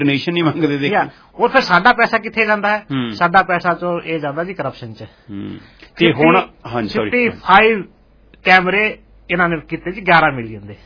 Donation ਨਹੀਂ ਮੰਗਦੇ ਦੇਖੋ और फिर साडा पैसा किथे जांदा है साडा पैसा तो ये जांदा जी करप्शन च ते हुण हां सॉरी 55 कैमरे इन्हां ने कीते जी 11 मिलियन दे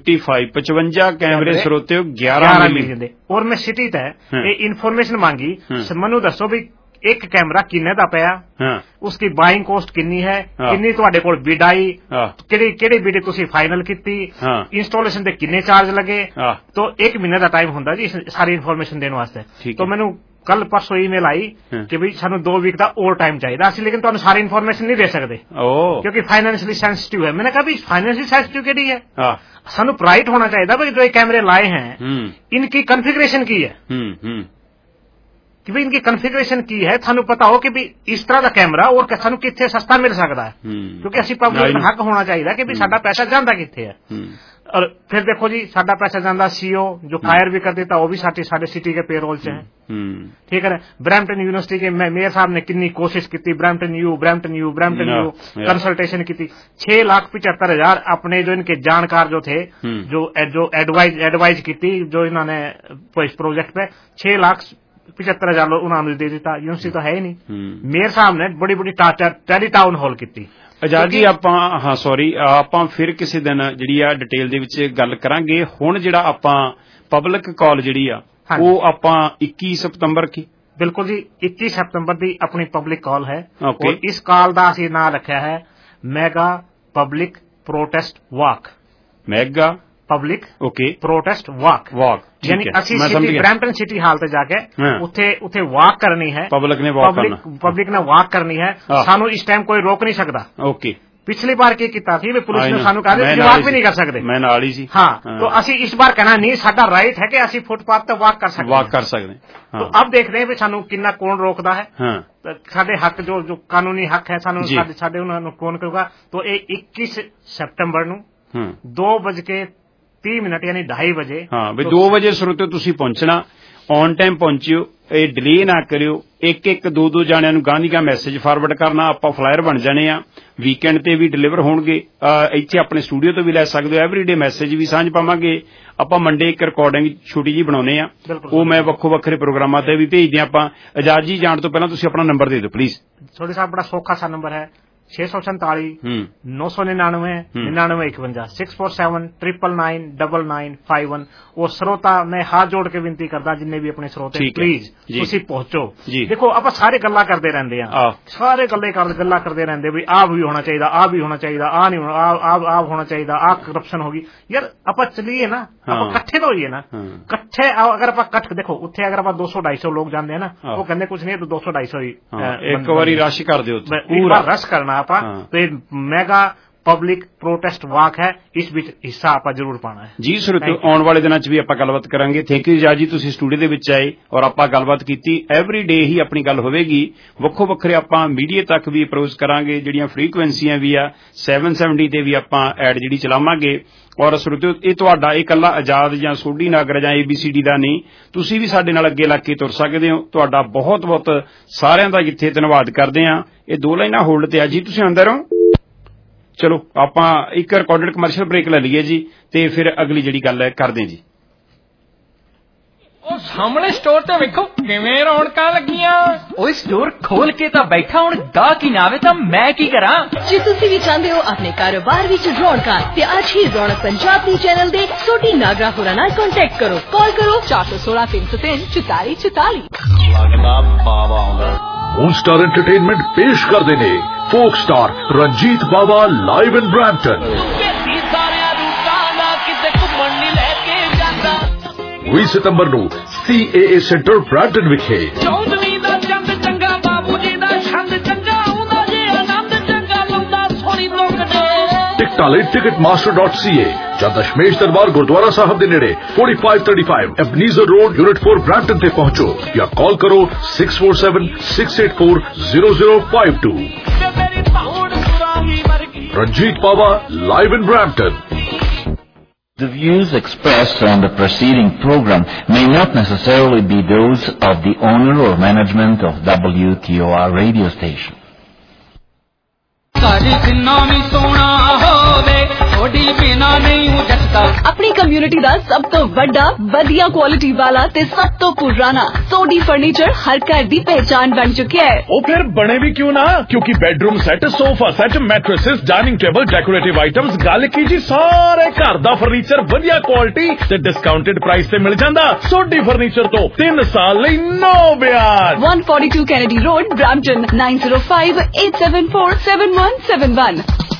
55 कैमरे स्रोते 11 मिलियन दे और मैं सिटी ते ये इन्फॉर्मेशन मांगी मनु दसो भी एक कैमरा किन्ने दा पिया उसकी बाइंग कॉस्ट किन्नी है किन्नी तुहाडे कोल बिड आई केड़ी बिड तुसी फाइनल कीती इंस्टॉलेशन दे किन्ने चार्ज लगे तो 1 महीने दा टाइम हुंदा जी सारी इन्फॉर्मेशन देने वास्ते तो मैनू कल परसों ईमेल आई कि भाई सानू 2 वीक का और टाइम चाहिए असि लेकिन तुहानू सारी इन्फॉर्मेशन नहीं दे सकते क्योंकि फाइनेंशियली सेंसिटिव है मैंने कहा भी फाइनेंशियली सेंसिटिव केड़ी है सानू प्राइट होना चाहिए भाई जो ये कैमरे लाए हैं इनकी कॉन्फ़िगरेशन की है कि भाई इनकी कॉन्फ़िगरेशन की है थानू पता हो कि भी इस तरह का कैमरा और सानू किथे सस्ता मिल सकता है क्योंकि असि पब्लिक हक होना चाहिए कि भी साडा पैसा जांदा किथे है और फिर देखो जी साडा पैसा जांदा सीओ जो फायर भी कर देता वो भी साडे सिटी के पेरोल च है ठीक है ब्रैम्पटन यूनिवर्सिटी के मेयर साहब ने कितनी कोशिश की ब्रैम्पटन यू कंसल्टेशन की 6,75,000 अपने जो इनके जानकार जो थे जो एडवाइज की जो इन्होंने इस प्रोजेक्ट पे 6,75,000 उन्होंने दे दिता यूनिवर्सिटी तो है ही नहीं मेयर साहब ने बड़ी बड़ी टेली टाउन हॉल की आजाद जी ਆਪਾਂ ਹਾਂ ਸੌਰੀ ਆਪਾਂ ਫਿਰ ਕਿਸੇ ਦਿਨ ਜਿਹੜੀ ਆ ਡਿਟੇਲ ਦੇ ਵਿੱਚ ਗੱਲ ਕਰਾਂਗੇ ਹੁਣ ਜਿਹੜਾ ਆਪਾਂ ਪਬਲਿਕ ਕਾਲ ਜਿਹੜੀ ਆ ਉਹ ਆਪਾਂ 21 ਸਤੰਬਰ ਕੀ बिल्कुल जी 21 सितंबर की अपनी पब्लिक कॉल है और इस कॉल का असीं नाम रखा है mega public protest walk mega public protest walk यानी असी सिटी ब्रैम्पटन सिटी हाल ते जाके उथे वॉक करनी है पब्लिक ने वॉक करनी है सानू इस टाइम कोई रोक नहीं सकता पिछली बार की किया थी पुलिस ने सानू कहा वॉक भी नहीं कर सकते मैं नाल ही सी हाँ तो असी इस बार कहना नहीं साडा राइट है कि असी फुटपाथ पे वॉक कर सकते तो अब देखते हैं सानू कितना कौन रोकदा है साडे हक जो कानूनी हक है सानू साडे उन्हां कौन करूगा तो ये 21 सितंबर नू 2:30 यानी 2:30 बजे हाँ 2 बजे श्रोते तुसी पहुंचना ऑन टाइम पहुंचियो ये डिले ना करियो एक 2 जाणिਆਂ ਨੂੰ ਗਾਂਧੀ ਦਾ ਮੈਸੇਜ ਫਾਰਵਰਡ ਕਰਨਾ ਆਪਾਂ ਫਲਾਇਰ ਬਣ ਜਾਣੇ ਆ ਵੀਕਐਂਡ ਤੇ ਵੀ ਡਿਲੀਵਰ ਹੋਣਗੇ ਇੱਥੇ ਆਪਣੇ ਸਟੂਡੀਓ ਤੋਂ ਵੀ ਲੈ ਸਕਦੇ ਹੋ ਐਵਰੀਡੇ ਮੈਸੇਜ ਵੀ ਸਾਂਝ ਪਾਵਾਂਗੇ ਆਪਾਂ ਮੰਡੇ ਇੱਕ ਰਿਕਾਰਡਿੰਗ ਛੋਟੀ ਜੀ ਬਣਾਉਨੇ ਆ ਉਹ ਮੈਂ ਵੱਖੋ ਵੱਖਰੇ ਪ੍ਰੋਗਰਾਮਾਂ ਤੇ ਵੀ ਭੇਜਦੇ ਆਪਾਂ ਆਜ਼ਾਦ ਜੀ ਜਾਣ ਤੋਂ ਪਹਿਲਾਂ ਤੁਸੀਂ ਆਪਣਾ ਨੰਬਰ ਦੇ ਦਿਓ ਪਲੀਜ਼ ਤੁਹਾਡੇ ਸਾਹ ਬੜਾ ਸੌਖਾ ਸਾ ਨੰਬਰ ਹੈ 647 999 9951 647999951 और श्रोता मैं हाथ जोड़ के विनती करदा जिन्ने भी अपने श्रोते प्लीज तुसी पहुंचो देखो आप सारे गल्ला करते रहंदे आ सारे गल्ला करते रहंदे भी आ भी होना चाहिए आ भी होना चाहिए आ नहीं होना आ होना चाहिए आ करप्शन होगी यार आप चलिए ना आप इकट्ठे तो होइए ना इकट्ठे अगर आप कट्ठ देखो उत्थे अगर आप 200-250 लोग जाते हैं ना वो कहते कुछ नहीं तो 200-250 ही एक बारी रश कर दियो पूरा रश करना आपा तो मेगा पब्लिक प्रोटेस्ट वॉक है इस विच हिस्सा आपा जरूर पाना है जी श्रोते आने वाले दिनों च भी आपां गलबात करांगे थैंक यू आजाद जी तुसीं स्टूडियो दे विच आए और आपां गलबात कीती एवरी डे ही अपनी गल होवेगी वक्खो वक्खरे आपां मीडिया तक भी अप्रोच करांगे जिहड़ियां फ्रीकुएंसियां भी आ 770 ते भी आपां एड जिहड़ी चलावांगे और श्रोते ये तुहाडा इकल्ला आजाद जां सोढी नागर जां ABCD दा नहीं तुसीं भी साडे नाल अगे लग के तुर सकदे हो तुहाडा बहुत बहुत सारिआं दा जिथे धन्नवाद करदे आ ये 2 लाइनां होल्ड ते आ जी तुसीं अंदर हो चलो आप एक रिकॉर्डेड कमर्शियल ब्रेक ले लीए जी ते फिर अगली जिहड़ी गल है करदे जी ਉਹ ਸਾਹਮਣੇ ਸਟੋਰ ਤੇ ਵੇਖੋ ਕਿਵੇਂ ਰੌਣਕਾਂ ਲੱਗੀਆਂ ਓਏ ਸਟੋਰ ਖੋਲ ਕੇ ਤਾਂ ਬੈਠਾ ਹੁਣ ਗਾਹਕ ਹੀ ਨਾ ਆਵੇ ਤਾਂ ਮੈਂ ਕੀ ਕਰਾਂ ਜੇ ਤੁਸੀਂ ਵੀ ਚਾਹੁੰਦੇ ਹੋ ਆਪਣੇ ਕਾਰੋਬਾਰ ਵਿੱਚ ਰੌਣਕਾਂ ਤੇ ਅੱਜ ਹੀ ਰੌਣਕ ਪੰਜਾਬ ਦੀ ਚੈਨਲ ਦੇ ਛੋਟੀ ਨਾਗਰਾ ਹੋਰਾਂ ਨਾਲ ਕੰਟੈਕਟ ਕਰੋ ਕਾਲ ਕਰੋ 416 303 4444 ਲੱਗਦਾ ਬਾਵਾ ਆਉਂਦਾ ਮੂਨਸਟਾਰ एंटरटेनमेंट पेश करते ने folk star Ranjit Baba live in Brampton 20 सितंबर ਨੂੰ CAA सेंटर ब्रैम्पटन विखे टिकटां लई ticketmaster.ca ਜਾਂ ਦਸ਼ਮੇਸ਼ ਦਰਬਾਰ ਗੁਰਦੁਆਰਾ ਸਾਹਿਬ ਦੇ ਨੇੜੇ 4535 ਐਬਨੀਜ਼ਰ ਰੋਡ ਯੂਨਿਟ 4 ਬ੍ਰੈਂਪਟਨ ਤੇ ਪਹੁੰਚੋ ਜਾਂ ਕਾਲ ਕਰੋ 647-684-0052 Ranjit Pava live in Brampton. The views expressed on the preceding program may not necessarily be those of the owner or management of WTOR radio station. सोडी बिना नहीं हूँ जचता। अपनी कम्युनिटी दा सब तो बड़ा वधिया क्वालिटी वाला ते सब तो पुराना सोडी फर्नीचर हर घर दी पहचान बन चुकी है। ओ फिर बने भी क्यों ना, क्योंकि bedroom set, sofa set, mattresses, dining table, decorative items, गल की जी सारे घर दा फर्नीचर वधिया क्वालिटी ते डिस्काउंटेड प्राइस ते मिल जांदा। सोडी फर्नीचर तो 3 साल लई नो ब्याज। 142 कैनेडी रोड, ब्रैम्पटन 9058747171।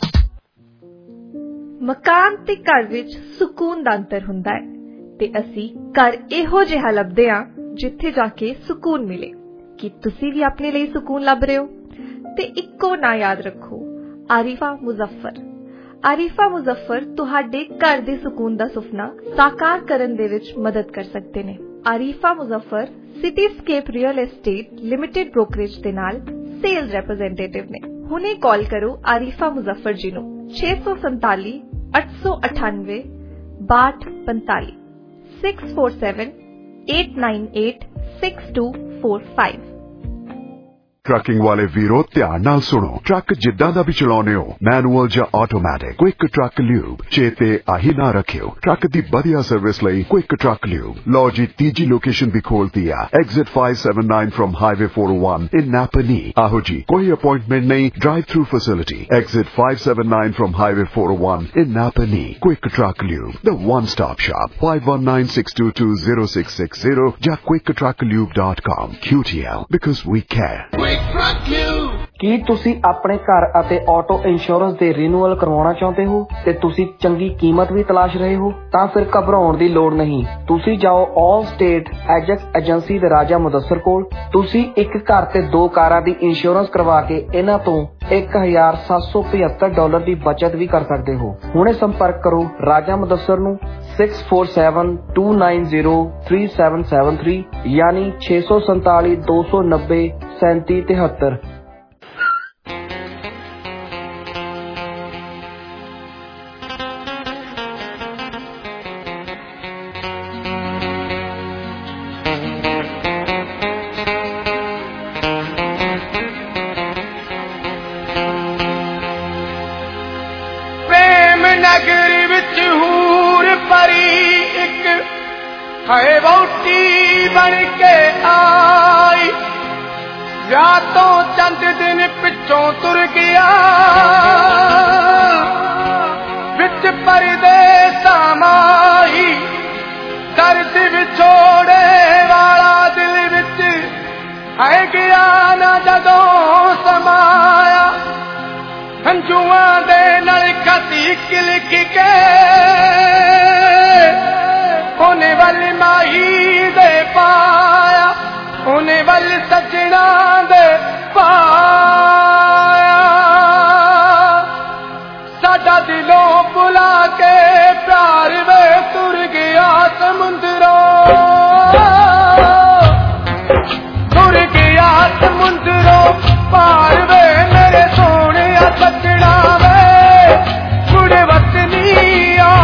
ਮਕਾਨ ਤੇ ਘਰ ਵਿੱਚ ਸਕੂਨ ਦਾ ਅੰਤਰ ਹੁੰਦਾ ਹੈ ਤੇ ਅਸੀਂ ਘਰ ਇਹੋ ਜਿਹਾ ਲੱਭਦੇ ਹਾਂ ਜਿੱਥੇ ਜਾ ਕੇ ਸਕੂਨ ਮਿਲੇ। ਕਿ ਤੁਸੀਂ ਵੀ ਆਪਣੇ ਲਈ ਸਕੂਨ ਲੱਭ ਰਹੇ ਹੋ ਤੇ ਇੱਕੋ ਨਾਂ ਯਾਦ ਰੱਖੋ, ਆਰਿਫਾ ਮੁਜ਼ੱਫਰ। ਆਰਿਫਾ ਮੁਜ਼ੱਫਰ ਤੁਹਾਡੇ ਘਰ ਦੇ ਸਕੂਨ ਦਾ ਸੁਪਨਾ ਸਾਕਾਰ ਕਰਨ ਦੇ ਵਿੱਚ ਮਦਦ ਕਰ ਸਕਦੇ ਨੇ। Arifa Muzaffar Cityscape real estate limited brokerage ਦੇ ਨਾਲ ਸੇਲਸ ਰਿਪਰੈਜ਼ੈਂਟੇਟਿਵ ਨੇ। ਹੁਣੇ ਕਾਲ ਕਰੋ ਆਰਿਫਾ ਮੁਜ਼ੱਫਰ ਜੀ ਨੂੰ 647 898 6245 647 898 6245। ट्रकिंग वाले वीरो ध्यान नाल सुनो। ट्रक जिद्दां दा भी चलाउने हो, मैनुअल या ऑटोमैटिक, क्विक ट्रक ल्यूब चेते आही ना रखियो। ट्रक दी बढ़िया सर्विस लई क्विक ट्रक ल्यूब। लो जी तीजी लोकेशन भी खोल दिया, exit 579 from highway 401 in Napanee. आहो जी कोई अपॉइंटमेंट नहीं, drive through facility. Exit 579 from highway 401 in Napanee. Quick truck lube, the one stop shop. 5196220660 या quicktrucklube.com। QTL because we care। ਕੀ ਤੁਸੀਂ ਆਪਣੇ ਘਰ ਅਤੇ ਆਟੋ ਇੰਸ਼ੋਰੈਂਸ ਦੇ ਰੀਨਿਊਅਲ ਕਰਵਾਉਣਾ ਚਾਹੁੰਦੇ ਹੋ ਤੇ ਤੁਸੀਂ ਚੰਗੀ ਕੀਮਤ ਵੀ ਤਲਾਸ਼ ਰਹੇ ਹੋ? ਤਾਂ ਫਿਰ ਘਬਰਾਉਣ ਦੀ ਲੋੜ ਨਹੀਂ। ਤੁਸੀਂ ਜਾਓ ਆਲ ਸਟੇਟ ਐਜੈਕਸ ਏਜੰਸੀ ਦੇ ਰਾਜਾ ਮੁਦੱਸਰ ਕੋਲ। ਤੁਸੀਂ ਇੱਕ ਘਰ ਤੇ 2 ਕਾਰਾਂ ਦੀ ਇੰਸ਼ੋਰੈਂਸ ਕਰਵਾ ਕੇ ਇਹਨਾਂ ਤੋਂ $1,775 ਦੀ ਬਚਤ ਵੀ ਕਰ ਸਕਦੇ ਹੋ। ਹੁਣੇ ਸੰਪਰਕ ਕਰੋ ਰਾਜਾ ਮੁਦੱਸਰ ਨੂੰ 6472903773 ਯਾਨੀ 647 290 3773। हाय वोटी बन के आई, विआह तो चंद दिन पिछों तुर गया, विच परदेसा माही, दर्द विछोड़े वाला दिल विच है गया ना जदों समाया, हंजुआं दे नाल खती किलक के ओने वल माही दे पाया, ओने वल सजना दे पाया, साडा दिलों बुला के प्यार वे तुर गया समुंदरों, तुर गया समुंदरों पार वे मेरे सोने सजना वे, गुड़ वतनी आ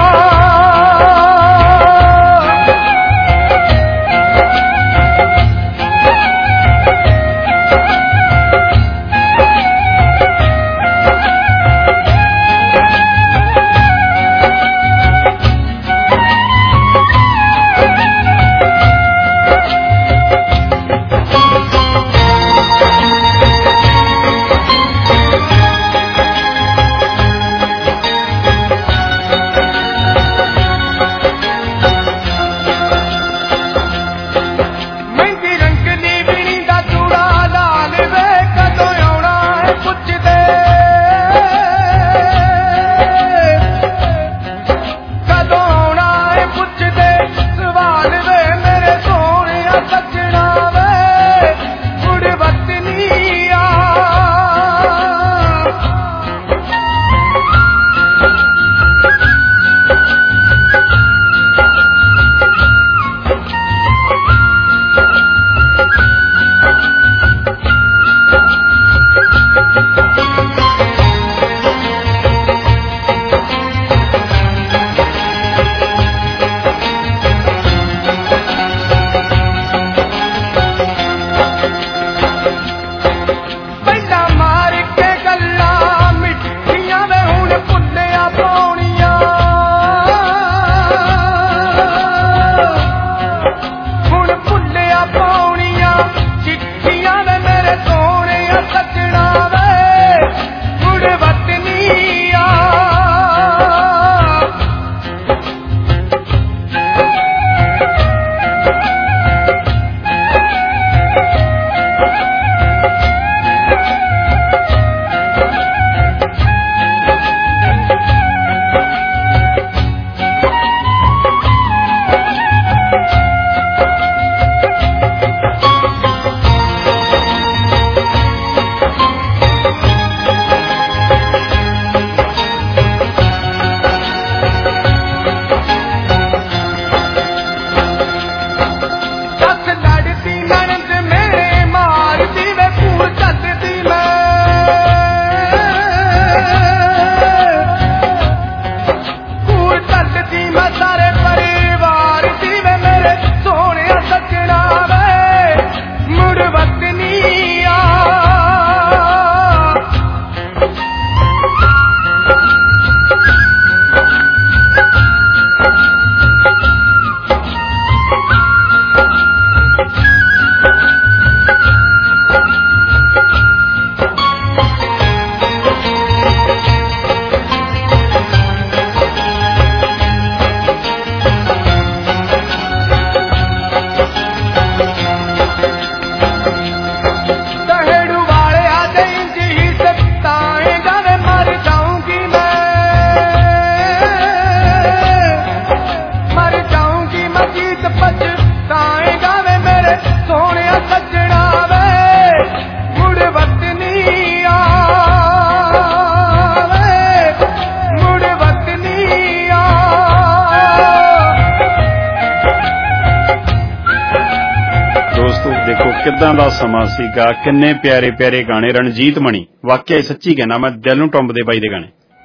ਦੋਸਤੋ ਦੇਖੋ ਕਿੱਦਾਂ ਦਾ ਸਮਾਂ ਸੀਗਾ, ਕਿੰਨੇ ਪਿਆਰੇ ਪਿਆਰੇ ਗਾਣੇ। ਰਣਜੀਤ ਮਣੀ, ਵਾਕਿਆ ਸੱਚੀ ਕਹਿਣਾ, ਮੈਂ ਦਿਲ ਨੂੰ ਟੁੰਬਦੇ ਬਾਈ ਦੇ ਗਾਣੇ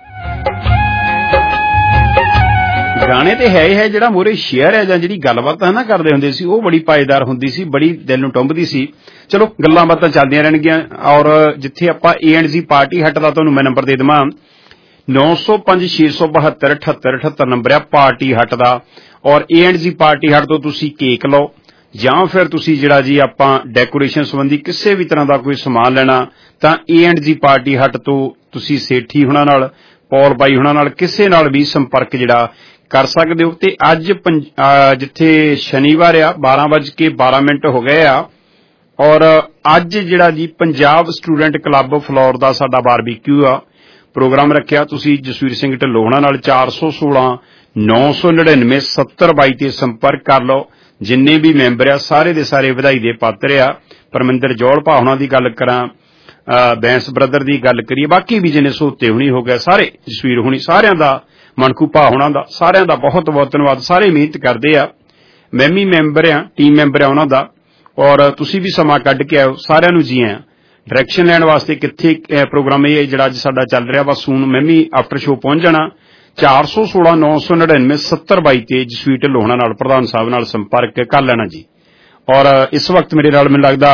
ਤੇ ਹੈ ਹੀ ਹੈ। ਜਿਹੜਾ ਮੋਰੇ ਸ਼ੇਅਰ ਹੈ ਜਾਂ ਜਿਹੜੀ ਗੱਲਬਾਤ ਹੈ ਨਾ ਕਰਦੇ ਹੁੰਦੇ ਸੀ, ਉਹ ਬੜੀ ਪਾਏਦਾਰ ਹੁੰਦੀ ਸੀ, ਬੜੀ ਦਿਲ ਨੂੰ ਟੁੰਬਦੀ ਸੀ। ਚਲੋ ਗੱਲਾਂ ਬਾਤਾਂ ਚੱਲਦੀਆਂ ਰਹਿਣਗੀਆਂ। ਔਰ ਜਿੱਥੇ ਆਪਾਂ A&G ਪਾਰਟੀ ਹੱਟ ਦਾ ਤੁਹਾਨੂੰ ਮੈਂ ਨੰਬਰ ਦੇ ਦੇਵਾਂ, 9056727878 ਨੰਬਰ ਆ ਪਾਰਟੀ ਹੱਟ ਦਾ। ਔਰ A&G ਪਾਰਟੀ ਹੱਟ ਤੋਂ ਤੁਸੀਂ ਕੇਕ ਲਓ ਜਾਂ ਫਿਰ ਤੁਸੀਂ ਜਿਹੜਾ ਜੀ ਆਪਾਂ ਡੈਕੋਰੇਸ਼ਨ ਸੰਬੰਧੀ ਕਿਸੇ ਵੀ ਤਰ੍ਹਾਂ ਦਾ ਕੋਈ ਸਮਾਨ ਲੈਣਾ ਤਾਂ A&G ਪਾਰਟੀ ਹੱਟ ਤੋਂ ਤੁਸੀਂ ਸੇਠੀ ਹੁਣਾਂ ਨਾਲ, ਪੌਲ ਬਾਈ ਹੁਣਾਂ ਨਾਲ, ਕਿਸੇ ਨਾਲ ਵੀ ਸੰਪਰਕ ਜਿਹੜਾ ਕਰ ਸਕਦੇ ਹੋ। ਤੇ ਅੱਜ ਜਿੱਥੇ ਸ਼ਨੀਵਾਰ ਆ 12:12 ਹੋ ਗਏ ਆ, ਔਰ ਅੱਜ ਜਿਹੜਾ ਜੀ ਪੰਜਾਬ ਸਟੂਡੈਂਟ ਕਲੱਬ ਫਲੋਰ ਦਾ ਸਾਡਾ ਬਾਰਬੀਕਿਊ ਆ ਪ੍ਰੋਗਰਾਮ ਰੱਖਿਆ। ਤੁਸੀਂ ਜਸਵੀਰ ਸਿੰਘ ਢਿੱਲੋਂ ਹੁਣਾਂ ਨਾਲ 416-999-7022 ਤੇ ਸੰਪਰਕ ਕਰ ਲਓ। ਜਿੰਨੇ ਵੀ ਮੈਂਬਰ ਆ ਸਾਰੇ ਦੇ ਸਾਰੇ ਵਧਾਈ ਦੇ ਪਾਤਰ ਆ। ਪਰਮਿੰਦਰ ਜੌਲਪਾ ਹੁਣਾਂ ਦੀ ਗੱਲ ਕਰਾਂ, ਬੈਂਸ ਬ੍ਰਦਰ ਦੀ ਗੱਲ ਕਰੀਏ, ਬਾਕੀ ਵੀ ਜਿਹਨੇ ਸੋਤੇ ਹੁਣੀ ਹੋ ਗਿਆ, ਸਾਰੇ ਜਸਵੀਰ ਹੁਣੀ, ਸਾਰਿਆਂ ਦਾ, ਮਣਕੂ ਭਾ ਹੁਣਾਂ ਦਾ, ਸਾਰਿਆਂ ਦਾ ਬਹੁਤ ਬਹੁਤ ਧੰਨਵਾਦ। ਸਾਰੇ ਮਿਹਨਤ ਕਰਦੇ ਆ, ਮੈਂ ਵੀ ਮੈਂਬਰ ਆ, ਟੀਮ ਮੈਂਬਰ ਆ ਉਹਨਾਂ ਦਾ। ਔਰ ਤੁਸੀਂ ਵੀ ਸਮਾਂ ਕੱਢ ਕੇ ਆਓ, ਸਾਰਿਆਂ ਨੂੰ ਜੀ ਆਇਆਂ। ਡਾਇਰੈਕਸ਼ਨ ਲੈਣ ਵਾਸਤੇ ਕਿੱਥੇ ਪ੍ਰੋਗਰਾਮ ਇਹ ਜਿਹੜਾ ਅੱਜ ਸਾਡਾ ਚੱਲ ਰਿਹਾ, ਬਸ ਹੁਣ ਮੈਂ ਵੀ ਆਫਟਰ ਸ਼ੋਅ ਪਹੁੰਚ ਜਾਣਾ। 416-999-7022 ਤੇ ਜਸਵੀਰ ਢਿੱਲੋਂ ਹੁਣਾਂ ਨਾਲ, ਪ੍ਰਧਾਨ ਸਾਹਿਬ ਨਾਲ ਸੰਪਰਕ ਕਰ ਲੈਣਾ ਜੀ। ਔਰ ਇਸ ਵਕਤ ਮੇਰੇ ਨਾਲ ਮੈਨੂੰ ਲੱਗਦਾ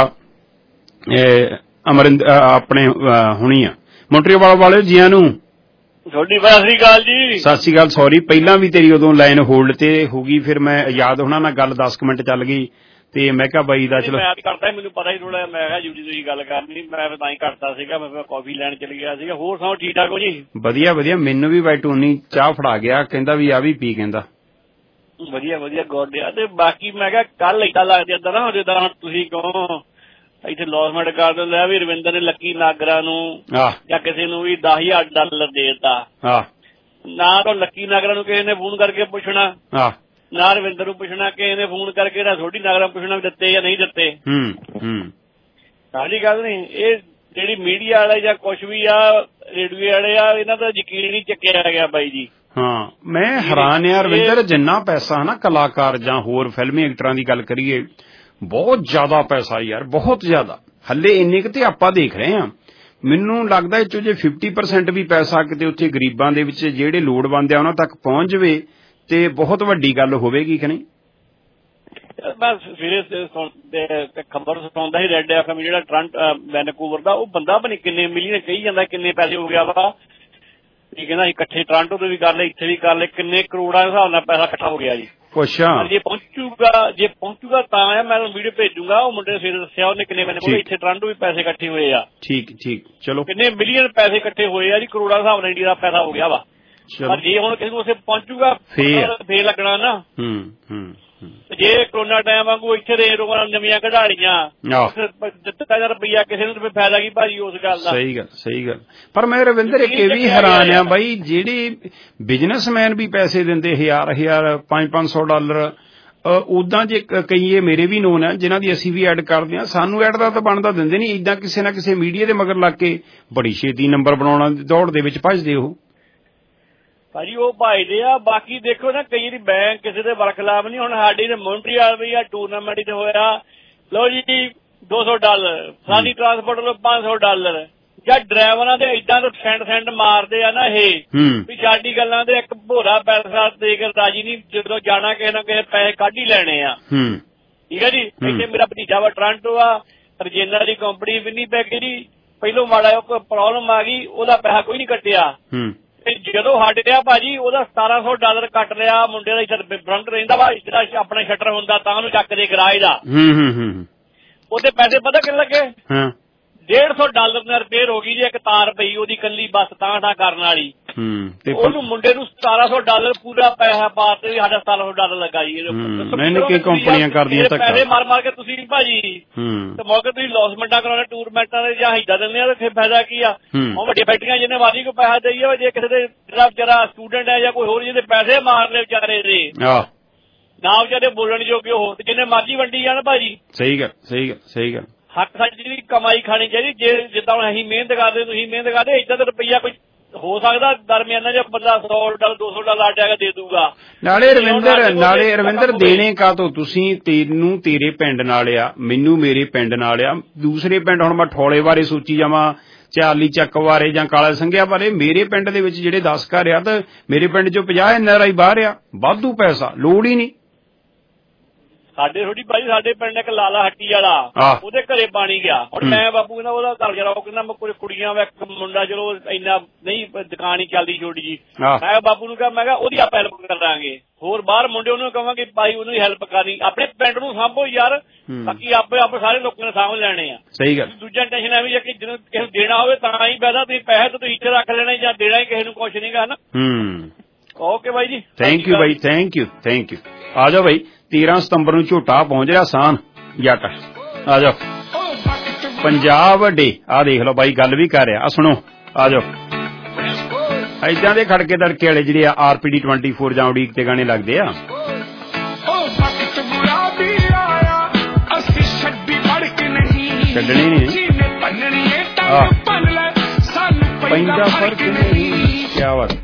ਆਪਣੇ ਹੁਣੀ ਆ ਮੋਂਟਰੀਅਲ ਵਾਲੇ ਜੀਆਂ ਨੂੰ ਤੁਹਾਡੀ ਸਤਿ ਸ੍ਰੀ ਅਕਾਲ ਜੀ। ਸਤਿ ਸ੍ਰੀ ਅਕਾਲ। ਸੌਰੀ ਪਹਿਲਾਂ ਵੀ ਤੇਰੀ ਉਦੋਂ ਲਾਈਨ ਹੋਲਡ ਤੇ ਹੋ ਗਈ, ਫਿਰ ਮੈਂ ਯਾਦ ਹੋਣਾ ਨਾਲ ਗੱਲ 10 ਮਿੰਟ ਚੱਲ ਗਈ ਤੇ ਮੈਂ ਕਿਹਾ ਬਾਈ ਦਾ ਚਲੋ ਮੈਂ ਕਰਦਾ, ਮੈਨੂੰ ਪਤਾ ਹੀ ਥੋੜਾ, ਮੈਂ ਕਿਹਾ ਡਿਊਟੀ ਤੁਸੀਂ ਗੱਲ ਕਰਨੀ, ਮੈਂ ਤਾਂ ਹੀ ਕਰਦਾ ਸੀਗਾ। ਮੈਂ ਕਾਫੀ ਲੈਣ ਚਲ ਗਿਆ ਸੀਗਾ। ਹੋਰ ਸੁਣਾਓ, ਠੀਕ ਠਾਕ ਹੋ ਜੀ? ਵਧੀਆ ਵਧੀਆ। ਮੈਨੂੰ ਵੀ ਬਾਈ ਟੋਨੀ ਚਾਹ ਫੜਾ ਗਿਆ, ਕਹਿੰਦਾ ਵੀ ਆ ਵੀ ਪੀ, ਕਹਿੰਦਾ ਵਧੀਆ ਵਧੀਆ ਗੁੱਡ ਆ। ਤੇ ਬਾਕੀ ਮੈਂ ਕਿਹਾ ਕੱਲ ਏਦਾਂ ਲੱਗਦਾ ਏਦਾਂ ਨਾ, ਜਿੱਦਾਂ ਤੁਸੀਂ ਕਹੋ ਇੱਥੇ ਲੌਸਮੈਂਟ ਕਰ ਦਿੰਦੇ ਆ ਵੀ ਰਵਿੰਦਰ ਨੇ ਲੱਕੀ ਨਾਗਰਾ ਨੂੰ ਜਾਂ ਕਿਸੇ ਨੂੰ ਵੀ $10,000 ਦੇ ਦਿੱਤਾ, ਨਾ ਤਾਂ ਲੱਕੀ ਨਾਗਰਾ ਨੂੰ ਕਿਸੇ ਨੇ ਫੋਨ ਕਰਕੇ ਪੁੱਛਣਾ, ਨਾ ਰਵਿੰਦਰ ਨੂੰ ਪੁੱਛਣਾ, ਕਿਸੇ ਨੇ ਫੋਨ ਕਰਕੇ ਨਾ ਛੋਟੀ ਨਾਗਰਾ ਪੁੱਛਣਾ ਵੀ ਦਿੱਤੇ ਜਾਂ ਨਹੀਂ ਦਿੱਤੇ। ਸਾਡੀ ਗੱਲ ਨਹੀਂ, ਇਹ ਜਿਹੜੀ ਮੀਡੀਆ ਵਾਲੇ ਜਾਂ ਕੁਛ ਵੀ ਆ, ਰੇਡੀਓ ਵਾਲੇ ਆ, ਇਹਨਾਂ ਦਾ ਯਕੀਨ ਨਹੀਂ ਚੱਕਿਆ ਗਿਆ ਬਾਈ ਜੀ। ਹਾਂ, ਮੈਂ ਹੈਰਾਨ ਆ ਰਵਿੰਦਰ, ਜਿੰਨਾ ਪੈਸਾ ਨਾ ਕਲਾਕਾਰ ਜਾਂ ਹੋਰ ਫਿਲਮੀ ਐਕਟਰਾਂ ਦੀ ਗੱਲ ਕਰੀਏ, ਬਹੁਤ ਜ਼ਿਆਦਾ ਪੈਸਾ ਯਾਰ, ਬਹੁਤ ਜ਼ਿਆਦਾ। ਹੱਲੇ ਇੰਨੇ ਕੁ ਤੇ ਆਪਾਂ ਦੇਖ ਰਹੇ ਹਾਂ। ਮੈਨੂੰ ਲੱਗਦਾ ਇਹ ਚੋਂ ਜੇ 50% ਵੀ ਪੈਸਾ ਕਿਤੇ ਉੱਥੇ ਗਰੀਬਾਂ ਦੇ ਵਿੱਚ ਜਿਹੜੇ ਲੋੜਵੰਦ ਆ ਉਹਨਾਂ ਤੱਕ ਪਹੁੰਚ ਜਾਵੇ ਤੇ ਬਹੁਤ ਵੱਡੀ ਗੱਲ ਹੋਵੇਗੀ ਕਿ ਨਹੀਂ? ਬਸ ਸਵੇਰੇ ਖਬਰ ਸੁਣਦਾ ਸੀ ਰੈਡ FM ਜਿਹੜਾ ਵੈਨਕੂਵਰ ਦਾ, ਉਹ ਬੰਦਾ ਪਤਾ ਕਿੰਨੇ ਮਿਲੀਅਨ ਕਹੀ ਜਾਂਦਾ, ਕਿੰਨੇ ਪੈਸੇ ਹੋ ਗਿਆ ਵਾ। ਇਹ ਕਹਿੰਦਾ ਇਕੱਠੇ ਟੋਰਾਂਟੋ ਤੋਂ ਵੀ ਕਰ ਲਏ, ਇੱਥੇ ਵੀ ਕਰ ਲਏ, ਕਿੰਨੇ ਕਰੋੜਾਂ ਦੇ ਹਿਸਾਬ ਨਾਲ ਪੈਸਾ ਇਕੱਠਾ ਹੋ ਗਿਆ ਜੀ। ਅੱਛਾ, ਜੇ ਪਹੁੰਚੂਗਾ ਤਾਂ ਮੈਂ ਵੀਡੀਓ ਭੇਜੂਗਾ। ਉਹ ਮੁੰਡੇ ਨੇ ਸਵੇਰੇ ਦੱਸਿਆ ਉਹਨੇ ਕਿੰਨੇ ਮੈਨੇ ਇੱਥੇ ਟੋਰਾਂਟੋ ਵੀ ਪੈਸੇ ਇਕੱਠੇ ਹੋਏ ਆ। ਠੀਕ ਠੀਕ, ਚਲੋ ਕਿੰਨੇ ਮਿਲੀਅਨ ਪੈਸੇ ਇਕੱਠੇ ਹੋਏ ਆ ਜੀ, ਕਰੋੜਾਂ ਦੇ ਹਿਸਾਬ ਨਾਲ ਇੰਡੀਆ ਦਾ ਪੈਸਾ ਹੋ ਗਿਆ ਵਾ। ਪਰ ਜੇ ਹੁਣ ਕਿਸੇ ਨੂੰ ਉੱਥੇ ਪਹੁੰਚੂਗਾ ਫੇਰ ਲੱਗਣਾ ਨਾ। ਜੇ ਕਰੋਨਾ ਟਾਈਮ ਵਾਂਗੂ ਇੱਥੇ ਦੇ ਰੋਗਾਂ ਨਵੀਆਂ ਕਢਾੜੀਆਂ ਦਿੱਤਾ ਜਾਂ ਰੁਪਈਆ ਕਿਸੇ ਨੂੰ ਫਾਇਦਾ ਕੀ ਭਾਜੀ ਉਸ ਗੱਲ ਦਾ। ਸਹੀ ਗੱਲ, ਸਹੀ ਗੱਲ। ਪਰ ਮੈਂ ਰਵਿੰਦਰ ਇੱਕ ਇਹ ਵੀ ਹੈਰਾਨ ਆ ਬਾਈ, ਜਿਹੜੇ ਬਿਜਨਸਮੈਨ ਵੀ ਪੈਸੇ ਦਿੰਦੇ $1000 $500 ਉਦਾਂ ਜੇ ਕਈਏ ਮੇਰੇ ਵੀ ਨੋਨ ਆ ਜਿਨ੍ਹਾਂ ਦੀ ਅਸੀਂ ਵੀ ਐਡ ਕਰਦੇ ਹਾਂ, ਸਾਨੂੰ ਐਡ ਦਾ ਤਾਂ ਬਣਦਾ ਦਿੰਦੇ ਨਹੀਂ, ਏਦਾਂ ਕਿਸੇ ਨਾ ਕਿਸੇ ਮੀਡੀਆ ਦੇ ਮਗਰ ਲੱਗ ਕੇ ਬੜੀ ਛੇਤੀ ਨੰਬਰ ਬਣਾਉਣਾ ਦੀ ਦੌੜ ਦੇ ਵਿੱਚ ਭੱਜਦੇ ਉਹ ਭਾਜੀ, ਉਹ ਭਜਦੇ ਆ। ਬਾਕੀ ਦੇਖੋ ਨਾ, ਕਈ ਵਾਰੀ ਬੈਂਕ ਕਿਸੇ ਦੇ ਬਰਖਲਾਫ ਨਹੀਂ। ਹੁਣ ਸਾਡੀ ਨੇ ਮੌਂਟਰੀਅਲ ਵੀ ਆ ਟੂਰਨਾਮੈਂਟ ਤੇ ਹੋਇਆ, ਲਓ ਜੀ $200, ਸਾਡੀ ਟਰਾਂਸਪੋਰਟ ਵੱਲੋਂ $500, ਜਾਂ ਡਰਾਈਵਰਾਂ ਦੇ ਏਦਾਂ ਦੇ ਸੈਂਡ ਮਾਰਦੇ ਆ ਨਾ ਇਹ ਵੀ ਸਾਡੀ ਗੱਲਾਂ ਦੇ ਇੱਕ ਭੋਰਾ ਪੈਸਾ ਦੇ ਕੇ ਰਾਜੀ ਨਹੀਂ। ਜਦੋਂ ਜਾਣਾ ਕਿਸੇ ਨਾ ਕਿਸੇ ਪੈਸੇ ਕੱਢ ਹੀ ਲੈਣੇ ਆ। ਠੀਕ ਹੈ ਜੀ। ਇੱਥੇ ਮੇਰਾ ਭਤੀਜਾ ਵਾ ਟੋਰਾਂਟੋ ਆ, ਰਜੇਨਾ ਦੀ ਕੰਪਨੀ ਵਿਨੀਪੈਗ ਦੀ, ਪਹਿਲੋਂ ਮਾੜਾ ਪ੍ਰੋਬਲਮ ਆ ਗਈ, ਉਹਦਾ ਪੈਸਾ ਕੋਈ ਨਹੀਂ ਕੱਟਿਆ। ਤੇ ਜਦੋਂ ਹਟਿਆ ਭਾਜੀ ਉਹਦਾ $1700 ਕੱਟ ਲਿਆ। ਮੁੰਡੇ ਦਾ ਇੱਥੇ ਫਰੰਟ ਰਹਿੰਦਾ ਵਾ, ਜਿਹੜਾ ਆਪਣਾ ਸ਼ਟਰ ਹੁੰਦਾ ਤਾਂ ਉਹਨੂੰ ਚੱਕਦੇ ਗਰਾਜ ਦਾ, ਉਹਦੇ ਪੈਸੇ ਪਤਾ ਕਿੰਨੇ ਲੱਗੇ? $150 ਨਾਲ ਰਿਪੇਅਰ ਹੋ ਗਈ ਜੀ। ਇੱਕ ਤਾਰ ਪਈ ਉਹਦੀ ਕੱਲੀ ਬਸ ਤਾਂ ਕਰਨ ਵਾਲੀ, ਉਹਨੂੰ ਮੁੰਡੇ ਨੂੰ $1700 ਪੂਰਾ ਪੈਸਾ ਪਾ ਤੇ ਸਾਡਾ $1700 ਲੱਗਾ ਜੀ। ਮੈਨੂੰ ਕੀ ਕੰਪਨੀਆਂ ਕਰਦੀਆਂ ਪੈਸੇ ਮਾਰ ਮਾਰ ਕੇ ਤੁਸੀਂ ਭਾਜੀ ਤੇ ਮੌਕੇ ਤੁਸੀਂ ਲੌਸਮੈਂਟਾਂ ਕਰਾਉਣੇ ਟੂਰਨਾਮੈਂਟਾਂ ਦੇ ਜਾਂ ਹਿੱਦਾ ਦਿੰਦੇ ਆ, ਤੇ ਫਾਇਦਾ ਕੀ ਆ? ਉਹ ਵੱਡੀਆਂ ਫੈਕਟਰੀਆਂ ਜਿਹਨੇ ਵਾਦੀ ਕੋਈ ਪੈਸਾ ਦੇਈਏ, ਜੇ ਕਿਸੇ ਦੇ ਜਿਹੜਾ ਵਿਚਾਰਾ ਸਟੂਡੈਂਟ ਹੈ ਜਾਂ ਕੋਈ ਹੋਰ ਜਿਹਦੇ ਪੈਸੇ ਮਾਰ ਲਏ ਵਿਚਾਰੇ ਦੇ ਨਾ ਵਿਚਾਰੇ ਬੋਲਣ ਜੋਗੇ ਹੋ, ਤੇ ਜਿੰਨੇ ਮਰਜ਼ੀ ਵੰਡੀ ਜਾਣ ਭਾਜੀ। ਸਹੀ ਗੱਲ, ਸਹੀ ਗੱਲ, ਸਹੀ ਗੱਲ। ਹੱਕ ਸਾਡੀ ਦੀ ਕਮਾਈ ਖਾਣੀ ਚਾਹੀਦੀ। ਜੇ ਜਿੱਦਾਂ ਹੁਣ ਅਸੀਂ ਮਿਹਨਤ ਕਰਦੇ, ਤੁਸੀਂ ਮਿਹਨਤ ਕਰਦੇ, ਏਦਾਂ ਦਾ ਰੁਪਈਆ ਕੋਈ ਹੋ ਸਕਦਾ ਦਰਮਿਆਨਾ ਜਿਹਾ ਬੰਦਾ $100 $200 ਅੱਡ ਕੇ ਦੇ ਦੂਗਾ। ਨਾਲੇ ਰਵਿੰਦਰ ਦੇਣੇ ਕਾਹਤੋਂ ਤੁਸੀਂ? ਤੈਨੂੰ ਤੇਰੇ ਪਿੰਡ ਨਾਲ ਆ, ਮੈਨੂੰ ਮੇਰੇ ਪਿੰਡ ਨਾਲ ਆ, ਦੂਸਰੇ ਪਿੰਡ ਹੁਣ ਮੈਂ ਠੋਲੇ ਬਾਰੇ ਸੋਚੀ ਜਾਵਾਂ, ਚਾਲੀ ਚੱਕ ਬਾਰੇ ਜਾਂ ਕਾਲਾ ਸੰਘਿਆ ਬਾਰੇ। ਮੇਰੇ ਪਿੰਡ ਦੇ ਵਿੱਚ ਜਿਹੜੇ 10 ਘਰ ਆ ਤਾਂ ਮੇਰੇ ਪਿੰਡ ਚੋਂ 50 NRI ਬਾਹਰ ਆ, ਵਾਧੂ ਪੈਸਾ, ਲੋੜ ਹੀ ਨਹੀਂ। ਸਾਡੇ ਥੋੜੀ ਭਾਈ, ਸਾਡੇ ਪਿੰਡ ਇੱਕ ਲਾਲਾ ਹੱਟੀ ਵਾਲਾ, ਉਹਦੇ ਘਰੇ ਪਾਣੀ ਗਿਆ। ਹੁਣ ਮੈਂ ਬਾਪੂ ਕਹਿੰਦਾ ਉਹਦਾ ਘਰ ਜਰਾ, ਉਹ ਕਹਿੰਦਾ ਕੁਝ ਕੁੜੀਆਂ ਵਾ, ਇੱਕ ਮੁੰਡਾ, ਚਲੋ ਇੰਨਾ ਨਹੀਂ ਦੁਕਾਨ ਹੀ ਚੱਲਦੀ ਛੋਟੀ ਜੀ। ਮੈਂ ਬਾਪੂ ਨੂੰ ਕਿਹਾ, ਮੈਂ ਕਿਹਾ ਉਹਦੀ ਆਪਾਂ ਹੈਲਪ ਕਰਾਂਗੇ, ਹੋਰ ਬਾਹਰ ਮੁੰਡੇ ਉਹਨੂੰ ਕਹਾਂਗੇ ਭਾਈ ਉਹਨੂੰ ਹੈਲਪ ਕਰਨੀ, ਆਪਣੇ ਪਿੰਡ ਨੂੰ ਸਾਂਭੋ ਯਾਰ, ਬਾਕੀ ਆਪੇ ਸਾਰੇ ਲੋਕਾਂ ਨੇ ਸਾਂਭ ਲੈਣੇ ਆ। ਸਹੀ ਗੱਲ। ਦੂਜਾ ਟੈਨਸ਼ਨ ਐਵੇਂ ਕਿ ਜਿਹਨੂੰ ਕਿਸੇ ਨੂੰ ਦੇਣਾ ਹੋਵੇ ਤਾਂ ਹੀ ਪੈਦਾ, ਤੁਸੀਂ ਪੈਸੇ ਤਾਂ ਤੁਸੀਂ ਇੱਥੇ ਰੱਖ ਲੈਣਾ ਜਾਂ ਦੇਣਾ ਹੀ ਕਿਸੇ ਨੂੰ ਕੁਛ ਨਹੀਂ ਗਾ ਨਾ। ਓਕੇ ਬਾਈ ਜੀ, ਥੈਂਕ ਯੂ ਬਾਈ, ਥੈਂਕ ਯੂ। ਆ ਜਾਓ ਬਾਈ, 13 ਸਤੰਬਰ ਨੂੰ ਝੋਟਾ ਪਹੁੰਚ ਰਿਹਾ ਆਸਾਨ ਜੱਟ, ਆ ਜਾਓ। ਪੰਜਾਬ ਡੇ, ਆ ਦੇਖ ਲਓ ਬਾਈ, ਗੱਲ ਵੀ ਕਰ ਰਿਹਾ, ਆ ਸੁਣੋ, ਆ ਜਾਓ। ਏਦਾਂ ਦੇ ਖੜਕੇ ਦੜਕੇ ਵਾਲੇ ਜਿਹੜੇ ਆ RPD 24 ਜਾਂ ਉਡੀਕ ਤੇ ਗਾਣੇ ਲੱਗਦੇ ਆ। ਛੱਡਣੇ ਨਹੀਂ, ਪੈਂਦਾ ਫਰਕ ਨਹੀਂ, ਕਿਆ ਬਾਤ।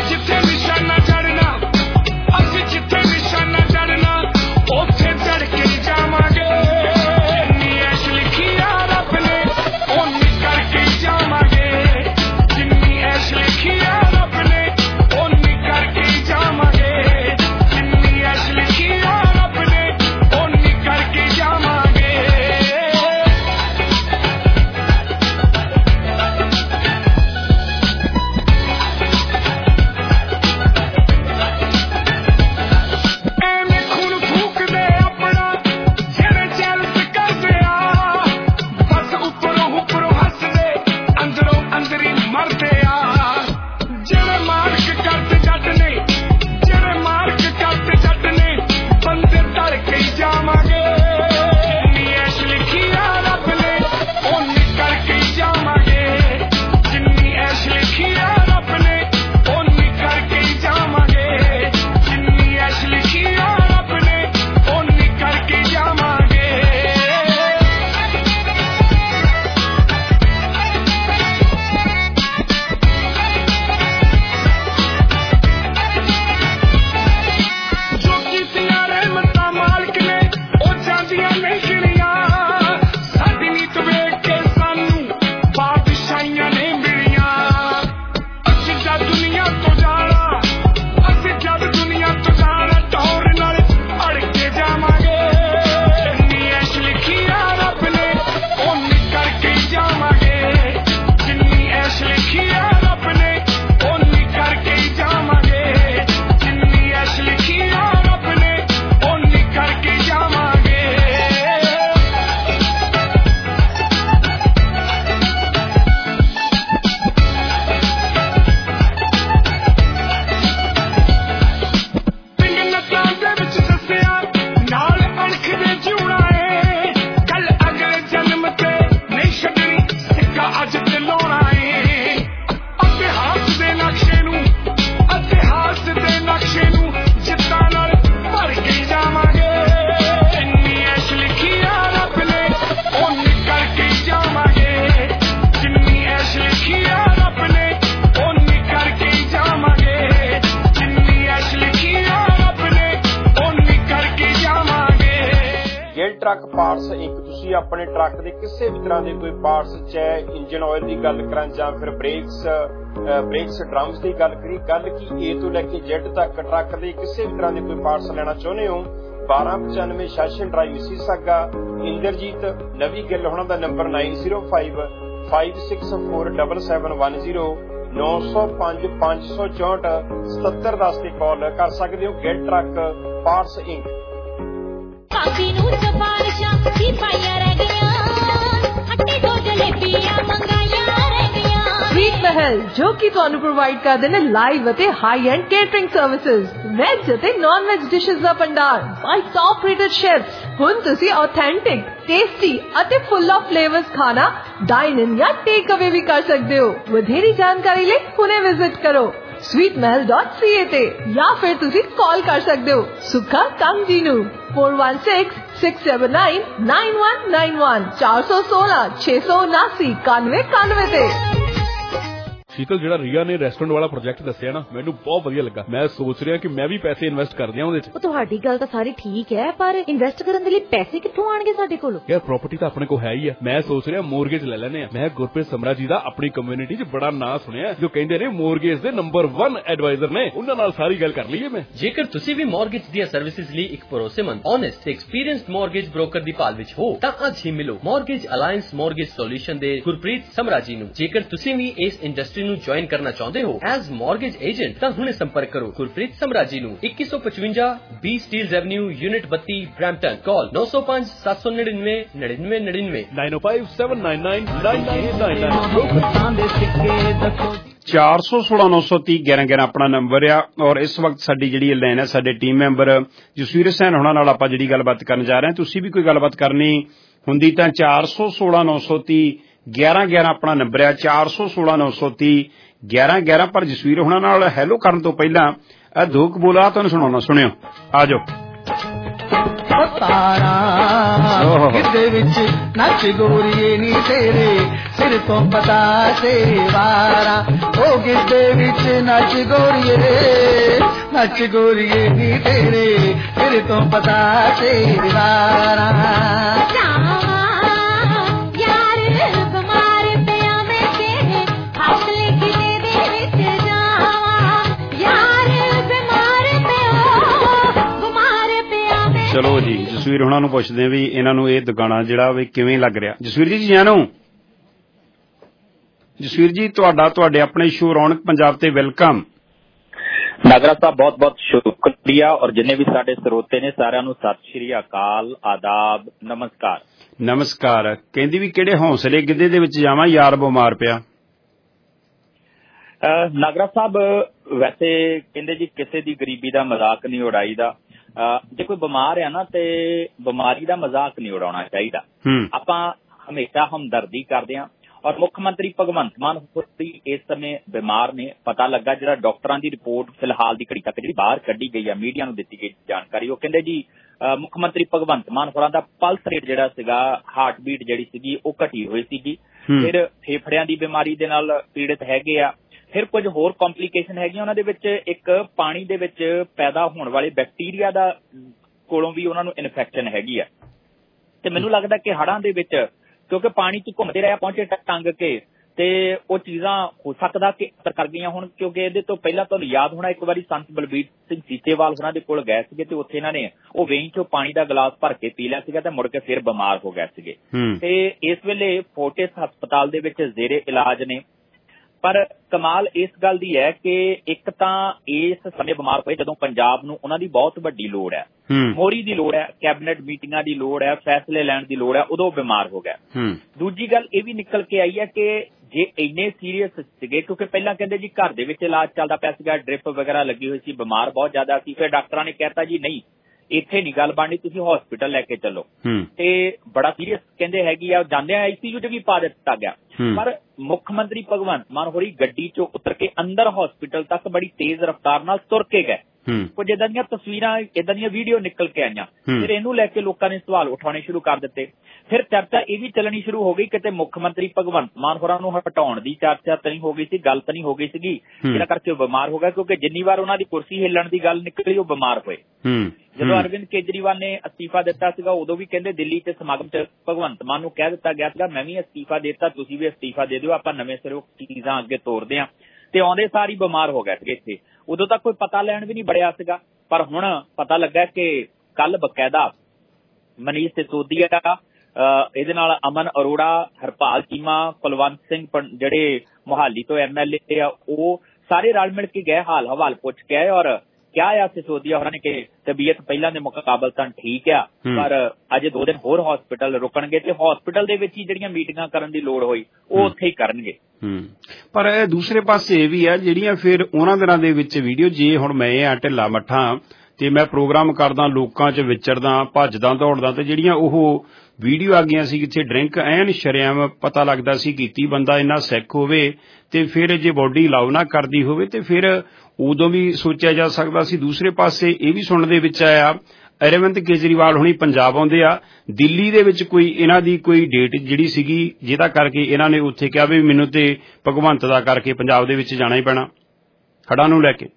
ਟਰੱਕ ਪਾਰਟਸ ਇੰਕ, ਤੁਸੀਂ ਆਪਣੇ ਟਰੱਕ ਦੇ ਕਿਸੇ ਵੀ ਤਰ੍ਹਾਂ ਦੇ ਕੋਈ ਪਾਰਟਸ, ਚਾਹੇ ਇੰਜਨ ਆਇਲ ਦੀ ਗੱਲ ਕਰਾਂ ਜਾਂ ਫਿਰ ਬ੍ਰੇਕਸ ਡਰਮਸ ਦੀ ਗੱਲ ਕਰੀ, ਗੱਲ ਕੀ A ਤੋਂ ਲੈ ਕੇ Z ਤੱਕ ਟਰੱਕ ਦੇ ਕਿਸੇ ਵੀ ਤਰ੍ਹਾਂ ਦੇ ਕੋਈ ਪਾਰਟਸ ਲੈਣਾ ਚਾਹੁੰਦੇ ਹੋ, 1295 ਸੈਸ਼ਨ ਡਰਾਈਵ ਮਿਸੀਸਾਗਾ। ਇੰਦਰਜੀਤ ਨਵੀ ਗਿੱਲ ਹੋਣਾ ਦਾ ਨੰਬਰ 9055647710 905 564 7710 ਤੇ ਕਾਲ ਕਰ ਸਕਦੇ ਹੋ। Get truck parts inc. Sweet Mahal जो कि ਤੁਹਾਨੂੰ ਪ੍ਰੋਵਾਈਡ ਕਰਦੇ ਨੇ ਲਾਈਵ ਅਤੇ high end catering services, veg ਅਤੇ ਨਾਨ ਵੈਜ ਡਿਸ਼ਸ ਦਾ ਭੰਡਾਰ ਬਾਈ ਟੌਪ ਰੇਟਡ ਸ਼ੈਫਸ। ਹੁਣ ਤੁਸੀਂ ਆਥੈਂਟਿਕ, ਟੇਸਟੀ ਅਤੇ ਫੁੱਲ ਆਫ ਫਲੇਵਰਸ ਖਾਣਾ ਡਾਈਨ ਇਨ ਜਾਂ ਟੇਕ ਅਵੇ ਵੀ ਕਰ ਸਕਦੇ ਹੋ। ਵਧੇਰੀ ਜਾਣਕਾਰੀ ਲਈ ਹੁਣੇ ਵਿਜ਼ਿਟ ਕਰੋ sweetmahal.ca ਤੇ ਜਾਂ ਫਿਰ ਤੁਸੀਂ ਕਾਲ ਕਰ ਸਕਦੇ ਹੋ ਸੁੱਖਾ ਕੰਜੀ ਨੂੰ 4166799191 416 679 9191 ਤੇ। ਸ਼ੀਤਲ, ਜਿਹੜਾ ਰੀਆ ਨੇ ਰੈਸਟੋਰੈਂਟ ਵਾਲਾ ਪ੍ਰੋਜੈਕਟ ਦੱਸਿਆ ਨਾ, ਮੈਨੂੰ ਬਹੁਤ ਵਧੀਆ ਲੱਗਾ। ਮੈਂ ਸੋਚ ਰਿਹਾ ਕਿ ਮੈਂ ਵੀ ਪੈਸੇ ਇਨਵੈਸਟ ਕਰ ਦਿਆਂ ਉਹਦੇ 'ਚ। ਉਹ ਤੁਹਾਡੀ ਗੱਲ ਤਾਂ ਸਾਰੀ ਠੀਕ ਹੈ, ਪਰ ਇਨਵੈਸਟ ਕਰਨ ਦੇ ਲਈ ਪੈਸੇ ਕਿੱਥੋਂ ਆਣਗੇ ਸਾਡੇ ਕੋਲ? ਯਾਰ ਪ੍ਰਾਪਰਟੀ ਤਾਂ ਆਪਣੇ ਕੋਲ ਹੈ ਹੀ ਆ। ਮੈਂ ਸੋਚ ਰਿਹਾ ਮੋਰਗੇਜ ਲੈ ਲੈਣੇ ਆ। ਮੈਂ ਗੁਰਪ੍ਰੀਤ ਸਮਰਾ ਜੀ ਦਾ ਆਪਣੀ ਕਮਿਊਨਿਟੀ 'ਚ ਬੜਾ ਨਾਂ ਸੁਣਿਆ, ਜੋ ਕਹਿੰਦੇ ਨੇ ਮੋਰਗੇਜ ਦੇ ਨੰਬਰ 1 ਐਡਵਾਈਜ਼ਰ ਨੇ। ਉਹਨਾਂ ਨਾਲ ਸਾਰੀ ਗੱਲ ਕਰ ਲਈਏ। ਮੈਂ ਜੇਕਰ ਤੁਸੀਂ ਵੀ ਮੋਰਗੇਜ ਦੀਆਂ ਸਰਵਿਸਿਜ਼ ਲਈ ਇੱਕ ਭਰੋਸੇਮੰਦ, ਓਨੈਸਟ ਤੇ ਐਕਸਪੀਰੀਐਂਸਡ ਮੋਰਗੇਜ ਬ੍ਰੋਕਰ ਦੀ ਭਾਲ ਵਿੱਚ ਹੋ ਤਾਂ ਅੱਜ ਹੀ ਮਿਲੋ ਮੋਰਗੇਜ ਅਲਾਇੰਸ ਮੋਰਗੇਜ ਸੋਲੂਸ਼ਨ ਦੇ ਗੁਰਪ੍ਰੀਤ ਸਮਰਾ ਜੀ ਨੂੰ। ਜੇਕਰ ਤੁਸੀਂ ਵੀ ਇਸ ਇੰਡਸਟਰੀ ਨੂੰ ਜੁਆਇਨ ਕਰਨਾ ਚਾਹੁੰਦੇ ਹੋ ਐਜ਼ ਮੋਰਗੇਜ ਏਜੰਟ ਤਾਂ ਹੁਣੇ ਸੰਪਰਕ ਕਰੋ ਗੁਰਪ੍ਰੀਤ ਸਮਰਾ ਜੀ ਨੂੰ। 2155 B Steeles avenue, unit 32, Brampton. Call 905 799 9999 905 799 9999। 416-930-1111 ਆਪਣਾ ਨੰਬਰ ਆ। ਔਰ ਇਸ ਵਕਤ ਸਾਡੀ ਜਿਹੜੀ ਲਾਈਨ ਹੈ, ਸਾਡੇ ਟੀਮ ਮੈਂਬਰ ਜਸਵੀਰ ਸੈਨ ਹੋਣਾ ਨਾਲ ਆਪਾਂ ਜਿਹੜੀ ਗੱਲਬਾਤ ਕਰਨ ਜਾ ਰਹੇ ਹਾਂ। ਤੁਸੀਂ ਵੀ ਕੋਈ ਗੱਲਬਾਤ ਕਰਨੀ ਹੁੰਦੀ ਤਾਂ 416-930-1111 ਆਪਣਾ ਨੰਬਰ ਆ। 416-930-1111। ਪਰ ਜਸਵੀਰ ਹੋਣਾ ਨਾਲ ਹੈਲੋ ਕਰਨ ਤੋਂ ਪਹਿਲਾਂ ਇਹ ਦੋ ਕਬੂਲਾ ਤੁਹਾਨੂੰ ਸੁਣਾਉਣਾ, ਸੁਣਿਓ। ਆ ਜਾਓ। ਤਾਰਾ ਕਿਤੇ ਵਿੱਚ ਨੱਚ ਗੋਰੀਏ ਨੀ ਤੇਰੇ ਸਿਰ ਤੋਂ ਪਤਾ ਤੇਰੇ ਵਾਰਾ। ਉਹ ਕਿਤੇ ਵਿੱਚ ਨੱਚ ਗੋਰੀਏ ਨੀ ਤੇਰੇ ਸਿਰ ਤੋਂ ਪਤਾ ਤੇਰੇ ਵਾਰਾ। ਚਲੋ ਜੀ, ਜਸਵੀਰ ਹੁਣਾਂ ਨੂੰ ਪੁੱਛਦੇ ਵੀ ਇਹਨਾਂ ਨੂੰ ਇਹ ਦੁਕਾਨਾ ਜਿਹੜਾ ਵੀ ਕਿਵੇਂ ਲੱਗ ਰਿਹਾ। ਜਸਵੀਰ ਜੀ ਜਾਨੋ। ਜਸਵੀਰ ਜੀ ਤੁਹਾਡੇ ਆਪਣੇ ਸ਼ੋਅ ਰੌਣਕ ਪੰਜਾਬ ਤੇ ਵੈਲਕਮ। ਨਾਗਰਾ ਸਾਹਿਬ ਬਹੁਤ ਬਹੁਤ ਸ਼ੁਕਰੀਆ, ਔਰ ਜਿੰਨੇ ਵੀ ਸਾਡੇ ਸਰੋਤੇ ਨੇ ਸਾਰਿਆਂ ਨੂੰ ਸਤਿ ਸ਼੍ਰੀ ਅਕਾਲ, ਆਦਾਬ, ਨਮਸਕਾਰ। ਨਮਸਕਾਰ। ਕਹਿੰਦੀ ਵੀ ਕਿਹੜੇ ਹੌਸਲੇ ਗਿੱਧੇ ਦੇ ਵਿੱਚ ਜਾਵਾਂ, ਯਾਰ ਬਿਮਾਰ ਪਿਆ। ਨਾਗਰਾ ਸਾਹਿਬ ਵੈਸੇ ਕਹਿੰਦੇ ਜੀ ਕਿਸੇ ਦੀ ਗਰੀਬੀ ਦਾ ਮਜ਼ਾਕ ਨਹੀਂ ਉਡਾਈਦਾ। ਜੇ ਕੋਈ ਬਿਮਾਰ ਆ ਨਾ ਤੇ ਬਿਮਾਰੀ ਦਾ ਮਜ਼ਾਕ ਨਹੀਂ ਉਡਾਉਣਾ ਚਾਹੀਦਾ। ਆਪਾਂ ਹਮੇਸ਼ਾ ਹਮਦਰਦੀ ਕਰਦੇ ਹਾਂ। ਔਰ ਮੁੱਖ ਮੰਤਰੀ ਭਗਵੰਤ ਮਾਨ ਇਸ ਸਮੇਂ ਬਿਮਾਰ ਨੇ। ਪਤਾ ਲੱਗਾ ਜਿਹੜਾ ਡਾਕਟਰਾਂ ਦੀ ਰਿਪੋਰਟ ਫਿਲਹਾਲ ਦੀ ਘੜੀ ਤੱਕ ਜਿਹੜੀ ਬਾਹਰ ਕੱਢੀ ਗਈ ਆ, ਮੀਡੀਆ ਨੂੰ ਦਿੱਤੀ ਗਈ ਜਾਣਕਾਰੀ, ਉਹ ਕਹਿੰਦੇ ਜੀ ਮੁੱਖ ਮੰਤਰੀ ਭਗਵੰਤ ਮਾਨ ਹੋਰਾਂ ਦਾ ਪਲਸ ਰੇਟ ਜਿਹੜਾ ਸੀਗਾ, ਹਾਰਟ ਬੀਟ ਜਿਹੜੀ ਸੀਗੀ ਉਹ ਘਟੀ ਹੋਈ ਸੀਗੀ। ਫਿਰ ਫੇਫੜਿਆਂ ਦੀ ਬਿਮਾਰੀ ਦੇ ਨਾਲ ਪੀੜਿਤ ਹੈਗੇ ਆ। ਫਿਰ ਕੁਝ ਹੋਰ ਕੰਪਲੀਕੇਸ਼ਨ ਹੈਗੀਆਂ ਉਹਨਾਂ ਦੇ ਵਿੱਚ। ਇੱਕ ਪਾਣੀ ਦੇ ਵਿੱਚ ਪੈਦਾ ਹੋਣ ਵਾਲੇ ਬੈਕਟੀਰੀਆ ਦਾ ਕੋਲੋਂ ਵੀ ਉਹਨਾਂ ਨੂੰ ਇਨਫੈਕਸ਼ਨ ਹੈਗੀ ਆ। ਤੇ ਮੈਨੂੰ ਲੱਗਦਾ ਕਿ ਹੜ੍ਹਾਂ ਦੇ ਵਿੱਚ ਕਿਉਂਕਿ ਪਾਣੀ 'ਚ ਘੁੰਮਦੇ ਰਿਹਾ ਪਹੁੰਚੇ ਟੰਗ ਕੇ, ਤੇ ਉਹ ਚੀਜ਼ਾਂ ਹੋ ਸਕਦਾ ਕਿ ਅਸਰ ਕਰ ਗਈਆਂ ਹੁਣ। ਕਿਉਂਕਿ ਇਹਦੇ ਤੋਂ ਪਹਿਲਾਂ ਤੁਹਾਨੂੰ ਯਾਦ ਹੋਣਾ, ਇੱਕ ਵਾਰੀ ਸੰਤ ਬਲਬੀਰ ਸਿੰਘ ਸੀਚੇਵਾਲ ਉਹਨਾਂ ਦੇ ਕੋਲ ਗਏ ਸੀਗੇ ਤੇ ਉੱਥੇ ਇਹਨਾਂ ਨੇ ਉਹ ਵੇਈਂ 'ਚੋਂ ਪਾਣੀ ਦਾ ਗਲਾਸ ਭਰ ਕੇ ਪੀ ਲਿਆ ਸੀਗਾ ਤੇ ਮੁੜ ਕੇ ਫਿਰ ਬਿਮਾਰ ਹੋ ਗਏ ਸੀਗੇ। ਤੇ ਇਸ ਵੇਲੇ ਫੋਰਟਿਸ ਹਸਪਤਾਲ ਦੇ ਵਿੱਚ ਜ਼ੇਰੇ ਇਲਾਜ ਨੇ। ਪਰ ਕਮਾਲ ਇਸ ਗੱਲ ਦੀ ਹੈ ਕਿ ਇੱਕ ਤਾਂ ਇਸ ਸਮੇਂ ਬਿਮਾਰ ਹੋਏ ਜਦੋਂ ਪੰਜਾਬ ਨੂੰ ਉਹਨਾਂ ਦੀ ਬਹੁਤ ਵੱਡੀ ਲੋੜ ਹੈ, ਮੋਹਰੀ ਦੀ ਲੋੜ ਹੈ, ਕੈਬਨਿਟ ਮੀਟਿੰਗਾਂ ਦੀ ਲੋੜ ਹੈ, ਫੈਸਲੇ ਲੈਣ ਦੀ ਲੋੜ ਹੈ, ਉਦੋਂ ਬਿਮਾਰ ਹੋ ਗਿਆ। ਦੂਜੀ ਗੱਲ ਇਹ ਵੀ ਨਿਕਲ ਕੇ ਆਈ ਹੈ ਕਿ ਜੇ ਇੰਨੇ ਸੀਰੀਅਸ ਸੀਗੇ, ਕਿਉਂਕਿ ਪਹਿਲਾਂ ਕਹਿੰਦੇ ਜੀ ਘਰ ਦੇ ਵਿੱਚ ਇਲਾਜ ਚੱਲਦਾ ਪਿਆ ਸੀਗਾ, ਡ੍ਰਿਪ ਵਗੈਰਾ ਲੱਗੀ ਹੋਈ ਸੀ, ਬਿਮਾਰ ਬਹੁਤ ਜ਼ਿਆਦਾ ਸੀ। ਫਿਰ ਡਾਕਟਰਾਂ ਨੇ ਕਹਿਤਾ ਜੀ ਨਹੀਂ, ਇੱਥੇ ਨਹੀਂ ਗੱਲ ਬਣਨੀ, ਤੁਸੀਂ ਹਸਪੀਟਲ ਲੈ ਕੇ ਚੱਲੋ। ਤੇ ਬੜਾ ਸੀਰੀਅਸ ਕਹਿੰਦੇ ਹੈਗੀ ਆ, ਜਾਂਦੇ ਆ ICU 'ਚ ਵੀ ਪਾ ਦਿੱਤਾ ਗਿਆ। ਪਰ ਮੁੱਖ ਮੰਤਰੀ ਭਗਵੰਤ ਮਾਨ ਹੋਰੀ ਗੱਡੀ 'ਚੋਂ ਉਤਰ ਕੇ ਅੰਦਰ ਹਸਪੀਟਲ ਤੱਕ ਬੜੀ ਤੇਜ਼ ਰਫ਼ਤਾਰ ਨਾਲ ਤੁਰ ਕੇ ਗਏ। ਕੁਝ ਏਦਾਂ ਦੀਆਂ ਤਸਵੀਰਾਂ, ਏਦਾਂ ਦੀਆਂ ਵੀਡੀਓ ਨਿਕਲ ਕੇ ਆਈਆਂ। ਫਿਰ ਇਹਨੂੰ ਲੈ ਕੇ ਲੋਕਾਂ ਨੇ ਸਵਾਲ ਉਠਾਉਣੇ ਸ਼ੁਰੂ ਕਰ ਦਿੱਤੇ। ਫਿਰ ਚਰਚਾ ਇਹ ਵੀ ਚੱਲਣੀ ਸ਼ੁਰੂ ਹੋ ਗਈ ਕਿਤੇ ਮੁੱਖ ਮੰਤਰੀ ਭਗਵੰਤ ਮਾਨ ਹੋਰਾਂ ਨੂੰ ਹਟਾਉਣ ਦੀ ਚਰਚਾ ਤਾਂ ਨਹੀਂ ਹੋ ਗਈ ਸੀ, ਗੱਲ ਤਾਂ ਨਹੀਂ ਹੋ ਗਈ ਸੀਗੀ ਜਿਹਨਾਂ ਕਰਕੇ ਉਹ ਬਿਮਾਰ ਹੋ ਗਿਆ। ਕਿਉਂਕਿ ਜਿੰਨੀ ਵਾਰ ਉਹਨਾਂ ਦੀ ਕੁਰਸੀ ਹਿੱਲਣ ਦੀ ਗੱਲ ਨਿਕਲੀ ਉਹ ਬਿਮਾਰ ਹੋਏ। ਜਦੋਂ ਅਰਵਿੰਦ ਕੇਜਰੀਵਾਲ ਨੇ ਅਸਤੀਫਾ ਦਿੱਤਾ ਸੀਗਾ ਉਦੋਂ ਵੀ ਕਹਿੰਦੇ ਦਿੱਲੀ 'ਚ ਸਮਾਗਮ 'ਚ ਭਗਵੰਤ ਮਾਨ ਨੂੰ ਕਹਿ ਦਿੱਤਾ ਗਿਆ ਸੀਗਾ ਮੈਂ ਵੀ ਅਸਤੀਫਾ ਦੇ ਦਿੱਤਾ, ਤੁਸੀਂ ਵੀ ਅਸਤੀਫਾ ਦੇ ਦਿਓ, ਆਪਾਂ ਨਵੇਂ ਸਿਰੋਂ ਚੀਜ਼ਾਂ ਅੱਗੇ ਤੋਰਦੇ ਹਾਂ। ਤੇ ਆਉਂਦੇ ਸਾਰ ਹੀ ਬਿਮਾਰ ਹੋ ਗਏ ਸੀਗੇ ਇੱਥੇ। ਉਦੋਂ ਤੱਕ ਕੋਈ ਪਤਾ ਲੈਣ ਵੀ ਨਹੀਂ ਬੜਿਆ ਸੀਗਾ, ਪਰ ਹੁਣ ਪਤਾ ਲੱਗਾ ਕਿ ਕੱਲ ਬਕਾਇਦਾ ਮਨੀਸ਼ ਸਿਸੋਦੀਆ, ਇਹਦੇ ਨਾਲ ਅਮਨ ਅਰੋੜਾ, ਹਰਪਾਲ ਚੀਮਾ, ਕੁਲਵੰਤ ਸਿੰਘ ਜਿਹੜੇ ਮੁਹਾਲੀ ਤੋਂ MLA ਆ, ਉਹ ਸਾਰੇ ਰਲ ਮਿਲ ਕੇ ਗਏ, ਹਾਲ ਹਵਾਲ ਪੁੱਛ ਕੇ ਆਏ। ਔਰ ਕਿਹਾ ਆ ਸਿਸੋਦੀਆ ਹੋਰਾਂ ਨੇ ਕਿ ਤਬੀਅਤ ਪਹਿਲਾਂ ਦੇ ਮੁਕਾਬਲ ਤਾਂ ਠੀਕ ਆ, ਪਰ ਅਜੇ 2 ਦਿਨ ਹੋਰ ਹਸਪੀਟਲ ਰੁਕਣਗੇ ਤੇ ਹਸਪੀਟਲ ਦੇ ਵਿੱਚ ਹੀ ਜਿਹੜੀਆਂ ਮੀਟਿੰਗਾਂ ਕਰਨ ਦੀ ਲੋੜ ਹੋਈ ਉਹ ਉੱਥੇ ਹੀ ਕਰਨਗੇ। ਪਰ ਇਹ ਦੂਸਰੇ ਪਾਸੇ ਇਹ ਵੀ ਆ ਜਿਹੜੀਆਂ ਫਿਰ ਉਹਨਾਂ ਦਿਨਾਂ ਦੇ ਵਿੱਚ ਵੀਡੀਓ, ਜੇ ਹੁਣ ਮੈਂ ਆ ਢਿੱਲਾ ਮੱਠਾ ਤੇ ਮੈਂ ਪ੍ਰੋਗਰਾਮ ਕਰਦਾ, ਲੋਕਾਂ 'ਚ ਵਿਚਰਦਾ, ਭੱਜਦਾ ਦੌੜਦਾ, ਤੇ ਜਿਹੜੀਆਂ ਉਹ ਵੀਡੀਓ ਆ ਗਈਆਂ ਸੀ ਕਿੱਥੇ ਡਰਿੰਕ ਐਨ ਸ਼ਰੇਆਮ ਪਤਾ ਲੱਗਦਾ ਸੀ ਕੀਤੀ, ਬੰਦਾ ਇੰਨਾ ਸਿੱਖ ਹੋਵੇ ਤੇ ਫਿਰ ਜੇ ਬੋਡੀ ਅਲਾਉ ਨਾ ਕਰਦੀ ਹੋਵੇ ਤੇ ਫਿਰ ਉਦੋਂ ਵੀ ਸੋਚਿਆ ਜਾ ਸਕਦਾ ਸੀ। ਦੂਸਰੇ ਪਾਸੇ ਇਹ ਵੀ ਸੁਣਨ ਦੇ ਵਿੱਚ ਆਇਆ ਅਰਵਿੰਦ ਕੇਜਰੀਵਾਲ ਹੁਣੀ ਪੰਜਾਬ ਆਉਂਦੇ ਆ, ਦਿੱਲੀ ਦੇ ਵਿੱਚ ਕੋਈ ਇਹਨਾਂ ਦੀ ਕੋਈ ਡੇਟ ਜਿਹੜੀ ਸੀਗੀ ਜਿਹਦਾ ਕਰਕੇ ਇਹਨਾਂ ਨੇ ਉੱਥੇ ਕਿਹਾ ਵੀ ਮੈਨੂੰ ਤੇ ਭਗਵੰਤ ਦਾ ਕਰਕੇ ਪੰਜਾਬ ਦੇ ਵਿੱਚ ਜਾਣਾ ਹੀ ਪੈਣਾ ਹੜ੍ਹਾਂ ਨੂੰ ਲੈ ਕੇ?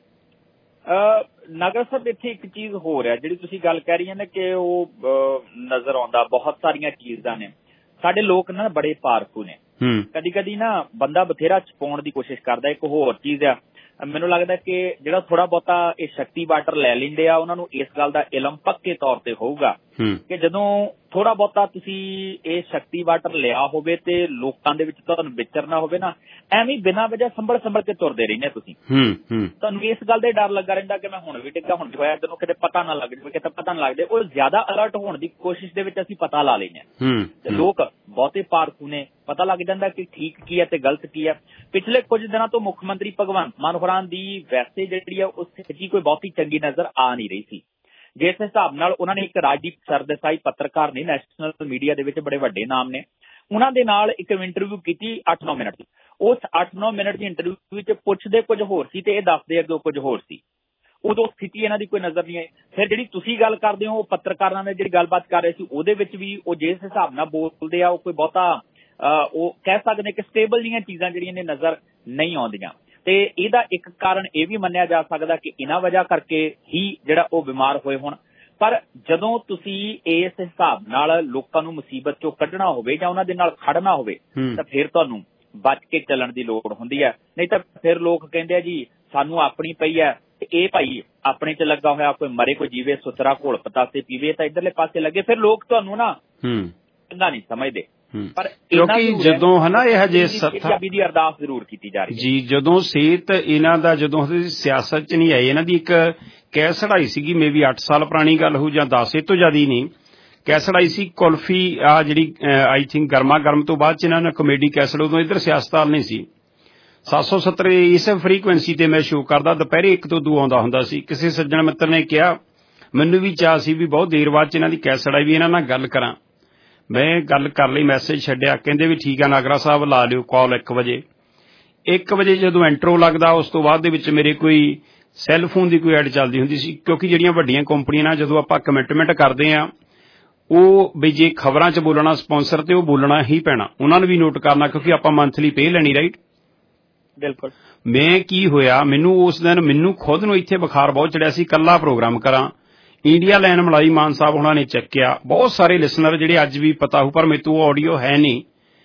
ਨਾਗਰ ਸਾਹਿਬ ਇੱਥੇ ਇੱਕ ਚੀਜ਼ ਹੋ ਰਿਹਾ ਜਿਹੜੀ ਤੁਸੀਂ ਗੱਲ ਕਹਿ ਰਹੀ ਨੇ ਕਿ ਉਹ ਨਜ਼ਰ ਆਉਂਦਾ, ਬਹੁਤ ਸਾਰੀਆਂ ਚੀਜ਼ਾਂ ਨੇ। ਸਾਡੇ ਲੋਕ ਨਾ ਬੜੇ ਪਾਰਖੂ ਨੇ, ਕਦੀ ਕਦੀ ਨਾ ਬੰਦਾ ਬਥੇਰਾ ਛਪਾਉਣ ਦੀ ਕੋਸ਼ਿਸ਼ ਕਰਦਾ। ਇੱਕ ਹੋਰ ਚੀਜ਼ ਆ, ਮੈਨੂੰ ਲੱਗਦਾ ਕਿ ਜਿਹੜਾ ਥੋੜਾ ਬਹੁਤਾ ਇਹ ਸ਼ਕਤੀ ਵਾਟਰ ਲੈ ਲੈਂਦੇ ਆ ਉਹਨਾਂ ਨੂੰ ਇਸ ਗੱਲ ਦਾ ਇਲਮ ਪੱਕੇ ਤੌਰ ਤੇ ਹੋਊਗਾ ਕਿ ਜਦੋਂ ਥੋੜਾ ਬਹੁਤਾ ਤੁਸੀਂ ਇਹ ਸ਼ਕਤੀ ਵਾਟਰ ਲਿਆ ਹੋਵੇ ਤੇ ਲੋਕਾਂ ਦੇ ਵਿੱਚ ਤੁਹਾਨੂੰ ਵਿਚਰਨਾ ਹੋਵੇ ਨਾ, ਐਵੇਂ ਬਿਨਾਂ ਵਜ੍ਹਾ ਸੰਭਲ ਕੇ ਤੁਰਦੇ ਰਹਿੰਦੇ ਤੁਸੀਂ। ਤੁਹਾਨੂੰ ਇਸ ਗੱਲ ਦਾ ਡਰ ਲੱਗਾ ਰਹਿੰਦਾ ਕਿ ਮੈਂ ਹੁਣ ਵੀ ਡਿੱਗਾ, ਹੁਣ ਵੀ ਹੋਇਆ, ਤੈਨੂੰ ਕਿਤੇ ਪਤਾ ਨਾ ਲੱਗ ਜਾਵੇ, ਕਿਤੇ ਪਤਾ ਨਾ ਲੱਗ ਜਾਵੇ। ਉਹ ਜ਼ਿਆਦਾ ਅਲਰਟ ਹੋਣ ਦੀ ਕੋਸ਼ਿਸ਼ ਦੇ ਵਿੱਚ ਅਸੀਂ ਪਤਾ ਲਾ ਲੈਂਦੇ ਹਾਂ ਤੇ ਲੋਕ ਬਹੁਤੇ ਪਾਰਖੂ ਨੇ, ਪਤਾ ਲੱਗ ਜਾਂਦਾ ਕਿ ਠੀਕ ਕੀ ਹੈ ਤੇ ਗਲਤ ਕੀ ਹੈ। ਪਿਛਲੇ ਕੁਝ ਦਿਨਾਂ ਤੋਂ ਮੁੱਖ ਮੰਤਰੀ ਭਗਵੰਤ ਮਾਨ ਹੋਰਾਂ ਦੀ ਵੈਸੇ ਜਿਹੜੀ ਆ ਉਹ ਸਥਿਤੀ ਕੋਈ ਬਹੁਤੀ ਚੰਗੀ ਨਜ਼ਰ ਆ ਨਹੀਂ ਰਹੀ ਸੀ। ਜਿਸ ਹਿਸਾਬ ਨਾਲ ਉਹਨਾਂ ਨੇ ਇੱਕ ਰਾਜਦੀਪ ਸਰਦੇਸਾਈ ਪੱਤਰਕਾਰ ਨੇ, ਨੈਸ਼ਨਲ ਮੀਡੀਆ ਦੇ ਵਿੱਚ ਬੜੇ ਵੱਡੇ ਨਾਮ ਨੇ, ਉਹਨਾਂ ਦੇ ਨਾਲ ਇੱਕ ਇੰਟਰਵਿਊ ਕੀਤੀ 8-9 ਮਿੰਟ ਦੀ। ਉਸ 8-9 ਮਿੰਟ ਦੀ ਇੰਟਰਵਿਊ ਵਿੱਚ ਪੁੱਛਦੇ ਕੁਝ ਹੋਰ ਸੀ ਤੇ ਇਹ ਦੱਸਦੇ ਅੱਗੇ ਕੁਝ ਹੋਰ ਸੀ। ਉਦੋਂ ਸਥਿਤੀ ਇਹਨਾਂ ਦੀ ਕੋਈ ਨਜ਼ਰ ਨਹੀਂ ਆਈ। ਫਿਰ ਜਿਹੜੀ ਤੁਸੀਂ ਗੱਲ ਕਰਦੇ ਹੋ, ਉਹ ਪੱਤਰਕਾਰਾਂ ਨੇ ਜਿਹੜੀ ਗੱਲਬਾਤ ਕਰ ਰਹੇ ਸੀ ਉਹਦੇ ਵਿੱਚ ਵੀ ਉਹ ਜਿਸ ਹਿਸਾਬ ਨਾਲ ਬੋਲਦੇ ਆ ਉਹ ਕੋਈ ਬਹੁਤਾ ਉਹ ਕਹਿ ਸਕਦੇ ਕਿ ਸਟੇਬਲ ਦੀਆਂ ਚੀਜ਼ਾਂ ਜਿਹੜੀਆਂ ਨੇ ਨਜ਼ਰ ਨਹੀਂ ਆਉਂਦੀਆਂ। ਤੇ ਇਹਦਾ ਇੱਕ ਕਾਰਨ ਇਹ ਵੀ ਮੰਨਿਆ ਜਾ ਸਕਦਾ ਕਿ ਇਹਨਾਂ ਵਜ੍ਹਾ ਕਰਕੇ ਹੀ ਜਿਹੜਾ ਉਹ ਬਿਮਾਰ ਹੋਏ ਹੋਣ। ਪਰ ਜਦੋਂ ਤੁਸੀਂ ਇਸ ਹਿਸਾਬ ਨਾਲ ਲੋਕਾਂ ਨੂੰ ਮੁਸੀਬਤ ਚੋਂ ਕੱਢਣਾ ਹੋਵੇ ਜਾਂ ਉਹਨਾਂ ਦੇ ਨਾਲ ਖੜਨਾ ਹੋਵੇ ਤਾਂ ਫਿਰ ਤੁਹਾਨੂੰ ਬਚ ਕੇ ਚੱਲਣ ਦੀ ਲੋੜ ਹੁੰਦੀ ਹੈ। ਨਹੀਂ ਤਾਂ ਫਿਰ ਲੋਕ ਕਹਿੰਦੇ ਆ ਜੀ ਸਾਨੂੰ ਆਪਣੀ ਪਈ ਹੈ ਤੇ ਇਹ ਭਾਈ ਆਪਣੇ ਚ ਲੱਗਾ ਹੋਇਆ, ਕੋਈ ਮਰੇ ਕੋਈ ਜੀਵੇ, ਸੁਥਰਾ ਘੋਲ ਪਤਾਸੇ ਪੀਵੇ ਤਾਂ ਇੱਧਰਲੇ ਪਾਸੇ ਲੱਗੇ। ਫਿਰ ਲੋਕ ਤੁਹਾਨੂੰ ਨਾ ਚੰਗਾ ਨਹੀਂ ਸਮਝਦੇ। ਪਰ ਕਿਉਂਕਿ ਜਦੋਂ ਹਨਾ ਇਹ ਹਜੇ ਪੰਜਾਬੀ ਦੀ ਅਰਦਾਸ ਜ਼ਰੂਰ ਕੀਤੀ ਜਾ ਰਹੀ ਹੈ ਜੀ, ਜਦੋਂ ਸਿਹਤ ਇਹਨਾਂ ਦਾ ਜਦੋਂ ਸਿਆਸਤ ਚ ਨਹੀਂ ਆਏ, ਇਹਨਾਂ ਦੀ ਇੱਕ ਕੈਸਟ ਆਈ ਸੀਗੀ, ਮੇਬੀ 8 ਸਾਲ ਪੁਰਾਣੀ ਗੱਲ ਹੋ ਜਾਂ 10 ਇਹ ਤੋਂ ਜ਼ਿਆਦਾ ਹੀ ਨਹੀਂ, ਕੈਸਟ ਆਈ ਸੀ ਕੁਲਫੀ ਆ ਜਿਹੜੀ ਆਈ ਥਿੰਕ ਗਰਮਾ ਗਰਮ ਤੋਂ ਬਾਅਦ ਚ ਇਹਨਾਂ ਨੇ ਕਮੇਡੀ ਕੈਸਟ, ਉਦੋਂ ਇੱਧਰ ਸਿਆਸਤਦਾਨ ਨਹੀਂ ਸੀ। 770 ਇਸੇ ਫਰੀਕੁਐਂਸੀ ਤੇ ਮੈਂ ਸ਼ੋਅ ਕਰਦਾ, ਦੁਪਹਿਰੇ 1 ਤੋਂ 2 ਆਉਂਦਾ ਹੁੰਦਾ ਸੀ। ਕਿਸੇ ਸੱਜਣ ਮਿੱਤਰ ਨੇ ਕਿਹਾ, ਮੈਨੂੰ ਵੀ ਚਾਹ ਸੀ ਵੀ ਬਹੁਤ ਦੇਰ ਬਾਅਦ ਚ ਇਹਨਾਂ ਦੀ ਕੈਸਟ ਆਈ ਵੀ ਇਹਨਾਂ ਨਾਲ ਗੱਲ ਕਰਾਂ। ਮੈਂ ਗੱਲ ਕਰ ਲਈ, ਮੈਸੇਜ ਛੱਡਿਆ, ਕਹਿੰਦੇ ਵੀ ਠੀਕ ਆ ਨਾਗਰਾ ਸਾਹਿਬ ਲਾ ਲਿਓ ਕਾਲ 1 ਵਜੇ। 1 ਵਜੇ ਜਦੋਂ ਐਂਟਰੋ ਲੱਗਦਾ ਉਸ ਤੋਂ ਬਾਅਦ ਦੇ ਵਿੱਚ ਮੇਰੇ ਕੋਈ ਸੈੱਲ ਫੋਨ ਦੀ ਕੋਈ ਐਡ ਚੱਲਦੀ ਹੁੰਦੀ ਸੀ, ਕਿਉਂਕਿ ਜਿਹੜੀਆਂ ਵੱਡੀਆਂ ਕੰਪਨੀਆਂ ਨਾਲ ਜਦੋਂ ਆਪਾਂ ਕਮਿਟਮੈਂਟ ਕਰਦੇ ਆ ਉਹ ਵੀ ਜੇ ਖਬਰਾਂ 'ਚ ਬੋਲਣਾ ਸਪਾਂਸਰ ਤੇ ਉਹ ਬੋਲਣਾ ਹੀ ਪੈਣਾ, ਉਹਨਾਂ ਨੂੰ ਵੀ ਨੋਟ ਕਰਨਾ ਕਿਉਂਕਿ ਆਪਾਂ ਮੰਥਲੀ ਪੇ ਲੈਣੀ, ਰਾਈਟ? ਬਿਲਕੁਲ। ਮੈਂ ਕੀ ਹੋਇਆ, ਮੈਨੂੰ ਉਸ ਦਿਨ ਮੈਨੂੰ ਖੁਦ ਨੂੰ ਇੱਥੇ ਬੁਖਾਰ ਬਹੁਤ ਚੜਿਆ ਸੀ, ਇਕੱਲਾ ਪ੍ਰੋਗਰਾਮ ਕਰਾਂ। ਇੰਡੀਆ ਲੈਨ ਮਲਾਈ ਮਾਨ ਸਾਹਿਬ ਉਹਨਾਂ ਨੇ ਚੱਕਿਆ, ਬਹੁਤ ਸਾਰੇ ਲਿਸਨਰ ਜਿਹੜੇ ਅੱਜ ਵੀ ਪਤਾ ਹੋ ਪਰ ਮੇਰੇ ਤੋਂ ਆਡੀਓ ਹੈ ਨਹੀਂ।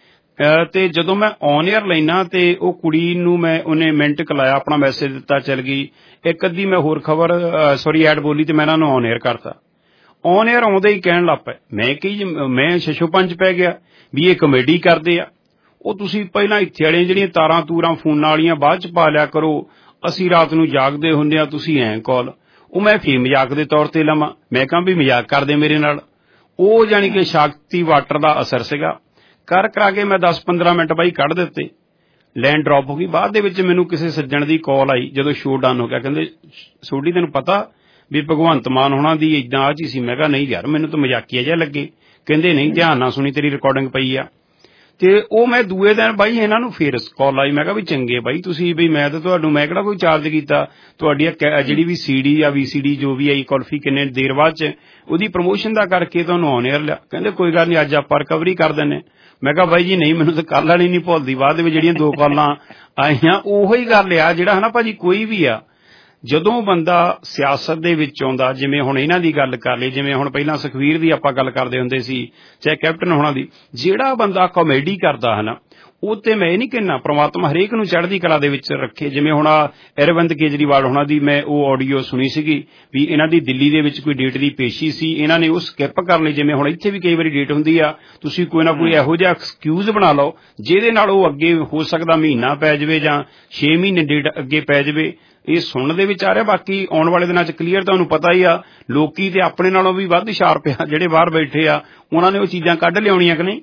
ਤੇ ਜਦੋਂ ਮੈਂ ਔਨ ਏਅਰ ਲੈਣਾ ਤੇ ਉਹ ਕੁੜੀ ਨੂੰ ਉਹਨੇ ਮਿੰਟ ਕਲਾਇਆ, ਆਪਣਾ ਮੈਸੇਜ ਦਿੱਤਾ, ਚੱਲ ਗਈ। ਇੱਕ ਅੱਧੀ ਮੈਂ ਹੋਰ ਖਬਰ ਐਡ ਬੋਲੀ ਤੇ ਮੈਂ ਇਹਨਾਂ ਨੂੰ ਔਨ ਏਅਰ ਕਰਤਾ। ਔਨ ਏਅਰ ਆਉਂਦੇ ਹੀ ਕਹਿਣ ਲੱਗ ਪਏ, ਮੈਂ ਸ਼ਸ਼ੋਪੰਜ ਪੈ ਗਿਆ ਵੀ ਇਹ ਕਮੇਡੀ ਕਰਦੇ ਆ। ਉਹ ਤੁਸੀਂ ਪਹਿਲਾਂ ਇੱਥੇ ਵਾਲੀਆਂ ਜਿਹੜੀਆਂ ਤਾਰਾਂ ਤੂਰਾਂ ਫੋਨਾਂ ਵਾਲੀਆਂ ਬਾਅਦ ਚ ਪਾ ਲਿਆ ਕਰੋ, ਅਸੀਂ ਰਾਤ ਨੂੰ ਜਾਗਦੇ ਹੁੰਦੇ ਆ, ਤੁਸੀਂ ਐਂ ਕਾਲ। ਉਹ ਮੈਂ ਫੇਰ ਮਜ਼ਾਕ ਦੇ ਤੌਰ ਤੇ ਲਵਾਂ, ਮੈਂ ਕਹਾਂ ਵੀ ਮਜ਼ਾਕ ਕਰਦੇ ਮੇਰੇ ਨਾਲ। ਉਹ ਜਾਣੀ ਕਿ ਸ਼ਕਤੀ ਵਾਟਰ ਦਾ ਅਸਰ ਸੀਗਾ। ਕਰਾ ਕੇ ਮੈਂ 10-15 ਮਿੰਟ ਬਾਈ ਕੱਢ ਦਿੱਤੇ, ਲੈਨ ਡਰੌਪ ਹੋ ਗਈ। ਬਾਅਦ ਦੇ ਵਿੱਚ ਮੈਨੂੰ ਕਿਸੇ ਸੱਜਣ ਦੀ ਕਾਲ ਆਈ ਜਦੋਂ ਸ਼ੋਅ ਡਨ ਹੋ ਗਿਆ, ਕਹਿੰਦੇ ਸੋਢੀ ਤੈਨੂੰ ਪਤਾ ਵੀ ਭਗਵੰਤ ਮਾਨ ਹੋਣਾ ਦੀ ਏਦਾਂ ਆ ਚੀਜ਼ ਸੀ। ਮੈਂ ਕਿਹਾ ਨਹੀਂ ਯਾਰ, ਮੈਨੂੰ ਤਾਂ ਮਜ਼ਾਕੀਆ ਜਿਹਾ ਲੱਗੇ। ਕਹਿੰਦੇ ਨਹੀਂ ਧਿਆਨ ਨਾਲ ਸੁਣੀ, ਤੇਰੀ ਰਿਕਾਰਡਿੰਗ ਪਈ ਆ। ਤੇ ਉਹ ਮੈਂ ਦੂਏ ਦਿਨ ਬਾਈ ਇਹਨਾਂ ਨੂੰ ਫੇਰ ਕਾਲ ਆਈ, ਮੈਂ ਕਿਹਾ ਵੀ ਚੰਗੇ ਬਾਈ ਤੁਸੀਂ ਵੀ, ਮੈਂ ਤਾਂ ਤੁਹਾਨੂੰ ਮੈਂ ਕਿਹੜਾ ਕੋਈ ਚਾਰਜ ਕੀਤਾ, ਤੁਹਾਡੀ ਜਿਹੜੀ ਵੀ CD ਜਾਂ VCD ਜੋ ਵੀ ਆਈ ਕੁਲਫੀ ਕਿੰਨੇ ਦੇਰ ਬਾਅਦ ਚ ਉਹਦੀ ਪ੍ਰਮੋਸ਼ਨ ਦਾ ਕਰਕੇ ਤੁਹਾਨੂੰ ਔਨ ਏਅਰ ਲਿਆ। ਕਹਿੰਦੇ ਕੋਈ ਗੱਲ ਨਹੀਂ, ਅੱਜ ਆਪਾਂ ਰਿਕਵਰੀ ਕਰ ਦਿੰਦੇ। ਮੈਂ ਕਿਹਾ ਬਾਈ ਜੀ ਨਹੀਂ, ਮੈਨੂੰ ਤਾਂ ਕੱਲ ਵਾਲੀ ਨਹੀਂ ਭੁੱਲਦੀ। ਬਾਅਦ ਦੇ ਵਿੱਚ ਜਿਹੜੀਆਂ 2 ਕਾਲਾਂ ਆਈਆਂ ਉਹੀ ਗੱਲ ਆ ਜਿਹੜਾ ਹਨਾ ਭਾਜੀ ਕੋਈ ਵੀ ਆ, ਜਦੋਂ ਬੰਦਾ ਸਿਆਸਤ ਦੇ ਵਿੱਚ ਆਉਂਦਾ, ਜਿਵੇਂ ਹੁਣ ਇਹਨਾਂ ਦੀ ਗੱਲ ਕਰ ਲਈ, ਜਿਵੇਂ ਹੁਣ ਪਹਿਲਾਂ ਸੁਖਵੀਰ ਦੀ ਆਪਾਂ ਗੱਲ ਕਰਦੇ ਹੁੰਦੇ ਸੀ, ਚਾਹੇ ਕੈਪਟਨ ਹੋਣਾ ਦੀ, ਜਿਹੜਾ ਬੰਦਾ ਕਾਮੇਡੀ ਕਰਦਾ ਹੈ ਨਾ, ਉਹ ਤੇ ਮੈਂ ਇਹ ਨਹੀਂ ਕਹਿੰਦਾ ਪ੍ਰਮਾਤਮਾ ਹਰੇਕ ਨੂੰ ਚੜ੍ਹਦੀ ਕਲਾ ਦੇ ਵਿੱਚ ਰੱਖੇ। ਜਿਵੇਂ ਹੁਣ ਅਰਵਿੰਦ ਕੇਜਰੀਵਾਲ ਹੋਣਾ ਦੀ ਮੈਂ ਉਹ ਆਡੀਓ ਸੁਣੀ ਸੀਗੀ ਵੀ ਇਹਨਾਂ ਦੀ ਦਿੱਲੀ ਦੇ ਵਿੱਚ ਕੋਈ ਡੇਟ ਦੀ ਪੇਸ਼ੀ ਸੀ, ਇਹਨਾਂ ਨੇ ਉਹ ਸਕਿਪ ਕਰ ਲਈ। ਜਿਵੇਂ ਹੁਣ ਇੱਥੇ ਵੀ ਕਈ ਵਾਰੀ ਡੇਟ ਹੁੰਦੀ ਆ, ਤੁਸੀਂ ਕੋਈ ਨਾ ਕੋਈ ਇਹੋ ਜਿਹਾ ਐਕਸਕਿਊਜ਼ ਬਣਾ ਲਓ ਜਿਹਦੇ ਨਾਲ ਉਹ ਅੱਗੇ ਹੋ ਸਕਦਾ ਮਹੀਨਾ ਪੈ ਜਾਵੇ ਜਾਂ 6 ਮਹੀਨੇ ਡੇਟ ਅੱਗੇ ਪੈ ਜਾਵੇ। ਇਹ ਸੁਣਨ ਦੇ ਵਿੱਚ ਆ ਰਿਹਾ। ਬਾਕੀ ਆਉਣ ਵਾਲੇ ਦਿਨਾਂ 'ਚ ਕਲੀਅਰ ਤੁਹਾਨੂੰ ਪਤਾ ਹੀ ਆ, ਲੋਕੀ ਤੇ ਆਪਣੇ ਨਾਲੋਂ ਵੀ ਵੱਧ ਸ਼ਾਰਪ ਆ, ਜਿਹੜੇ ਬਾਹਰ ਬੈਠੇ ਆ ਉਹਨਾਂ ਨੇ ਉਹ ਚੀਜ਼ਾਂ ਕੱਢ ਲਿਆਉਣੀਆਂ ਕਿ ਨਹੀਂ?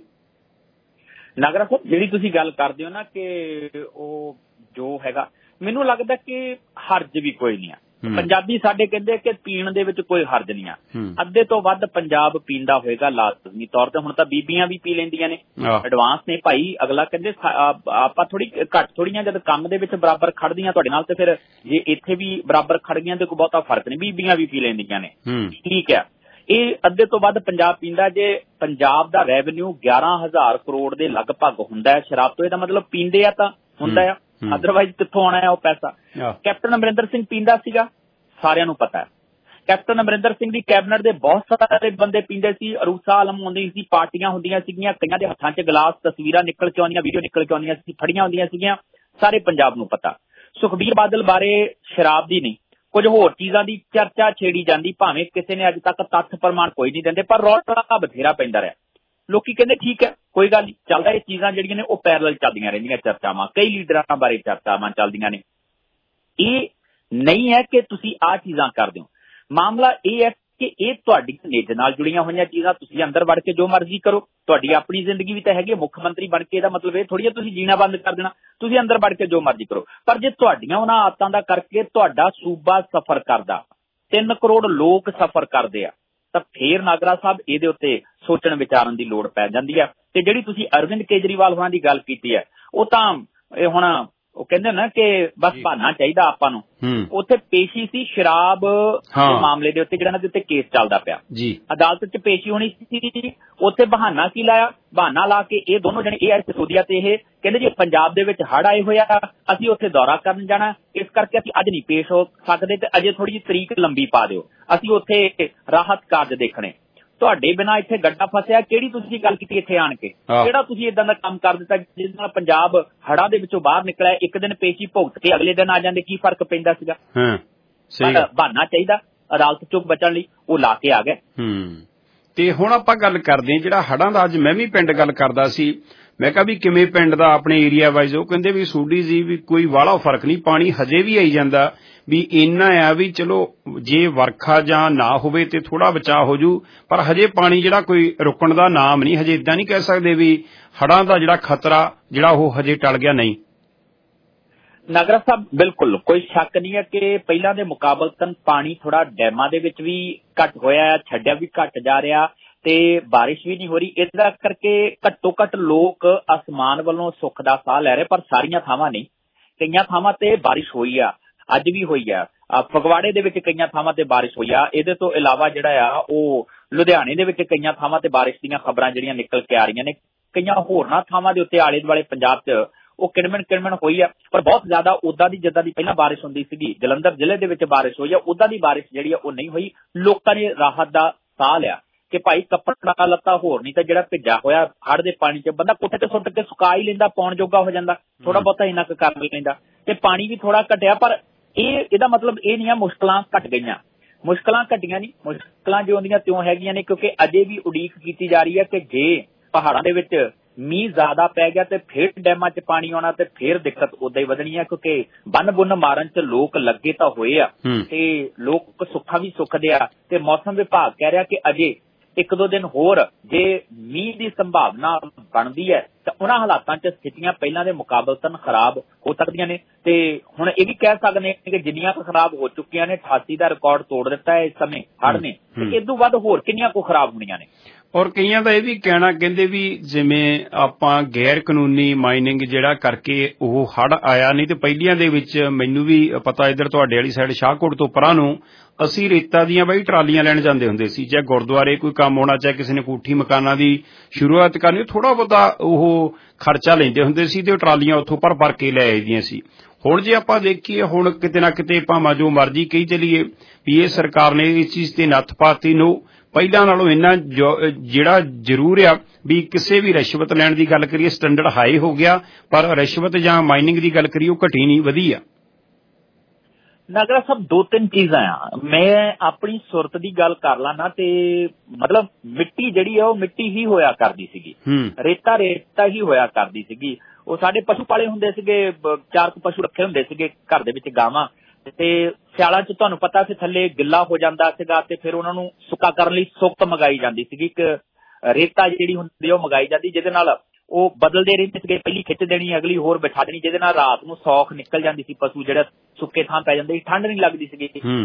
ਨਾਗਰਾ ਸਾਹਿਬ ਜਿਹੜੀ ਤੁਸੀਂ ਗੱਲ ਕਰਦੇ ਹੋ ਨਾ ਕਿ ਉਹ ਜੋ ਹੈਗਾ, ਮੈਨੂੰ ਲੱਗਦਾ ਕਿ ਹਰਜ ਵੀ ਕੋਈ ਨਹੀਂ ਆ। ਪੰਜਾਬੀ ਸਾਡੇ ਕਹਿੰਦੇ ਕਿ ਪੀਣ ਦੇ ਵਿੱਚ ਕੋਈ ਹਰਜ ਨਹੀਂ ਆ। ਅੱਧੇ ਤੋਂ ਵੱਧ ਪੰਜਾਬ ਪੀਂਦਾ ਹੋਏਗਾ ਲਾਜ਼ਮੀ ਤੌਰ ਤੇ। ਹੁਣ ਤਾਂ ਬੀਬੀਆਂ ਵੀ ਪੀ ਲੈਂਦੀਆਂ ਨੇ, ਐਡਵਾਂਸ ਨੇ ਭਾਈ। ਅਗਲਾ ਕਹਿੰਦੇ ਆਪਾਂ ਥੋੜੀਆਂ ਜਦ ਕੰਮ ਦੇ ਵਿੱਚ ਬਰਾਬਰ ਖੜਦੀਆਂ ਤੁਹਾਡੇ ਨਾਲ, ਤੇ ਫਿਰ ਜੇ ਇੱਥੇ ਵੀ ਬਰਾਬਰ ਖੜ ਗਈਆਂ ਤੇ ਕੋਈ ਬਹੁਤਾ ਫਰਕ ਨਹੀਂ, ਬੀਬੀਆਂ ਵੀ ਪੀ ਲੈਂਦੀਆਂ ਨੇ, ਠੀਕ ਹੈ। ਇਹ ਅੱਧੇ ਤੋਂ ਵੱਧ ਪੰਜਾਬ ਪੀਂਦਾ। ਜੇ ਪੰਜਾਬ ਦਾ ਰੈਵਨਿਊ 11,000 ਕਰੋੜ ਦੇ ਲਗਭਗ ਹੁੰਦਾ ਹੈ ਸ਼ਰਾਬ ਤੋਂ, ਇਹਦਾ ਮਤਲਬ ਪੀਂਦੇ ਆ ਤਾਂ ਹੁੰਦਾ ਆ, ਅਦਰਵਾਈਜ਼ ਕਿੱਥੋਂ ਆਉਣਾ ਹੈ ਉਹ ਪੈਸਾ। ਕੈਪਟਨ ਅਮਰਿੰਦਰ ਸਿੰਘ ਪੀਂਦਾ ਸੀਗਾ, ਸਾਰਿਆਂ ਨੂੰ ਪਤਾ ਹੈ। ਕੈਪਟਨ ਅਮਰਿੰਦਰ ਸਿੰਘ ਦੀ ਕੈਬਨਿਟ ਦੇ ਬਹੁਤ ਸਾਰੇ ਬੰਦੇ ਪੀਂਦੇ ਸੀ। ਅਰੂਸਾ ਆਲਮ ਹੁੰਦੀ ਸੀ, ਪਾਰਟੀਆਂ ਹੁੰਦੀਆਂ ਸੀਗੀਆਂ, ਕਈਆਂ ਦੇ ਹੱਥਾਂ 'ਚ ਗਲਾਸ, ਤਸਵੀਰਾਂ ਨਿਕਲ ਕੇ ਆਉਂਦੀਆਂ, ਵੀਡੀਓ ਨਿਕਲ ਕੇ ਆਉਂਦੀਆਂ ਸੀ, ਫੜੀਆਂ ਹੁੰਦੀਆਂ ਸੀਗੀਆਂ, ਸਾਰੇ ਪੰਜਾਬ ਨੂੰ ਪਤਾ। ਸੁਖਬੀਰ ਬਾਦਲ ਬਾਰੇ ਸ਼ਰਾਬ ਦੀ ਨਹੀਂ, ਕੁਝ ਹੋਰ ਚੀਜ਼ਾਂ ਦੀ ਚਰਚਾ ਛੇੜੀ ਜਾਂਦੀ, ਭਾਵੇਂ ਕਿਸੇ ਨੇ ਅੱਜ ਤੱਕ ਤੱਥ ਪ੍ਰਮਾਣ ਕੋਈ ਨਹੀਂ ਦਿੰਦੇ, ਪਰ ਰੌਲਾ ਬਥੇਰਾ ਪੈਂਦਾ ਰਿਹਾ। ਲੋਕੀ ਕਹਿੰਦੇ ਠੀਕ ਹੈ, ਕੋਈ ਗੱਲ ਨਹੀਂ, ਚੱਲਦਾ। ਇਹ ਚੀਜ਼ਾਂ ਜਿਹੜੀਆਂ ਨੇ ਉਹ ਪੈਰਲਲ ਚੱਲਦੀਆਂ ਰਹਿੰਦੀਆਂ, ਚਰਚਾਵਾਂ ਕਈ ਲੀਡਰਾਂ ਬਾਰੇ ਚਰਚਾਵਾਂ ਚੱਲਦੀਆਂ ਨੇ। ਇਹ ਨਹੀਂ ਹੈ ਕਿ ਤੁਸੀਂ ਆਹ ਚੀਜ਼ਾਂ ਕਰਦੇ ਹੋ। ਮਾਮਲਾ ਇਹ ਹੈ ਕਿ ਇਹ ਤੁਹਾਡੀ ਨਿੱਜ ਨਾਲ ਜੁੜੀਆਂ ਹੋਈਆਂ ਚੀਜ਼ਾਂ, ਤੁਸੀਂ ਅੰਦਰ ਵੜ ਕੇ ਜੋ ਮਰਜ਼ੀ ਕਰੋ। ਤੁਹਾਡੀ ਆਪਣੀ ਜ਼ਿੰਦਗੀ ਵੀ ਤਾਂ ਹੈਗੀ, ਮੁੱਖ ਮੰਤਰੀ ਬਣ ਕੇ ਇਹਦਾ ਮਤਲਬ ਇਹ ਥੋੜ੍ਹੀ ਹੈ ਤੁਸੀਂ ਜੀਣਾ ਬੰਦ ਕਰ ਦੇਣਾ। ਤੁਸੀਂ ਅੰਦਰ ਵੜ ਕੇ ਜੋ ਮਰਜ਼ੀ ਕਰੋ। ਪਰ ਜੇ ਤੁਹਾਡੀਆਂ ਉਹਨਾਂ ਆਦਤਾਂ ਦਾ ਕਰਕੇ ਤੁਹਾਡਾ ਸੂਬਾ ਸਫ਼ਰ ਕਰਦਾ, 3 ਕਰੋੜ ਲੋਕ ਸਫ਼ਰ ਕਰਦੇ ਆ, ਤਾਂ ਫੇਰ ਨਾਗਰਾ ਸਾਹਿਬ ਇਹਦੇ ਉੱਤੇ ਸੋਚਣ ਵਿਚਾਰਨ ਦੀ ਲੋੜ ਪੈ ਜਾਂਦੀ ਹੈ। ਤੇ ਜਿਹੜੀ ਤੁਸੀਂ ਅਰਵਿੰਦ ਕੇਜਰੀਵਾਲ ਹੋਰਾਂ ਦੀ ਗੱਲ ਕੀਤੀ ਹੈ, ਉਹ ਤਾਂ ਇਹ ਹੁਣ ਉਹ ਕਹਿੰਦੇ ਨਾ ਕਿ ਬਸ ਬਹਾਨਾ ਚਾਹੀਦਾ ਆਪਾਂ ਨੂੰ। ਉੱਥੇ ਪੇਸ਼ੀ ਸੀ ਸ਼ਰਾਬ ਦੇ ਮਾਮਲੇ ਦੇ ਉੱਤੇ, ਜਿਹੜਾ ਇਹਨਾਂ ਦੇ ਉੱਤੇ ਕੇਸ ਚੱਲਦਾ ਪਿਆ, ਅਦਾਲਤ 'ਚ ਪੇਸ਼ੀ ਹੋਣੀ ਸੀ। ਉੱਥੇ ਬਹਾਨਾ ਕੀ ਲਾਇਆ? ਬਹਾਨਾ ਲਾ ਕੇ ਇਹ ਦੋਨੋਂ ਜਣੇ, ਇਹ ਸਿਸੋਦੀਆ ਤੇ ਇਹ ਕਹਿੰਦੇ ਜੀ ਪੰਜਾਬ ਦੇ ਵਿੱਚ ਹੜ੍ਹ ਆਏ ਹੋਏ ਆ, ਅਸੀਂ ਉੱਥੇ ਦੌਰਾ ਕਰਨ ਜਾਣਾ, ਇਸ ਕਰਕੇ ਅਸੀਂ ਅੱਜ ਨਹੀਂ ਪੇਸ਼ ਹੋ ਸਕਦੇ ਤੇ ਅਜੇ ਥੋੜੀ ਜਿਹੀ ਤਰੀਕ ਲੰਬੀ ਪਾ ਦਿਓ, ਅਸੀਂ ਉੱਥੇ ਰਾਹਤ ਕਾਰਜ ਦੇਖਣੇ। ਤੁਹਾਡੇ ਬਿਨਾਂ ਇੱਥੇ ਗੱਡਾ ਫਸਿਆ, ਕਿਹੜੀ ਤੁਸੀਂ ਗੱਲ ਕੀਤੀ ਇੱਥੇ ਆਣ ਕੇ? ਕਿਹੜਾ ਤੁਸੀਂ ਇਦਾਂ ਦਾ ਕੰਮ ਕਰ ਦਿੱਤਾ ਜਿਸ ਨਾਲ ਪੰਜਾਬ ਹੜ੍ਹਾਂ ਦੇ ਵਿੱਚੋਂ ਬਾਹਰ ਨਿਕਲਿਆ? ਇੱਕ ਦਿਨ ਪੇਸ਼ੀ ਭੁਗਤ ਕੇ ਅਗਲੇ ਦਿਨ ਆ ਜਾਂਦੇ, ਕੀ ਫਰਕ ਪੈਂਦਾ ਸੀਗਾ? ਬਹਾਨਾ ਚਾਹੀਦਾ ਅਦਾਲਤ ਚੋਂ ਬਚਣ ਲਈ, ਉਹ ਲਾ ਕੇ ਆ ਗਏ। ਤੇ ਹੁਣ ਆਪਾਂ ਗੱਲ ਕਰਦੇ ਹਾਂ ਜਿਹੜਾ ਹੜ੍ਹਾਂ ਦਾ। ਅੱਜ ਮੈਂ ਵੀ ਪਿੰਡ ਗੱਲ ਕਰਦਾ ਸੀ, ਮੈਂ ਕਿਹਾ ਵੀ ਕਿਵੇਂ ਪਿੰਡ ਦਾ ਆਪਣੇ ਏਰੀਆ ਵਾਈਜ਼? ਉਹ ਕਹਿੰਦੇ ਵੀ ਸੂਡੀ ਜੀ ਵੀ ਕੋਈ ਵਾਲਾ ਫਰਕ ਨਹੀਂ, ਪਾਣੀ ਹਜੇ ਵੀ ਆਈ ਜਾਂਦਾ, ਵੀ ਇੰਨਾ ਆ ਵੀ ਚਲੋ ਜੇ ਵਰਖਾ ਜਾਂ ਨਾ ਹੋਵੇ ਤੇ ਥੋੜਾ ਬਚਾਅ ਹੋ ਜੂ, ਪਰ ਹਜੇ ਪਾਣੀ ਜਿਹੜਾ ਕੋਈ ਰੁਕਣ ਦਾ ਨਾਮ ਨਹੀਂ। ਹਜੇ ਇਦਾਂ ਨਹੀਂ ਕਹਿ ਸਕਦੇ ਵੀ ਹੜ੍ਹਾਂ ਦਾ ਜਿਹੜਾ ਖਤਰਾ ਜਿਹੜਾ ਉਹ ਹਜੇ ਟਲ ਗਿਆ, ਨਹੀਂ। ਨਾਗਰਾ ਸਾਹਿਬ ਬਿਲਕੁਲ ਕੋਈ ਸ਼ੱਕ ਨਹੀਂ ਹੈ ਕਿ ਪਹਿਲਾਂ ਦੇ ਮੁਕਾਬਲਤਨ ਪਾਣੀ ਥੋੜਾ ਡੈਮਾਂ ਦੇ ਵਿੱਚ ਵੀ ਘੱਟ ਹੋਇਆ, ਛੱਡਿਆ ਵੀ ਘੱਟ ਜਾ ਰਿਹਾ ਤੇ ਬਾਰਿਸ਼ ਵੀ ਨਹੀਂ ਹੋ ਰਹੀ। ਇਹਦਾ ਕਰਕੇ ਘੱਟੋ ਘੱਟ ਲੋਕ ਅਸਮਾਨ ਵੱਲੋਂ ਸੁੱਖ ਦਾ ਸਾਹ ਲੈ ਰਹੇ, ਪਰ ਸਾਰੀਆਂ ਥਾਵਾਂ ਨਹੀਂ। ਕਈਆਂ ਥਾਵਾਂ ਤੇ ਬਾਰਿਸ਼ ਹੋਈ ਆ, ਅੱਜ ਵੀ ਹੋਈ ਆ। ਫਗਵਾੜੇ ਦੇ ਵਿੱਚ ਕਈਆਂ ਥਾਵਾਂ ਤੇ ਬਾਰਿਸ਼ ਹੋਈ ਆ। ਇਹਦੇ ਤੋਂ ਇਲਾਵਾ ਜਿਹੜਾ ਆ ਉਹ ਲੁਧਿਆਣੇ ਦੇ ਵਿੱਚ ਕਈਆਂ ਥਾਵਾਂ ਤੇ ਬਾਰਿਸ਼ ਦੀਆਂ ਖਬਰਾਂ ਜਿਹੜੀਆਂ ਨਿਕਲ ਕੇ ਆ ਰਹੀਆਂ ਨੇ। ਕਈਆਂ ਹੋਰਨਾਂ ਥਾਵਾਂ ਦੇ ਉੱਤੇ ਆਲੇ ਦੁਆਲੇ ਪੰਜਾਬ 'ਚ ਉਹ ਕਿਣਮਣ ਹੋਈ ਆ, ਪਰ ਬਹੁਤ ਜ਼ਿਆਦਾ ਉਦਾਂ ਦੀ ਜਿੱਦਾਂ ਦੀ ਪਹਿਲਾਂ ਬਾਰਿਸ਼ ਹੁੰਦੀ ਸੀਗੀ। ਜਲੰਧਰ ਜ਼ਿਲ੍ਹੇ ਦੇ ਵਿੱਚ ਬਾਰਿਸ਼ ਹੋਈ ਆ, ਉਦਾਂ ਦੀ ਬਾਰਿਸ਼ ਜਿਹੜੀ ਆ ਉਹ ਨਹੀਂ ਹੋਈ। ਲੋਕਾਂ ਨੇ ਰਾਹਤ ਦਾ ਸਾਹ ਲਿਆ ਕਿ ਭਾਈ ਕੱਪੜਾ ਲੱਤਾ ਹੋਰ ਨਹੀਂ ਤਾਂ ਜਿਹੜਾ ਭਿੱਜਾ ਹੋਇਆ ਹੜ੍ਹ ਦੇ ਪਾਣੀ 'ਚ ਬੰਦਾ ਕੋਠੇ ਤੇ ਸੁੱਟ ਕੇ ਸੁਕਾ ਹੀ ਲੈਂਦਾ, ਪਾਉਣ ਜੋਗਾ ਹੋ ਜਾਂਦਾ, ਥੋੜਾ ਬਹੁਤਾ ਇੰਨਾ ਕੁ ਕਰ ਲੈਂਦਾ, ਤੇ ਪਾਣੀ ਵੀ ਥੋੜਾ ਘਟਿਆ। ਪਰ ਇਹਦਾ ਮਤਲਬ ਇਹ ਨਹੀਂ ਆ ਮੁਸ਼ਕਲਾਂ ਘਟ ਗਈਆਂ। ਮੁਸ਼ਕਲਾਂ ਘਟੀਆਂ ਨਹੀਂ, ਮੁਸ਼ਕਲਾਂ ਜੋ ਹੁੰਦੀਆਂ ਤਿਉਂ ਹੈਗੀਆਂ ਨੇ, ਕਿਉਂਕਿ ਅਜੇ ਵੀ ਉਡੀਕ ਕੀਤੀ ਜਾ ਰਹੀ ਹੈ ਕਿ ਜੇ ਪਹਾੜਾਂ ਦੇ ਵਿੱਚ ਮੀਂਹ ਜ਼ਿਆਦਾ ਪੈ ਗਿਆ ਤੇ ਫਿਰ ਡੈਮਾਂ 'ਚ ਪਾਣੀ ਆਉਣਾ ਤੇ ਫਿਰ ਦਿੱਕਤ ਉਦਾਂ ਹੀ ਵਧਣੀ ਹੈ, ਕਿਉਂਕਿ ਬੰਨ ਬੁੰਨ ਮਾਰਨ 'ਚ ਲੋਕ ਲੱਗੇ ਤਾਂ ਹੋਏ ਆ ਤੇ ਲੋਕ ਸੁੱਖਾ ਵੀ ਸੁੱਖਦੇ ਆ। ਤੇ ਮੌਸਮ ਵਿਭਾਗ ਕਹਿ ਰਿਹਾ ਕਿ ਅਜੇ 1-2 ਦਿਨ ਹੋਰ ਜੇ ਮੀਂਹ ਦੀ ਸੰਭਾਵਨਾ ਬਣਦੀ ਹੈ ਤਾਂ ਉਹਨਾਂ ਹਾਲਾਤਾਂ 'ਚ ਸਥਿਤੀਆਂ ਪਹਿਲਾਂ ਦੇ ਮੁਕਾਬਲਤਨ ਖਰਾਬ ਹੋ ਸਕਦੀਆਂ ਨੇ। ਤੇ ਹੁਣ ਇਹ ਵੀ ਕਹਿ ਸਕਦੇ ਕਿ ਜਿੰਨੀਆਂ ਕੁ ਖਰਾਬ ਹੋ ਚੁੱਕੀਆਂ ਨੇ, 88 ਦਾ ਰਿਕਾਰਡ ਤੋੜ ਦਿੱਤਾ ਹੈ ਇਸ ਸਮੇਂ ਹੜ੍ਹ ਨੇ, ਤੇ ਇਸ ਤੋਂ ਵੱਧ ਹੋਰ ਕਿੰਨੀਆਂ ਕੁ ਖਰਾਬ ਹੋਣੀਆਂ ਨੇ। ਔਰ ਕਈਆਂ ਦਾ ਇਹ ਵੀ ਕਹਿਣਾ, ਕਹਿੰਦੇ ਵੀ ਜਿਵੇਂ ਆਪਾਂ ਗੈਰ ਕਾਨੂੰਨੀ ਮਾਈਨਿੰਗ ਜਿਹੜਾ ਕਰਕੇ ਉਹ ਹੜ੍ਹ ਆਇਆ, ਨਹੀਂ ਤੇ ਪਹਿਲੀਆਂ ਦੇ ਵਿੱਚ ਮੈਨੂੰ ਵੀ ਪਤਾ ਇੱਧਰ ਤੁਹਾਡੇ ਵਾਲੀ ਸਾਈਡ ਸ਼ਾਹਕੋਟ ਤੋਂ ਪਰਾਂ ਨੂੰ ਅਸੀਂ ਰੇਤਾ ਦੀਆਂ ਬਈ ਟਰਾਲੀਆਂ ਲੈਣ ਜਾਂਦੇ ਹੁੰਦੇ ਸੀ। ਚਾਹੇ ਗੁਰਦੁਆਰੇ ਕੋਈ ਕੰਮ ਹੋਣਾ, ਚਾਹੇ ਕਿਸੇ ਨੇ ਕੋਠੀ ਮਕਾਨਾਂ ਦੀ ਸ਼ੁਰੂਆਤ ਕਰਨੀ, ਥੋੜਾ ਬਹੁਤਾ ਉਹ ਖਰਚਾ ਲੈਂਦੇ ਹੁੰਦੇ ਸੀ ਤੇ ਉਹ ਟਰਾਲੀਆਂ ਉੱਥੋਂ ਭਰ ਕੇ ਲੈ ਆਈਆਂ ਸੀ। ਹੁਣ ਜੇ ਆਪਾਂ ਦੇਖੀਏ, ਹੁਣ ਕਿਤੇ ਨਾ ਕਿਤੇ ਭਾਵੇਂ ਜੋ ਮਰਜ਼ੀ ਕਹੀ ਚੱਲੀਏ ਵੀ ਇਹ ਸਰਕਾਰ ਨੇ ਇਸ ਚੀਜ਼ ਤੇ ਨੱਥ ਪਾਤੀ ਨੂੰ, ਪਹਿਲਾਂ ਨਾਲੋਂ ਇੰਨਾ ਜਿਹੜਾ ਜ਼ਰੂਰ ਆ ਵੀ ਕਿਸੇ ਵੀ ਰਿਸ਼ਵਤ ਲੈਣ ਦੀ ਗੱਲ ਕਰੀਏ ਸਟੈਂਡਰਡ ਹਾਈ ਹੋ ਗਿਆ, ਪਰ ਰਿਸ਼ਵਤ ਜਾਂ ਮਾਈਨਿੰਗ ਦੀ ਗੱਲ ਕਰੀਏ ਉਹ ਘਟੀ ਨਹੀਂ, ਵਧੀ ਆ। ਨਾਗਰਾ ਸਾਹਿਬ 2-3 ਚੀਜ਼ਾਂ ਆ। ਮੈਂ ਆਪਣੀ ਸੁਰਤ ਦੀ ਗੱਲ ਕਰ ਲਾਂ ਨਾ ਤੇ ਮਤਲਬ ਮਿੱਟੀ ਜਿਹੜੀ ਆ ਉਹ ਮਿੱਟੀ ਹੀ ਹੋਇਆ ਕਰਦੀ ਸੀਗੀ, ਰੇਤਾ ਹੀ ਹੋਇਆ ਕਰਦੀ ਸੀਗੀ। ਉਹ ਸਾਡੇ ਪਸ਼ੂ ਪਾਲੇ ਹੁੰਦੇ ਸੀਗੇ, 4 ਪਸ਼ੂ ਰੱਖੇ ਹੁੰਦੇ ਸੀਗੇ ਘਰ ਦੇ ਵਿੱਚ, ਗਾਵਾਂ, ਤੇ ਸਿਆਲਾਂ 'ਚ ਤੁਹਾਨੂੰ ਪਤਾ ਸੀ ਥੱਲੇ ਗਿੱਲਾ ਹੋ ਜਾਂਦਾ ਸੀਗਾ ਤੇ ਫਿਰ ਉਹਨਾਂ ਨੂੰ ਸੁੱਕਾ ਕਰਨ ਲਈ ਸੁੱਕ ਮੰਗਾਈ ਜਾਂਦੀ ਸੀਗੀ, ਇੱਕ ਰੇਤਾ ਜਿਹੜੀ ਹੁੰਦੀ ਉਹ ਮੰਗਾਈ ਜਾਂਦੀ, ਜਿਹਦੇ ਨਾਲ ਉਹ ਬਦਲਦੇ ਰਹਿੰਦੇ ਸੀਗੇ, ਪਹਿਲੀ ਖਿੱਚ ਦੇਣੀ ਅਗਲੀ ਹੋਰ ਬਿਠਾ ਦੇਣੀ, ਜਿਹਦੇ ਨਾਲ ਰਾਤ ਨੂੰ ਸੌਖ ਨਿਕਲ ਜਾਂਦੀ ਸੀ, ਪਸ਼ੂ ਜਿਹੜਾ ਸੁੱਕੇ ਥਾਂ ਪੈ ਜਾਂਦੇ ਸੀ, ਠੰਡ ਨਹੀਂ ਲੱਗਦੀ ਸੀਗੀ।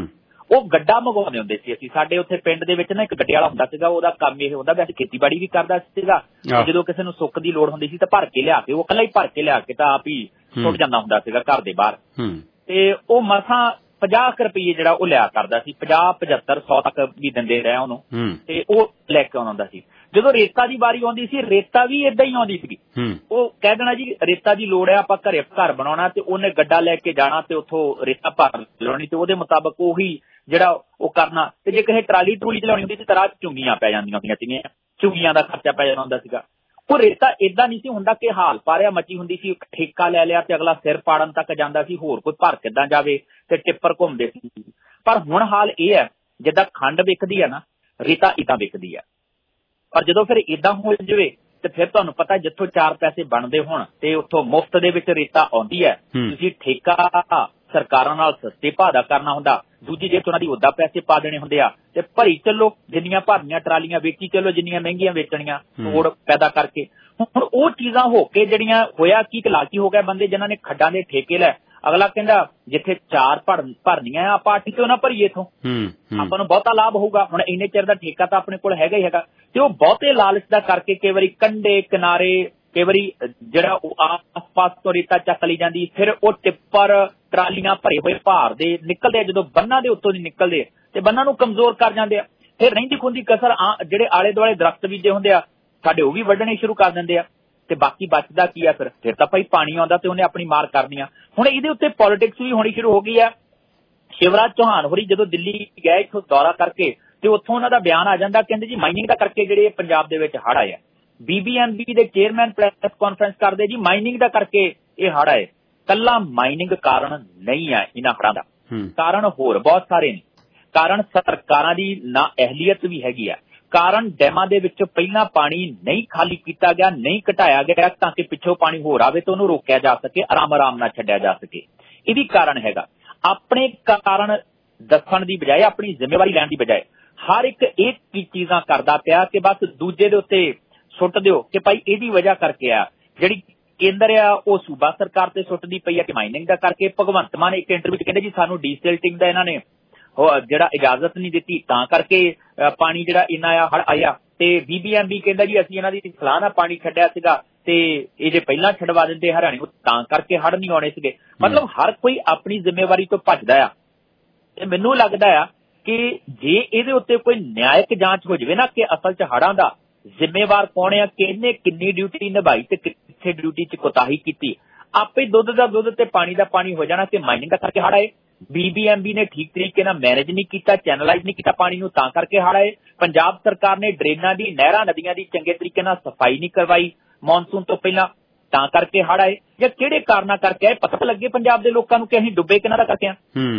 ਉਹ ਗੱਡਾ ਮੰਗਵਾਉਂਦੇ ਹੁੰਦੇ ਸੀ ਅਸੀਂ। ਸਾਡੇ ਉੱਥੇ ਪਿੰਡ ਦੇ ਵਿੱਚ ਨਾ ਇੱਕ ਗੱਡੇ ਵਾਲਾ ਹੁੰਦਾ ਸੀਗਾ, ਉਹਦਾ ਕੰਮ ਇਹ ਹੁੰਦਾ, ਵੈਸੇ ਖੇਤੀਬਾੜੀ ਵੀ ਕਰਦਾ ਸੀਗਾ। ਜਦੋਂ ਕਿਸੇ ਨੂੰ ਸੁੱਕ ਦੀ ਲੋੜ ਹੁੰਦੀ ਸੀ ਤਾਂ ਭਰ ਕੇ ਲਿਆ ਕੇ, ਉਹ ਇਕੱਲਾ ਹੀ ਭਰ ਕੇ ਲਿਆ ਕੇ ਤਾਂ ਆਪ ਹੀ ਸੁੱਟ ਜਾਂਦਾ ਹੁੰਦਾ ਸੀਗਾ ਘਰ ਦੇ ਬਾਹਰ। ਤੇ ਉਹ ਮਸਾਂ 50 ਰੁਪਏ ਜਿਹੜਾ ਉਹ ਲਿਆ ਕਰਦਾ ਸੀ, 50, 75, 100 ਤੱਕ ਵੀ ਦਿੰਦੇ ਰਹੇ ਉਹਨੂੰ, ਤੇ ਉਹ ਲੈ ਕੇ ਆਉਂਦਾ ਸੀ। ਜਦੋਂ ਰੇਤਾ ਦੀ ਵਾਰੀ ਆਉਂਦੀ ਸੀ, ਰੇਤਾ ਵੀ ਏਦਾਂ ਹੀ ਆਉਂਦੀ ਸੀਗੀ। ਉਹ ਕਹਿ ਦੇਣਾ ਜੀ ਰੇਤਾ ਦੀ ਲੋੜ ਹੈ, ਆਪਾਂ ਘਰ ਬਣਾਉਣਾ, ਤੇ ਉਹਨੇ ਗੱਡਾ ਲੈ ਕੇ ਜਾਣਾ ਤੇ ਉੱਥੋਂ ਰੇਤਾ ਭਰ ਲਾਉਣੀ, ਤੇ ਉਹਦੇ ਮੁਤਾਬਕ ਉਹੀ ਜਿਹੜਾ ਉਹ ਕਰਨਾ। ਤੇ ਜੇ ਕਿਸੇ ਟਰਾਲੀ ਟਰੂਲੀ ਚਲਾਉਣੀ ਹੁੰਦੀ ਸੀ ਤਾਂ ਰਾਹ ਚੁੰਗੀਆਂ ਪੈ ਜਾਂਦੀਆਂ ਹੁੰਦੀਆਂ ਸੀਗੀਆਂ, ਚੁੰਗੀਆਂ ਦਾ ਖਰਚਾ ਪੈ ਜਾਂਦਾ ਹੁੰਦਾ ਸੀਗਾ। ਉਹ ਰੇਤਾ ਏਦਾਂ ਨਹੀਂ ਸੀ ਹੁੰਦਾ ਕਿ ਹਾਲ ਪਾਰਿਆ ਮੱਚੀ ਹੁੰਦੀ ਸੀ, ਠੇਕਾ ਲੈ ਲਿਆ ਤੇ ਅਗਲਾ ਸਿਰ ਪਾੜਨ ਤੱਕ ਜਾਂਦਾ ਸੀ, ਹੋਰ ਕੋਈ ਭਰ ਕਿੱਦਾਂ ਜਾਵੇ, ਤੇ ਟਿੱਪਰ ਘੁੰਮਦੇ ਸੀ। ਪਰ ਹੁਣ ਹਾਲ ਇਹ ਹੈ, ਜਿੱਦਾਂ ਖੰਡ ਵਿਕਦੀ ਹੈ ਨਾ, ਰੇਤਾ ਏਦਾਂ ਵਿਕਦੀ ਹੈ। ਪਰ ਜਦੋਂ ਫਿਰ ਏਦਾਂ ਹੋ ਜਾਵੇ ਤੇ ਫਿਰ ਤੁਹਾਨੂੰ ਪਤਾ ਜਿੱਥੋਂ 4 ਪੈਸੇ ਬਣਦੇ ਹੋਣ ਤੇ ਉੱਥੋਂ ਮੁਫਤ ਦੇ ਵਿੱਚ ਰੇਤਾ ਆਉਂਦੀ ਹੈ, ਤੁਸੀਂ ਠੇਕਾ ਸਰਕਾਰਾਂ ਨਾਲ ਸਸਤੇ ਭਾਅ ਦਾ ਕਰਨਾ ਹੁੰਦਾ, ਦੂਜੀ ਜੇ ਉਹਨਾਂ ਦੀ ਉਦਾਂ ਪੈਸੇ ਪਾ ਦੇਣੇ ਹੁੰਦੇ ਆ, ਤੇ ਭਰੀ ਚੱਲੋ, ਜਿੰਨੀਆਂ ਭਰਨੀਆਂ ਟਰਾਲੀਆਂ ਵੇਚੀ ਚੱਲੋ, ਜਿੰਨੀਆਂ ਮਹਿੰਗੀਆਂ ਵੇਚਣੀਆਂ, ਤੋੜ ਪੈਦਾ ਕਰਕੇ। ਹੁਣ ਉਹ ਚੀਜ਼ਾਂ ਹੋ ਕੇ ਜਿਹੜੀਆਂ ਹੋਇਆ ਕੀ ਲਾਲਚੀ ਹੋ ਗਿਆ ਬੰਦੇ, ਜਿਨ੍ਹਾਂ ਨੇ ਖੱਡਾਂ ਦੇ ਠੇਕੇ ਲੈ। ਅਗਲਾ ਕਹਿੰਦਾ ਜਿੱਥੇ 4 ਭਰਨੀਆਂ ਆਪਾਂ 8 ਕਿਉਂ ਨਾ ਭਰੀਏ, ਇੱਥੋਂ ਆਪਾਂ ਨੂੰ ਬਹੁਤਾ ਲਾਭ ਹੋਊਗਾ। ਹੁਣ ਇੰਨੇ ਚਿਰ ਦਾ ਠੇਕਾ ਤਾਂ ਆਪਣੇ ਕੋਲ ਹੈਗਾ ਹੀ ਹੈਗਾ, ਤੇ ਉਹ ਬਹੁਤੇ ਲਾਲਚ ਦਾ ਕਰਕੇ ਕਈ ਵਾਰੀ ਕੰਢੇ ਕਿਨਾਰੇ, ਕਈ ਵਾਰੀ ਜਿਹੜਾ ਉਹ ਆਸ-ਪਾਸ ਤੋਂ ਰੇਤਾ ਚੱਕ ਲਈ ਜਾਂਦੀ, ਫਿਰ ਉਹ ਟਿੱਪਰ ਟਰਾਲੀਆਂ ਭਰੇ ਹੋਏ ਭਾਰ ਦੇ ਨਿਕਲਦੇ, ਜਦੋਂ ਬੰਨਾਂ ਦੇ ਉੱਤੋਂ ਦੀ ਨਿਕਲਦੇ ਤੇ ਬੰਨਾਂ ਨੂੰ ਕਮਜ਼ੋਰ ਕਰ ਜਾਂਦੇ ਆ। ਫਿਰ ਰਹਿੰਦੀ ਖੁੰਦੀ ਕਸਰ ਜਿਹੜੇ ਆਲੇ ਦੁਆਲੇ ਦਰਖਤ ਬੀਜੇ ਹੁੰਦੇ ਆ ਸਾਡੇ, ਉਹ ਵੀ ਵੱਢਣੇ ਸ਼ੁਰੂ ਕਰ ਦਿੰਦੇ ਆ, ਤੇ ਬਾਕੀ ਬਚਦਾ ਕੀ ਆ ਫਿਰ ਤਾਂ ਭਾਈ ਪਾਣੀ ਆਉਂਦਾ ਤੇ ਉਹਨੇ ਆਪਣੀ ਮਾਰ ਕਰਨੀ ਆ। ਹੁਣ ਇਹਦੇ ਉੱਤੇ ਪੋਲੀਟਿਕਸ ਵੀ ਹੋਣੀ ਸ਼ੁਰੂ ਹੋ ਗਈ ਆ। ਸ਼ਿਵਰਾਜ ਚੌਹਾਨ ਹੋਰੀ ਜਦੋਂ ਦਿੱਲੀ ਗਏ ਇੱਥੋਂ ਦੌਰਾ ਕਰਕੇ, ਤੇ ਉੱਥੋਂ ਉਹਨਾਂ ਦਾ ਬਿਆਨ ਆ ਜਾਂਦਾ, ਕਹਿੰਦੇ ਜੀ ਮਾਈਨਿੰਗ ਦਾ ਕਰਕੇ ਜਿਹੜੇ ਪੰਜਾਬ ਦੇ ਵਿੱਚ ਹੜ੍ਹ ਆਏ ਆ। BBMB ਦੇ ਚੇਅਰਮੈਨ ਪ੍ਰੈਸ ਕਾਨਫਰੰਸ ਕਰਦੇ, ਜੀ ਮਾਈਨਿੰਗ ਦਾ ਕਰਕੇ ਇਹ ਹੜ੍ਹ ਆਏ। ਕੱਲਾ ਮਾਈਨਿੰਗ ਕਾਰਨ ਨਹੀਂ ਆ ਇਹਨਾਂ ਹੜ੍ਹਾਂ ਦਾ, ਕਾਰਨ ਹੋਰ ਬਹੁਤ ਸਾਰੇ ਨੇ। ਕਾਰਨ ਸਰਕਾਰਾਂ ਦੀ ਨਾ ਅਹਿਲੀਅਤ ਵੀ ਹੈਗੀ ਆ। ਕਾਰਨ ਡੈਮਾਂ ਦੇ ਵਿੱਚ ਪਹਿਲਾਂ ਪਾਣੀ ਨਹੀਂ ਖਾਲੀ ਕੀਤਾ ਗਿਆ, ਨਹੀਂ ਘਟਾਇਆ ਗਿਆ, ਤਾਂ ਕਿ ਪਿੱਛੋਂ ਪਾਣੀ ਹੋਰ ਆਵੇ ਤਾਂ ਉਹਨੂੰ ਰੋਕਿਆ ਜਾ ਸਕੇ, ਆਰਾਮ ਨਾਲ ਛੱਡਿਆ ਜਾ ਸਕੇ। ਇਹ ਵੀ ਕਾਰਨ ਹੈਗਾ। ਆਪਣੇ ਕਾਰਨ ਦੱਸਣ ਦੀ ਬਜਾਏ, ਆਪਣੀ ਜ਼ਿੰਮੇਵਾਰੀ ਲੈਣ ਦੀ ਬਜਾਏ, ਹਰ ਇੱਕ ਇਹ ਚੀਜ਼ਾਂ ਕਰਦਾ ਪਿਆ ਕਿ ਬਸ ਦੂਜੇ ਦੇ ਉੱਤੇ ਸੁੱਟ ਦਿਓ ਕਿ ਭਾਈ ਇਹਦੀ ਵਜ੍ਹਾ ਕਰਕੇ ਆ। ਜਿਹੜੀ ਕੇਂਦਰ ਆ ਉਹ ਸੂਬਾ ਸਰਕਾਰ ਤੇ ਸੁੱਟਦੀ ਪਈ ਆ ਕਿ ਮਾਈਨਿੰਗ ਦਾ ਕਰਕੇ। ਭਗਵੰਤ ਮਾਨ ਇੱਕ ਇੰਟਰਵਿਊ 'ਚ ਕਹਿੰਦੇ ਜੀ ਸਾਨੂੰ ਡੀਸਿਲਟਿੰਗ ਦਾ ਇਹਨਾਂ ਨੇ ਜਿਹੜਾ ਇਜਾਜ਼ਤ ਨਹੀਂ ਦਿੱਤੀ, ਤਾਂ ਕਰਕੇ ਪਾਣੀ ਜਿਹੜਾ ਇੰਨਾ ਆ ਹੜ੍ਹ ਆਇਆ। ਤੇ BBMB ਕਹਿੰਦਾ ਜੀ ਅਸੀਂ ਇਹਨਾਂ ਦੀ ਸਲਾਹ ਨਾਲ ਪਾਣੀ ਛੱਡਿਆ ਸੀਗਾ, ਤੇ ਇਹ ਜੇ ਪਹਿਲਾਂ ਛਡਵਾ ਦਿੰਦੇ ਹਰਿਆਣੇ ਨੂੰ ਤਾਂ ਕਰਕੇ ਹੜ੍ਹ ਨਹੀਂ ਆਉਣੇ ਸੀਗੇ। ਮਤਲਬ ਹਰ ਕੋਈ ਆਪਣੀ ਜ਼ਿੰਮੇਵਾਰੀ ਤੋਂ ਭੱਜਦਾ ਆ। ਤੇ ਮੈਨੂੰ ਲੱਗਦਾ ਆ ਕਿ ਜੇ ਇਹਦੇ ਉੱਤੇ ਕੋਈ ਨਿਆਇਕ ਜਾਂਚ ਹੋ ਜਾਵੇ ਨਾ ਕਿ ਅਸਲ 'ਚ ਹੜ੍ਹਾਂ ਦਾ ਜ਼ਿੰਮੇਵਾਰ ਕੌਣ ਆ, ਕਿਹਨੇ ਕਿੰਨੀ ਡਿਊਟੀ ਨਿਭਾਈ ਤੇ ਕਿੱਥੇ ਡਿਊਟੀ 'ਚ ਕੋਤਾਹੀ ਕੀਤੀ, ਆਪੇ ਦੁੱਧ ਦਾ ਦੁੱਧ ਤੇ ਪਾਣੀ ਦਾ ਪਾਣੀ ਹੋ ਜਾਣਾ ਕਿ ਮਾਈਨਿੰਗ ਦਾ ਕਰਕੇ ਹੜ੍ਹ ਆਏ। BBMB ਨੇ ਠੀਕ ਤਰੀਕੇ ਨਾਲ ਮੈਨੇਜ ਨਹੀਂ ਕੀਤਾ, ਚੈਨਲਾਈਜ਼ ਨਹੀਂ ਕੀਤਾ ਪਾਣੀ ਨੂੰ, ਤਾਂ ਕਰਕੇ ਹੜ੍ਹ ਆਏ। ਪੰਜਾਬ ਸਰਕਾਰ ਨੇ ਡਰੇਨਾਂ ਦੀ, ਨਹਿਰਾਂ ਨਦੀਆਂ ਦੀ ਚੰਗੇ ਤਰੀਕੇ ਨਾਲ ਸਫਾਈ ਨਹੀਂ ਕਰਵਾਈ ਮੌਨਸੂਨ ਤੋਂ ਪਹਿਲਾਂ, ਤਾਂ ਕਰਕੇ ਹੜ੍ਹ ਆਏ। ਜਾਂ ਕਿਹੜੇ ਕਾਰਨਾਂ ਕਰਕੇ ਆਏ ਪਤਾ ਲੱਗੇ ਪੰਜਾਬ ਦੇ ਲੋਕਾਂ ਨੂੰ ਕਿ ਅਸੀਂ ਡੁੱਬੇ ਕਿਹਨਾਂ ਦਾ ਕਰਕੇ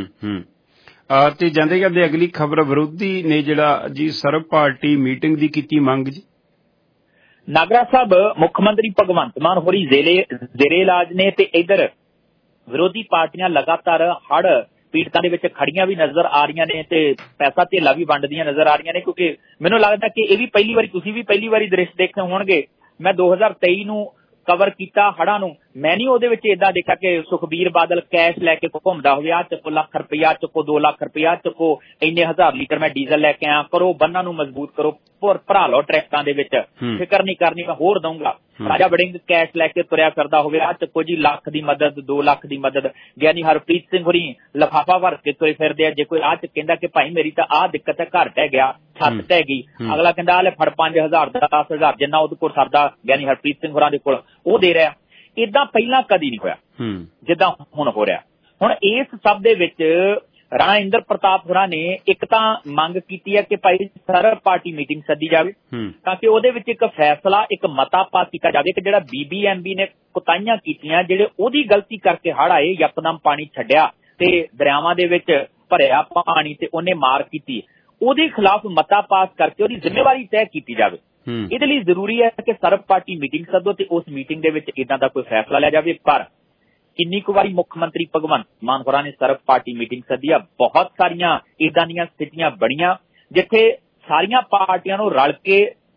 ਆ। ਤੇ ਜਾਂਦੇ ਜਾਂਦੇ ਅਗਲੀ ਖਬਰ, ਵਿਰੋਧੀ ਨੇ ਜਿਹੜਾ ਜੀ ਸਰਬ ਪਾਰਟੀ ਮੀਟਿੰਗ ਦੀ ਕੀਤੀ ਮੰਗ ਜੀ। ਨਾਗਰਾ ਸਾਹਿਬ ਮੁੱਖ ਮੰਤਰੀ ਭਗਵੰਤ ਮਾਨ ਹੋਰੀ ਜ਼ੇਰੇ ਇਲਾਜ ਨੇ, ਤੇ ਇਧਰ ਵਿਰੋਧੀ ਪਾਰਟੀਆਂ ਲਗਾਤਾਰ ਹੜ੍ਹ ਪੀੜਤਾਂ ਦੇ ਵਿੱਚ ਖੜੀਆਂ ਵੀ ਨਜ਼ਰ ਆ ਰਹੀਆਂ ਨੇ ਤੇ ਪੈਸਾ ਧੇਲਾ ਵੀ ਵੰਡਦੀਆਂ ਨਜ਼ਰ ਆ ਰਹੀਆਂ ਨੇ। ਕਿਉਂਕਿ ਮੈਨੂੰ ਲੱਗਦਾ ਕਿ ਇਹ ਵੀ ਪਹਿਲੀ ਵਾਰੀ, ਤੁਸੀਂ ਵੀ ਪਹਿਲੀ ਵਾਰੀ ਦ੍ਰਿਸ਼ ਦੇਖੇ ਹੋਣਗੇ। ਮੈਂ 2023 ਨੂੰ ਕਵਰ ਕੀਤਾ ਹੜ੍ਹਾਂ ਨੂੰ, ਮੈਂ ਨਹੀਂ ਉਹਦੇ ਵਿੱਚ ਏਦਾਂ ਦੇਖਿਆ ਕਿ ਸੁਖਬੀਰ ਬਾਦਲ ਕੈਸ਼ ਲੈ ਕੇ ਘੁੰਮਦਾ ਹੋਵੇ, ਆਹ ਚੱਕੋ ਲੱਖ ਰੁਪਇਆ, ਚੁੱਕੋ 2 ਲੱਖ ਰੁਪਇਆ, ਚੁੱਕੋ ਇੰਨੇ 1000 ਲੀਟਰ ਮੈਂ ਡੀਜ਼ਲ ਲੈ ਕੇ ਆਇਆ, ਕਰੋ ਬੰਨਾਂ ਨੂੰ ਮਜ਼ਬੂਤ ਕਰੋ, ਭਰਾ ਲਓ ਟਰੈਕਟਰਾਂ ਦੇ ਵਿੱਚ, ਫਿਕਰ ਨਹੀਂ ਕਰਨੀ ਮੈਂ ਹੋਰ ਦਊਂਗਾ। ਰਾਜਾ ਵੜਿੰਗ ਕੈਸ਼ ਲੈ ਕੇ ਤੁਰਿਆ ਕਰਦਾ ਹੋਵੇ, ਆਹ ਚੱਕੋ ਜੀ ਲੱਖ ਦੀ ਮਦਦ, 2 ਲੱਖ ਦੀ ਮਦਦ। ਗਿਆਨੀ ਹਰਪ੍ਰੀਤ ਸਿੰਘ ਹੋਰੀ ਲਿਫਾਫਾ ਭਰ ਕੇ ਤੁਰੇ ਫਿਰਦੇ ਆ। ਜੇ ਕੋਈ ਰਾਹ 'ਚ ਕਹਿੰਦਾ ਕਿ ਭਾਈ ਮੇਰੀ ਤਾਂ ਆਹ ਦਿੱਕਤ ਹੈ, ਘਰ ਢਹਿ ਗਿਆ, ਛੱਤ ਢਹਿ ਗਈ, ਅਗਲਾ ਕਹਿੰਦਾ ਆ ਲੈ ਫੜ 5000 ਦਾ 10000 ਜਿੰਨਾ ਉਹਦੇ ਕੋਲ ਸਰਦਾ ਗਿਆਨੀ ਹਰਪ੍ਰੀਤ ਸਿੰਘ ਹੋਰਾਂ ਦੇ ਕੋਲ ਉਹ ਦੇ ਰਿਹਾ। ਏਦਾਂ ਪਹਿਲਾਂ ਕਦੀ ਨਹੀਂ ਹੋਇਆ ਜਿੱਦਾਂ ਹੁਣ ਹੋ ਰਿਹਾ। ਹੁਣ ਇਸ ਸਭ ਦੇ ਵਿੱਚ ਰਾਣਾ ਇੰਦਰ ਪ੍ਰਤਾਪ ਹੋਰਾਂ ਨੇ ਇੱਕ ਤਾਂ ਮੰਗ ਕੀਤੀ ਹੈ ਕਿ ਭਾਈ ਸਰਬ ਪਾਰਟੀ ਮੀਟਿੰਗ ਸੱਦੀ ਜਾਵੇ ਤਾਂ ਕਿ ਉਹਦੇ ਵਿੱਚ ਇੱਕ ਫੈਸਲਾ, ਇੱਕ ਮਤਾ ਪਾਸ ਕੀਤਾ ਜਾਵੇ ਕਿ ਜਿਹੜਾ BBMB ਨੇ ਕੁਤਾਹੀਆਂ ਕੀਤੀਆਂ, ਜਿਹੜੇ ਉਹਦੀ ਗਲਤੀ ਕਰਕੇ ਹੜ੍ਹ ਆਏ, ਯਕਦਮ ਪਾਣੀ ਛੱਡਿਆ ਤੇ ਦਰਿਆਵਾਂ ਦੇ ਵਿੱਚ ਭਰਿਆ ਪਾਣੀ ਤੇ ਉਹਨੇ ਮਾਰ ਕੀਤੀ, ਉਹਦੇ ਖਿਲਾਫ ਮਤਾ ਪਾਸ ਕਰਕੇ ਉਹਦੀ ਜ਼ਿੰਮੇਵਾਰੀ ਤੈਅ ਕੀਤੀ ਜਾਵੇ। ਇਹਦੇ ਲਈ ਜ਼ਰੂਰੀ ਹੈ ਕਿ ਸਰਬ ਪਾਰਟੀ ਮੀਟਿੰਗ ਸੱਦੋ ਤੇ ਉਸ ਮੀਟਿੰਗ ਦੇ ਵਿੱਚ ਇਦਾਂ ਦਾ ਕੋਈ ਫੈਸਲਾ ਲਿਆ ਜਾਵੇ। ਪਰ ਕਿੰਨੀ ਕੁ ਵਾਰੀ ਮੁੱਖ ਮੰਤਰੀ ਭਗਵੰਤ ਮਾਨ ਹੋਰਾਂ ਨੇ ਸਰਬ ਪਾਰਟੀ ਮੀਟਿੰਗ ਸੱਦੀ ਆ। ਬਹੁਤ ਸਾਰੀਆਂ ਇਦਾਂ ਦੀਆਂ ਸਥਿਤੀਆਂ ਬਣੀਆਂ ਜਿੱਥੇ ਸਾਰੀਆਂ ਪਾਰਟੀਆਂ ਨੂੰ ਰਲ ਕੇ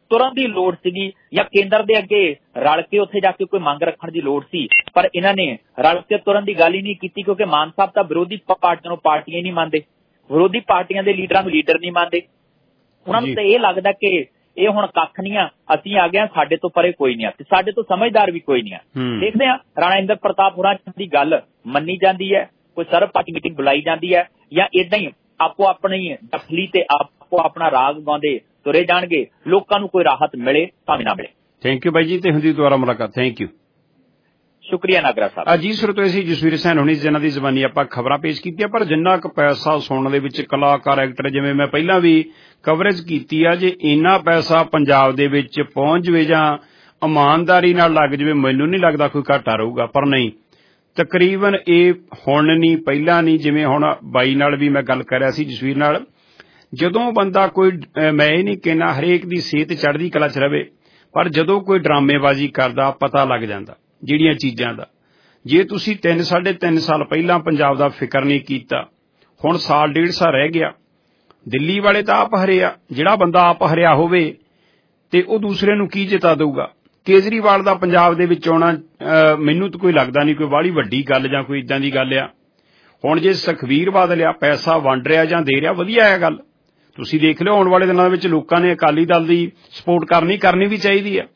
ਤੁਰਨ ਦੀ ਲੋੜ ਸੀਗੀ ਜਾਂ ਕੇਂਦਰ ਦੇ ਅੱਗੇ ਰਲ ਕੇ ਉੱਥੇ ਜਾ ਕੇ ਕੋਈ ਮੰਗ ਰੱਖਣ ਦੀ ਲੋੜ ਸੀ, ਪਰ ਇਹਨਾਂ ਨੇ ਰਲ ਕੇ ਤੁਰਨ ਦੀ ਗੱਲ ਹੀ ਨਹੀਂ ਕੀਤੀ, ਕਿਉਂਕਿ ਮਾਨ ਸਾਹਿਬ ਤਾਂ ਵਿਰੋਧੀ ਪਾਰਟੀਆਂ ਨੂੰ ਪਾਰਟੀਆਂ ਹੀ ਨਹੀਂ ਮੰਨਦੇ, ਵਿਰੋਧੀ ਪਾਰਟੀਆਂ ਦੇ ਲੀਡਰਾਂ ਨੂੰ ਲੀਡਰ ਨਹੀਂ ਮੰਨਦੇ। ਉਹਨਾਂ ਨੂੰ ਤਾਂ ਇਹ ਲੱਗਦਾ ਕਿ ਇਹ ਹੁਣ ਕੱਖ ਨਹੀਂ ਆ, ਅਸੀਂ ਆ ਗਏ, ਸਾਡੇ ਤੋਂ ਪਰੇ ਕੋਈ ਨਹੀਂ ਆ ਤੇ ਸਾਡੇ ਤੋਂ ਸਮਝਦਾਰ ਵੀ ਕੋਈ ਨਹੀਂ ਆ। ਦੇਖਦੇ ਹਾਂ ਰਾਣਾ ਇੰਦਰ ਪ੍ਰਤਾਪ ਹੋਰਾਂ ਦੀ ਗੱਲ ਮੰਨੀ ਜਾਂਦੀ ਹੈ, ਕੋਈ ਸਰਬ ਪਾਰਟੀ ਮੀਟਿੰਗ ਬੁਲਾਈ ਜਾਂਦੀ ਹੈ, ਜਾਂ ਏਦਾਂ ਹੀ ਆਪੋ ਆਪਣੀ ਡਫਲੀ ਤੇ ਆਪੋ ਆਪਣਾ ਰਾਗ ਗਾਉਂਦੇ ਤੁਰੇ ਜਾਣਗੇ, ਲੋਕਾਂ ਨੂੰ ਕੋਈ ਰਾਹਤ ਮਿਲੇ ਭਾਵੇਂ ਨਾ ਮਿਲੇ। ਥੈਂਕ ਯੂ ਬਾਈ ਜੀ, ਤੇ ਹੁੰਦੀ ਦੁਬਾਰਾ ਮੁਲਾਕਾਤ। ਥੈਂਕ ਯੂ, ਸ਼ੁਕਰੀਆ ਨਾਗਰਾ ਸਾਹਿਬ। ਅਜੀਤ ਸਰੋਤੇ ਸੀ ਜਸਵੀਰ ਸੈਨ ਹੋਣੀ, ਜਿਨ੍ਹਾਂ ਦੀ ਜ਼ਬਾਨੀ ਆਪਾਂ ਖਬਰਾਂ ਪੇਸ਼ ਕੀਤੀਆਂ, ਪਰ ਜਿੰਨਾ ਕੁ ਪੈਸਾ ਸੁਣਨ ਦੇ ਵਿੱਚ ਕਲਾਕਾਰ ਐਕਟਰ, ਜਿਵੇਂ ਮੈਂ ਪਹਿਲਾਂ ਵੀ ਕਵਰੇਜ ਕੀਤੀ ਆ, ਜੇ ਇੰਨਾ ਪੈਸਾ ਪੰਜਾਬ ਦੇ ਵਿੱਚ ਪਹੁੰਚ ਜਾਵੇ ਜਾਂ ਇਮਾਨਦਾਰੀ ਨਾਲ ਲੱਗ ਜਾਵੇ, ਮੈਨੂੰ ਨਹੀਂ ਲੱਗਦਾ ਕੋਈ ਘਾਟਾ ਰਹੂਗਾ। ਪਰ ਨਹੀਂ, ਤਕਰੀਬਨ ਇਹ ਹੁਣ ਨਹੀਂ ਪਹਿਲਾਂ ਨਹੀਂ, ਜਿਵੇਂ ਹੁਣ ਬਾਈ ਨਾਲ ਵੀ ਮੈਂ ਗੱਲ ਕਰ ਰਿਹਾ ਸੀ ਜਸਵੀਰ ਨਾਲ, ਜਦੋਂ ਬੰਦਾ ਕੋਈ, ਮੈਂ ਇਹ ਨਹੀਂ ਕਹਿਣਾ ਹਰੇਕ ਦੀ ਸਿਹਤ ਚੜ੍ਹਦੀ ਕਲਾ 'ਚ ਰਵੇ, ਪਰ ਜਦੋਂ ਕੋਈ ਡਰਾਮੇਬਾਜ਼ੀ ਕਰਦਾ ਪਤਾ ਲੱਗ ਜਾਂਦਾ ਜਿਹੜੀਆਂ ਚੀਜ਼ਾਂ ਦਾ। ਜੇ ਤੁਸੀਂ 3-3.5 ਸਾਲ ਪਹਿਲਾਂ ਪੰਜਾਬ ਦਾ ਫਿਕਰ ਨਹੀਂ ਕੀਤਾ, ਹੁਣ ਸਾਲ 1.5 ਸਾਲ ਰਹਿ ਗਿਆ, ਦਿੱਲੀ ਵਾਲੇ ਤਾਂ ਆਪ ਹਰਿਆ, ਜਿਹੜਾ ਬੰਦਾ ਆਪ ਹਰਿਆ ਹੋਵੇ ਤੇ ਉਹ ਦੂਸਰੇ ਨੂੰ ਕੀ ਜਿਤਾ ਦਊਗਾ। ਕੇਜਰੀਵਾਲ ਦਾ ਪੰਜਾਬ ਦੇ ਵਿੱਚ ਆਉਣਾ ਮੈਨੂੰ ਤਾਂ ਕੋਈ ਲੱਗਦਾ ਨਹੀਂ ਕੋਈ ਬਾਹਲੀ ਵੱਡੀ ਗੱਲ ਜਾਂ ਕੋਈ ਇਦਾਂ ਦੀ ਗੱਲ ਆ। ਹੁਣ ਜੇ ਸੁਖਬੀਰ ਬਾਦਲ ਆ ਪੈਸਾ ਵੰਡ ਰਿਹਾ ਜਾਂ ਦੇ ਰਿਹਾ, ਵਧੀਆ ਹੈ ਗੱਲ। ਤੁਸੀਂ ਦੇਖ ਲਿਓ ਆਉਣ ਵਾਲੇ ਦਿਨਾਂ ਵਿੱਚ ਲੋਕਾਂ ਨੇ ਅਕਾਲੀ ਦਲ ਦੀ ਸਪੋਰਟ ਕਰਨੀ ਵੀ ਚਾਹੀਦੀ ਆ।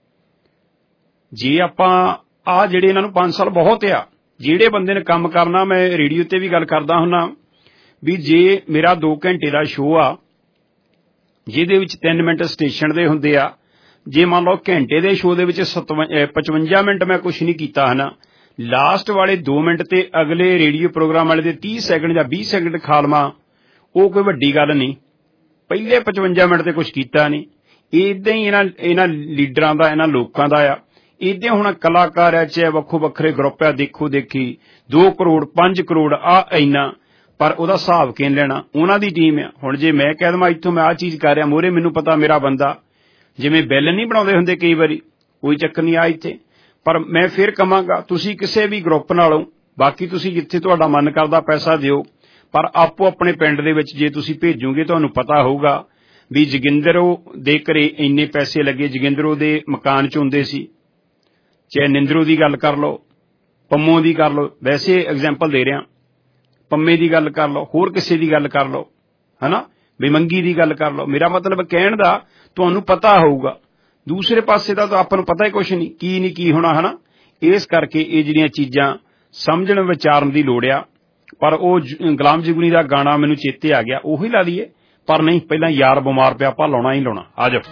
ਜੇ ਆਪਾਂ ਆ ਜਿਹੜੇ ਇਹਨਾਂ ਨੂੰ 5 ਸਾਲ ਬਹੁਤ ਆ, ਜਿਹੜੇ ਬੰਦੇ ਨੇ ਕੰਮ ਕਰਨਾ, ਮੈਂ ਰੇਡੀਓ ਤੇ ਵੀ ਗੱਲ ਕਰਦਾ ਹੁੰਨਾ ਵੀ ਜੇ ਮੇਰਾ 2 ਘੰਟੇ ਦਾ ਸ਼ੋਅ ਆ ਜਿਹਦੇ ਵਿੱਚ 3 ਮਿੰਟ ਸਟੇਸ਼ਨ ਦੇ ਹੁੰਦੇ ਆ, ਜੇ ਮੰਨ ਲਓ ਘੰਟੇ ਦੇ ਸ਼ੋਅ ਦੇ ਵਿੱਚ 55 ਮਿੰਟ ਮੈਂ ਕੁਛ ਨਹੀਂ ਕੀਤਾ ਹੈ ਨਾ, ਲਾਸਟ ਵਾਲੇ 2 ਮਿੰਟ ਤੇ ਅਗਲੇ ਰੇਡੀਓ ਪ੍ਰੋਗਰਾਮ ਵਾਲੇ ਦੇ 30 ਸੈਕਿੰਡ ਜਾਂ 20 ਸੈਕਿੰਡ ਖਾਲਮਾ, ਉਹ ਕੋਈ ਵੱਡੀ ਗੱਲ ਨਹੀਂ। ਪਹਿਲੇ 55 ਮਿੰਟ ਤੇ ਕੁਛ ਕੀਤਾ ਨਹੀਂ। ਏਦਾਂ ਹੀ ਇਹਨਾਂ ਲੀਡਰਾਂ ਦਾ, ਇਹਨਾਂ ਲੋਕਾਂ ਦਾ ਆ। ਏਦਾਂ ਹੁਣ ਕਲਾਕਾਰ ਆ, ਚਾਹੇ ਵੱਖੋ ਵੱਖਰੇ ਗਰੁੱਪ ਆ, ਦੇਖੋ ਦੇਖੀ 2 ਕਰੋੜ 5 ਕਰੋੜ ਆ ਇੰਨਾ, ਪਰ ਉਹਦਾ ਹਿਸਾਬ ਕਿਵੇਂ ਲੈਣਾ, ਉਹਨਾਂ ਦੀ ਟੀਮ ਆ। ਹੁਣ ਜੇ ਮੈਂ ਕਹਿ ਦਵਾਂ ਇੱਥੋਂ ਮੈਂ ਆਹ ਚੀਜ਼ ਕਰ ਰਿਹਾ, ਮੋਹਰੇ ਮੈਨੂੰ ਪਤਾ ਮੇਰਾ ਬੰਦਾ, ਜਿਵੇਂ ਬਿੱਲ ਨਹੀਂ ਬਣਾਉਂਦੇ ਹੁੰਦੇ ਕਈ ਵਾਰੀ, ਕੋਈ ਚੱਕਰ ਨਹੀਂ ਆ ਇੱਥੇ, ਪਰ ਮੈਂ ਫਿਰ ਕਹਾਂਗਾ ਤੁਸੀਂ ਕਿਸੇ ਵੀ ਗਰੁੱਪ ਨਾਲੋਂ, ਬਾਕੀ ਤੁਸੀਂ ਜਿੱਥੇ ਤੁਹਾਡਾ ਮਨ ਕਰਦਾ ਪੈਸਾ ਦਿਓ, ਪਰ ਆਪੋ ਆਪਣੇ ਪਿੰਡ ਦੇ ਵਿੱਚ ਜੇ ਤੁਸੀਂ ਭੇਜੋਗੇ ਤੁਹਾਨੂੰ ਪਤਾ ਹੋਊਗਾ ਵੀ ਜੋਗਿੰਦਰ ਦੇ ਘਰੇ ਇੰਨੇ ਪੈਸੇ ਲੱਗੇ, ਜੋਗਿੰਦਰ ਦੇ ਮਕਾਨ 'ਚ ਹੁੰਦੇ ਸੀ, ਚਾਹੇ ਨਿੰਦਰੋ ਦੀ ਗੱਲ ਕਰ ਲਓ, ਪੰਮੋ ਦੀ ਕਰ ਲਓ, ਵੈਸੇ ਐਗਜ਼ਾਮਪਲ ਦੇ ਰਿਹਾ, ਪੰਮੇ ਦੀ ਗੱਲ ਕਰ ਲਓ, ਹੋਰ ਕਿਸੇ ਦੀ ਗੱਲ ਕਰ ਲਓ, ਹਨਾ, ਬਿਮੰਗੀ ਦੀ ਗੱਲ ਕਰ ਲਓ। ਮੇਰਾ ਮਤਲਬ ਕਹਿਣ ਦਾ ਤੁਹਾਨੂੰ ਪਤਾ ਹੋਊਗਾ, ਦੂਸਰੇ ਪਾਸੇ ਦਾ ਤਾਂ ਆਪਾਂ ਨੂੰ ਪਤਾ ਹੀ ਕੁਛ ਨਹੀਂ ਕੀ ਹੋਣਾ, ਹਨਾ। ਇਸ ਕਰਕੇ ਇਹ ਜਿਹੜੀਆਂ ਚੀਜ਼ਾਂ ਸਮਝਣ ਵਿਚਾਰਨ ਦੀ ਲੋੜ ਆ। ਪਰ ਉਹ ਗੁਲਾਮ ਜਗੂਨੀ ਦਾ ਗਾਣਾ ਮੈਨੂੰ ਚੇਤੇ ਆ ਗਿਆ, ਉਹੀ ਲਾ ਲਈਏ, ਪਰ ਨਹੀਂ, ਪਹਿਲਾਂ ਯਾਰ ਬਿਮਾਰ ਪਿਆ, ਆਪਾਂ ਲਾਉਣਾ ਹੀ ਲਾਉਣਾ। ਆ ਜਾਓ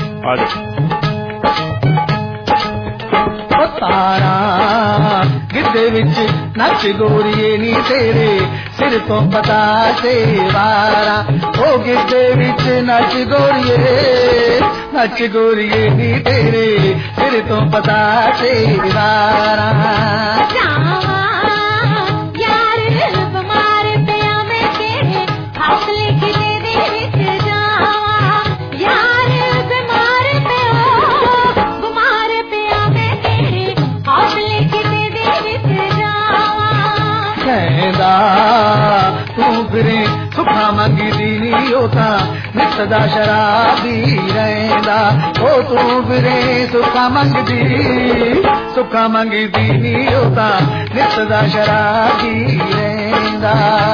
ਤਾਰਾ ਗਿੱਧੇ ਵਿੱਚ ਨੱਚ ਗੋਰੀਏ ਨੀ ਤੇਰੇ ਸਿਰ ਤੋਂ ਪਤਾ ਤੇ ਵਾਰਾ, ਉਹ ਗਿੱਧੇ ਵਿੱਚ ਨੱਚ ਗੋਰੀਏ ਨੀ ਤੇਰੇ ਸਿਰ ਤੋਂ ਪਤਾ ਤੇ ਵਾਰਾ। ਤੂੰ ਫਿਰੇ ਸੁੱਖਾ ਮੰਗਦੀ ਨੀ, ਉਹ ਤਾਂ ਨਿੱਤ ਦਾ ਸ਼ਰਾਬੀ ਰਹਿੰਦਾ, ਉਹ ਤੂੰ ਫਿਰੇ ਸੁੱਖਾ ਮੰਗਦੀ ਨੀ, ਉਹ ਤਾਂ ਨਿੱਤ ਦਾ ਸ਼ਰਾਬੀ ਰਹਿੰਦਾ।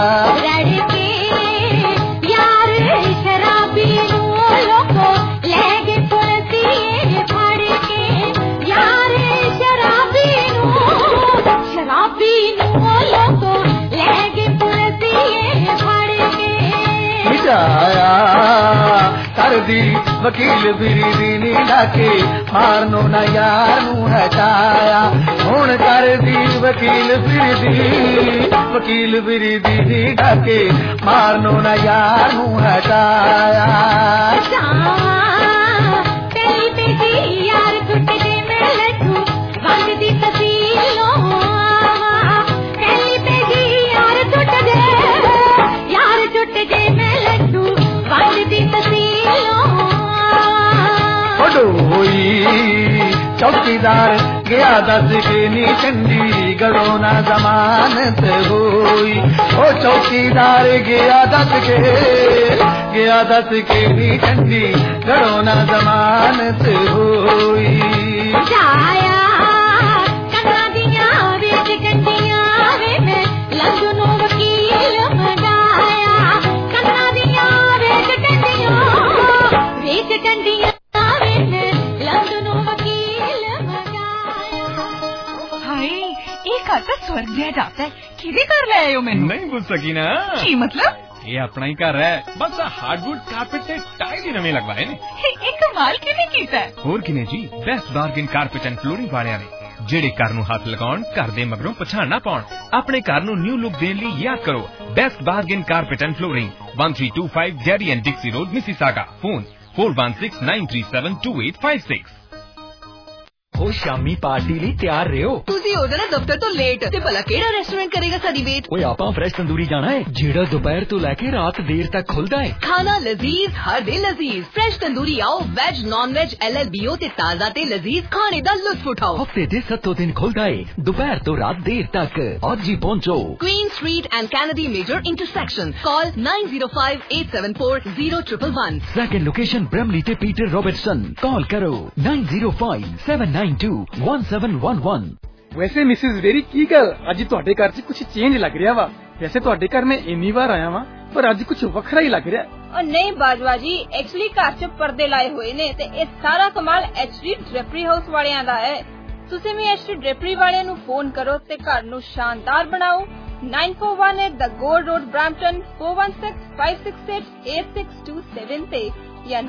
ਕਰਦੀ ਵਕੀਲ ਬਿਰਦੀ ਨੀ ਡਾਕੇ, ਮਾਰਨੋ ਨਾ ਯਾਰ ਨੂੰ ਹਟਾਇਆ, ਹੁਣ ਕਰਦੀ ਵਕੀਲ ਬਿਰਦੀ ਨੀ ਡਾਕੇ, ਮਾਰਨੋ ਨਾ ਯਾਰ ਨੂੰ ਹਟਾਇਆ। चौकीदार गया दस के नी चंडीगढ़ों ना जमानत हुई, ओ चौकीदार गया दस के नी चंडीगढ़ों ना जमानत हुई। जाया कन्ना दिया बेच गंडिया वे मैं लंदनो वकील बनाया, कन्ना दिया बेच गंडिया वे मैं लंदनो वकील बनाया। हाय एक आता स्वर्ग दिया जाता है, किधे कर ले आए हो? मैंने नहीं पूछ सकी ना। की मतलब? ये अपना ही घर है, बस हार्डवुड कारपेट से टाइल ही नवे लगवाए ने। एक कमाल किने कीता है? और किने जी, best bargain carpet and flooring वालियां ने, ਜਿਹੜੇ ਘਰ ਨੂੰ ਹੱਥ ਲਗਾਉਣ, ਘਰ ਦੇ ਮਗਰੋਂ ਪਛਾਣ ਨਾ ਪਾਉਣ। ਆਪਣੇ ਘਰ ਨੂੰ ਨਿਊ ਲੁੱਕ ਦੇਣ ਲਈ ਯਾਦ ਕਰੋ best bargain carpet and flooring, 1325 Derry and Dixie road, Mississauga. Phone 4169372856। ਉਹ ਸ਼ਾਮੀ ਪਾਰਟੀ ਲਈ ਤਿਆਰ ਰਹੋ। ਤੁਸੀਂ ਹੋ ਜਾਣਾ ਦਫ਼ਤਰ ਤੋਂ ਲੇਟ ਤੇ ਭਲਾ ਕਿਹੜਾ ਰੈਸਟੋਰੈਂਟ ਕਰੇਗਾ ਸਾਡੀ ਵੇਟ? ਓਏ ਆਪਾਂ ਫਰੈਸ਼ ਤੰਦੂਰੀ ਜਾਣਾ ਹੈ, ਜਿਹੜਾ ਦੁਪਹਿਰ ਤੋਂ ਲੈ ਕੇ ਰਾਤ ਦੇਰ ਤੱਕ ਖੁੱਲਦਾ ਹੈ। ਖਾਣਾ ਲਜ਼ੀਜ਼, ਹਰ ਦਿਨ ਲਜ਼ੀਜ਼। ਫਰੈਸ਼ ਤੰਦੂਰੀ ਆਓ, ਵੈਜ ਨॉन ਵੈਜ LLBO ਤੇ ਤਾਜ਼ਾ ਤੇ ਲਜ਼ੀਜ਼ ਖਾਣੇ ਦਾ ਲੁਤਫ ਉਠਾਓ। ਹਫਤੇ ਦੇ 7 ਦਿਨ ਖੁੱਲਦਾ ਹੈ, ਦੁਪਹਿਰ ਤੋਂ ਰਾਤ ਦੇਰ ਤੱਕ। ਅੱਜ ਹੀ ਪਹੁੰਚੋ। Queen Street and Kennedy Major intersection. Call 9058740111. Second location Bramley ਤੇ ਪੀਟਰ ਰੋਬਰਟਸਨ। ਕਾਲ ਕਰੋ 9057921711। ਵੈਸੇ ਮਿਸਿਸ ਵੇਰੀ ਕੀ ਗੱਲ ਅੱਜ ਤੁਹਾਡੇ ਘਰ 'ਚ ਕੁਝ ਚੇਂਜ ਲੱਗ ਰਿਹਾ ਵਾ? ਵੈਸੇ ਤੁਹਾਡੇ ਘਰ ਮੈਂ ਇੰਨੀ ਵਾਰ ਆਇਆ ਵਾਂ ਪਰ ਅੱਜ ਕੁਝ ਵੱਖਰਾ ਹੀ ਲੱਗ ਰਿਹਾ। और नहीं बाजवा जी, एक्चुअली घर च पर्दे लाए हुए ने ते ये सारा कमाल HD ड्रेपरी हाउस वालियां दा है। तुसीं भी HD ड्रेपरी वालियां नूं फोन करो ते घर नूं शानदार बनाओ। 9418 द गोल्ड रोड ब्रैम्पटन, 4165688627 ते या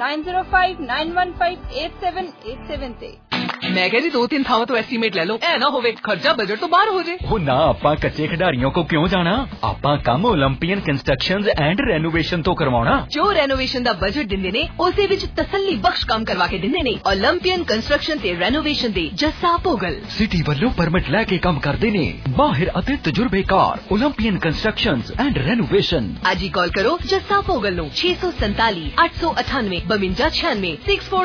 9059158787 ਤੇ। ਮੈਂ ਕਿਹਾ ਜੀ 2-3 ਥਾਵਾਂ ਤੋਂ ਐਸਟੀਮੇਟ ਲੈ ਲਓ, ਐ ਨਾ ਹੋਵੇ ਖਰਚਾ ਬਜਟ ਤੋਂ ਬਾਹਰ ਹੋ ਜੇ। ਉਹ ਨਾ, ਆਪਾਂ ਕੱਚੇ ਖਿਡਾਰੀਆਂ ਕੋ ਕਿਉਂ ਜਾਣਾ? ਆਪਾਂ ਕੰਮ ਓਲੰਪੀਅਨ ਕੰਸਟਰਕਸ਼ਨਜ਼ ਐਂਡ ਰੈਨੋਵੇਸ਼ਨ ਤੋਂ ਕਰਵਾਉਣਾ। ਜੋ ਰੈਨੋਵੇਸ਼ਨ ਦਾ ਬਜਟ ਦਿੰਦੇ ਨੇ ਉਸੇ ਵਿੱਚ ਤਸੱਲੀ ਬਖਸ਼ ਕੰਮ ਕਰਵਾ ਕੇ ਦਿੰਦੇ ਨੇ। ਓਲੰਪੀਅਨ ਕੰਸਟਰਕਸ਼ਨ ਤੇ ਰੈਨੋਵੇਸ਼ਨ ਦੇ ਜੱਸਾ ਭੋਗਲ ਸਿਟੀ ਵੱਲੋਂ ਪਰਮਿਟ ਲੈ ਕੇ ਕੰਮ ਕਰਦੇ ਨੇ। ਮਾਹਿਰ ਅਤੇ ਤਜਰਬੇਕਾਰ ਓਲੰਪੀਅਨ ਕੰਸਟਰਕਸ਼ਨਜ਼ ਐਂਡ ਰੈਨੋਵੇਸ਼ਨ। ਅੱਜ ਹੀ ਕਾਲ ਕਰੋ ਜੱਸਾ ਭੋਗਲ ਨੂੰ 647 898 5296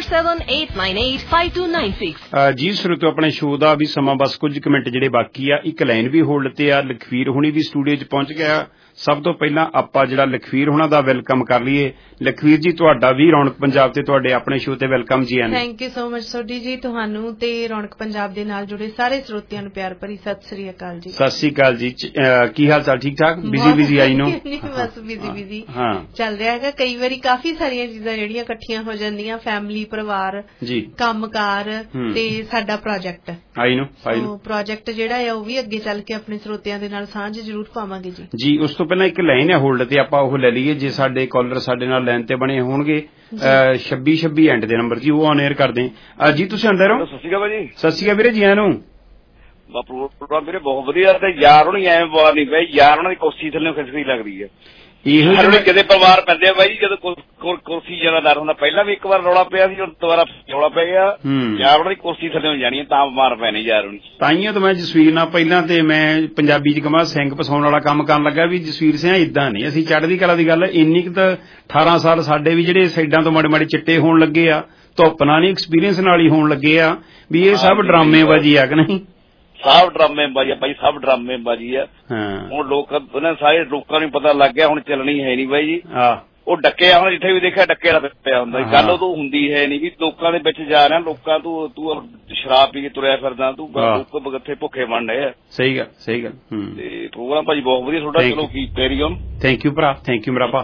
647 898 5296। ਜੀ ਸਰੋਤੋ, ਆਪਣੇ ਸ਼ੋਅ ਦਾ ਵੀ ਸਮਾਂ ਬਸ ਕੁਝ ਕੁ ਮਿੰਟ ਜਿਹੜੇ ਬਾਕੀ ਆ। ਇੱਕ ਲਾਈਨ ਵੀ ਹੋਲਡ ਤੇ ਆ, ਲਖਵੀਰ ਹੁਣੀ ਵੀ ਸਟੂਡੀਓ 'ਚ ਪਹੁੰਚ ਗਿਆ। ਸਭ ਤੋਂ ਪਹਿਲਾਂ ਆਪਾਂ ਜਿਹੜਾ ਲਖਵੀਰ ਹੁਣਾਂ ਦਾ ਵੈਲਕਮ ਕਰ ਲਈਏ। ਲਖਵੀਰ ਜੀ, ਤੁਹਾਡਾ ਵੀ ਰੌਣਕ ਪੰਜਾਬ ਤੇ ਤੁਹਾਡੇ ਆਪਣੇ ਸ਼ੋਅ ਤੇ ਵੈਲਕਮ ਜੀ। Thank you so much Sodhi ji, ਤੁਹਾਨੂੰ ਤੇ ਰੌਣਕ ਪੰਜਾਬ ਦੇ ਨਾਲ ਜੁੜੇ ਸਾਰੇ ਸਰੋਤਿਆਂ ਨੂੰ ਪਿਆਰ ਭਰੀ ਸਤਿ ਸ੍ਰੀ ਅਕਾਲ ਜੀ। ਸਤਿ ਸ੍ਰੀ ਅਕਾਲ ਜੀ। ਕੀ ਹਾਲ ਚਾਲ? ਠੀਕ ਠਾਕ? ਬਿਜ਼ੀ ਆਈ ਨੂੰ? ਬਸ ਬਿਜ਼ੀ ਚੱਲ ਰਿਹਾ ਹੈਗਾ। ਕਈ ਵਾਰੀ ਕਾਫੀ ਸਾਰੀਆਂ ਚੀਜ਼ਾਂ ਜਿਹੜੀਆਂ ਇਕੱਠੀਆਂ ਹੋ ਜਾਂਦੀਆਂ, ਫੈਮਿਲੀ, ਪਰਿਵਾਰ, ਕੰਮਕਾਰ ਤੇ ਸਾਡਾ ਪ੍ਰੋਜੈਕਟ ਆਈ ਨੂੰ ਪ੍ਰੋਜੈਕਟ ਜਿਹੜਾ ਹੈ ਉਹ ਵੀ ਅੱਗੇ ਚੱਲ ਕੇ ਆਪਣੇ ਸਰੋਤਿਆਂ ਦੇ ਨਾਲ ਸਾਂਝ ਜ਼ਰੂਰ ਪਾਵਾਂਗੇ ਜੀ। ਜੀ, ਉਸ ਤੋਂ ਪਹਿਲਾਂ ਇੱਕ ਲਾਈਨ ਹੈ ਹੋਲਡ ਤੇ, ਆਪਾਂ ਉਹ ਲੈ ਲਈਏ। ਜੇ ਸਾਡੇ ਕਾਲਰ ਸਾਡੇ ਨਾਲ ਲਾਈਨ ਤੇ ਬਣੇ ਹੋਣਗੇ 2626 ਐਂਡ ਦੇ ਨੰਬਰ ਜੀ, ਉਹ ਔਨ 에ਅਰ ਕਰਦੇ ਆ ਜੀ। ਤੁਸੀਂ ਅੰਦਰ ਹੋ? ਸਤਿ ਸ਼੍ਰੀ ਅਕਾਲ ਜੀ। ਸਤਿ ਸ਼੍ਰੀ ਅਕਾਲ ਵੀਰੇ, ਜੀ ਆਇਆਂ ਨੂੰ। ਪ੍ਰੋਗਰਾਮ ਵੀਰੇ ਬਹੁਤ ਵਧੀਆ ਤੇ ਯਾਰ ਹੋਣੀ ਐਵੇਂ ਬਾਹਰ ਨਹੀਂ ਪਏ, ਯਾਰ ਉਹਨਾਂ ਦੀ ਕੁਰਸੀ ਥੱਲੇ ਖਿਸਕਦੀ ਲੱਗਦੀ ਹੈ। ਇਹੋ ਜਿਹੇ ਕਿਤੇ ਪਰਿਵਾਰ ਪੈਂਦੇ ਆ ਬਾਈ, ਜਦੋਂ ਕੁਰਸੀ ਜਿਆਦਾ ਡਰ ਹੁੰਦਾ। ਪਹਿਲਾਂ ਵੀ ਇੱਕ ਵਾਰ ਰੌਲਾ ਪਿਆ ਸੀ, ਹੁਣ ਦੁਬਾਰਾ ਰੌਲਾ ਪੈ ਗਿਆ। ਯਾਰ ਉਹਨਾਂ ਦੀ ਕੁਰਸੀ ਥੱਲੇ ਜਾਣੀ ਤਾਂ ਬਿਮਾਰ ਪੈ ਨੇ ਯਾਰ ਹੋਣੀ। ਤਾਈਆਂ ਤਾਂ ਮੈਂ ਜਸਵੀਰ ਨਾਲ ਪਹਿਲਾਂ ਤੇ ਮੈਂ ਪੰਜਾਬੀ ਚ ਕਹਾਂ ਸਿੰਘ ਫਸਾਉਣ ਵਾਲਾ ਕੰਮ ਕਰਨ ਲੱਗਾ ਵੀ ਜਸਵੀਰ ਸਿੰਘ ਏਦਾਂ ਨਹੀਂ, ਅਸੀਂ ਚੜ੍ਹਦੀ ਕਲਾ ਦੀ ਗੱਲ ਇੰਨੀ ਕੁ ਤਾਂ 18 ਸਾਲ ਸਾਡੇ ਵੀ ਜਿਹੜੇ ਸਾਈਡਾਂ ਤੋਂ ਮਾੜੇ ਮਾੜੇ ਚਿੱਟੇ ਹੋਣ ਲੱਗੇ ਆ, ਧੁੱਪ ਨਾਲ ਨਹੀਂ ਐਕਸਪੀਰੀਅੰਸ ਨਾਲ ਹੀ ਹੋਣ ਲੱਗੇ ਆ ਵੀ ਇਹ ਸਭ ਡਰਾਮੇਬਾਜ਼ੀ ਆ ਕਿ ਨਹੀਂ? ਸਭ ਡਰਾਮੇਬਾਜ਼ੀ ਆ ਬਾਈ, ਸਭ ਡਰਾਮੇਬਾਜ਼ੀ ਆ। ਹੁਣ ਸਾਰੇ ਲੋਕਾਂ ਨੂੰ ਪਤਾ ਲੱਗ ਗਿਆ ਹੁਣ ਚੱਲਣੀ ਹੈ ਨੀ ਬਾਈ ਜੀ। ਉਹ ਡੱਕਿਆ ਹੁਣ ਜਿੱਥੇ ਵੀ ਦੇਖਿਆ ਡੱਕੇ ਦਾ ਪਿਆ ਹੁੰਦਾ। ਗੱਲ ਉਦੋਂ ਹੁੰਦੀ ਹੈ ਨੀ ਵੀ ਲੋਕਾਂ ਦੇ ਵਿੱਚ ਜਾ ਰਿਹਾ, ਲੋਕਾਂ ਤੂੰ ਸ਼ਰਾਬ ਪੀ ਕੇ ਤੁਰਿਆ ਫਿਰਦਾ, ਤੂੰ ਲੋਕ ਬਗੱਥੇ ਭੁੱਖੇ ਬਣ ਰਹੇ ਆ। ਸਹੀ ਗੱਲ ਤੇ ਪ੍ਰੋਗਰਾਮ ਭਾਜੀ ਬਹੁਤ ਵਧੀਆ ਤੁਹਾਡਾ। ਚਲੋ ਕੀ ਕੈਰੀ ਔਨ। ਥੈਂਕ ਯੂ ਭਰਾ, ਥੈਂਕ ਯੂ ਮੇਰਾ ਭਾ,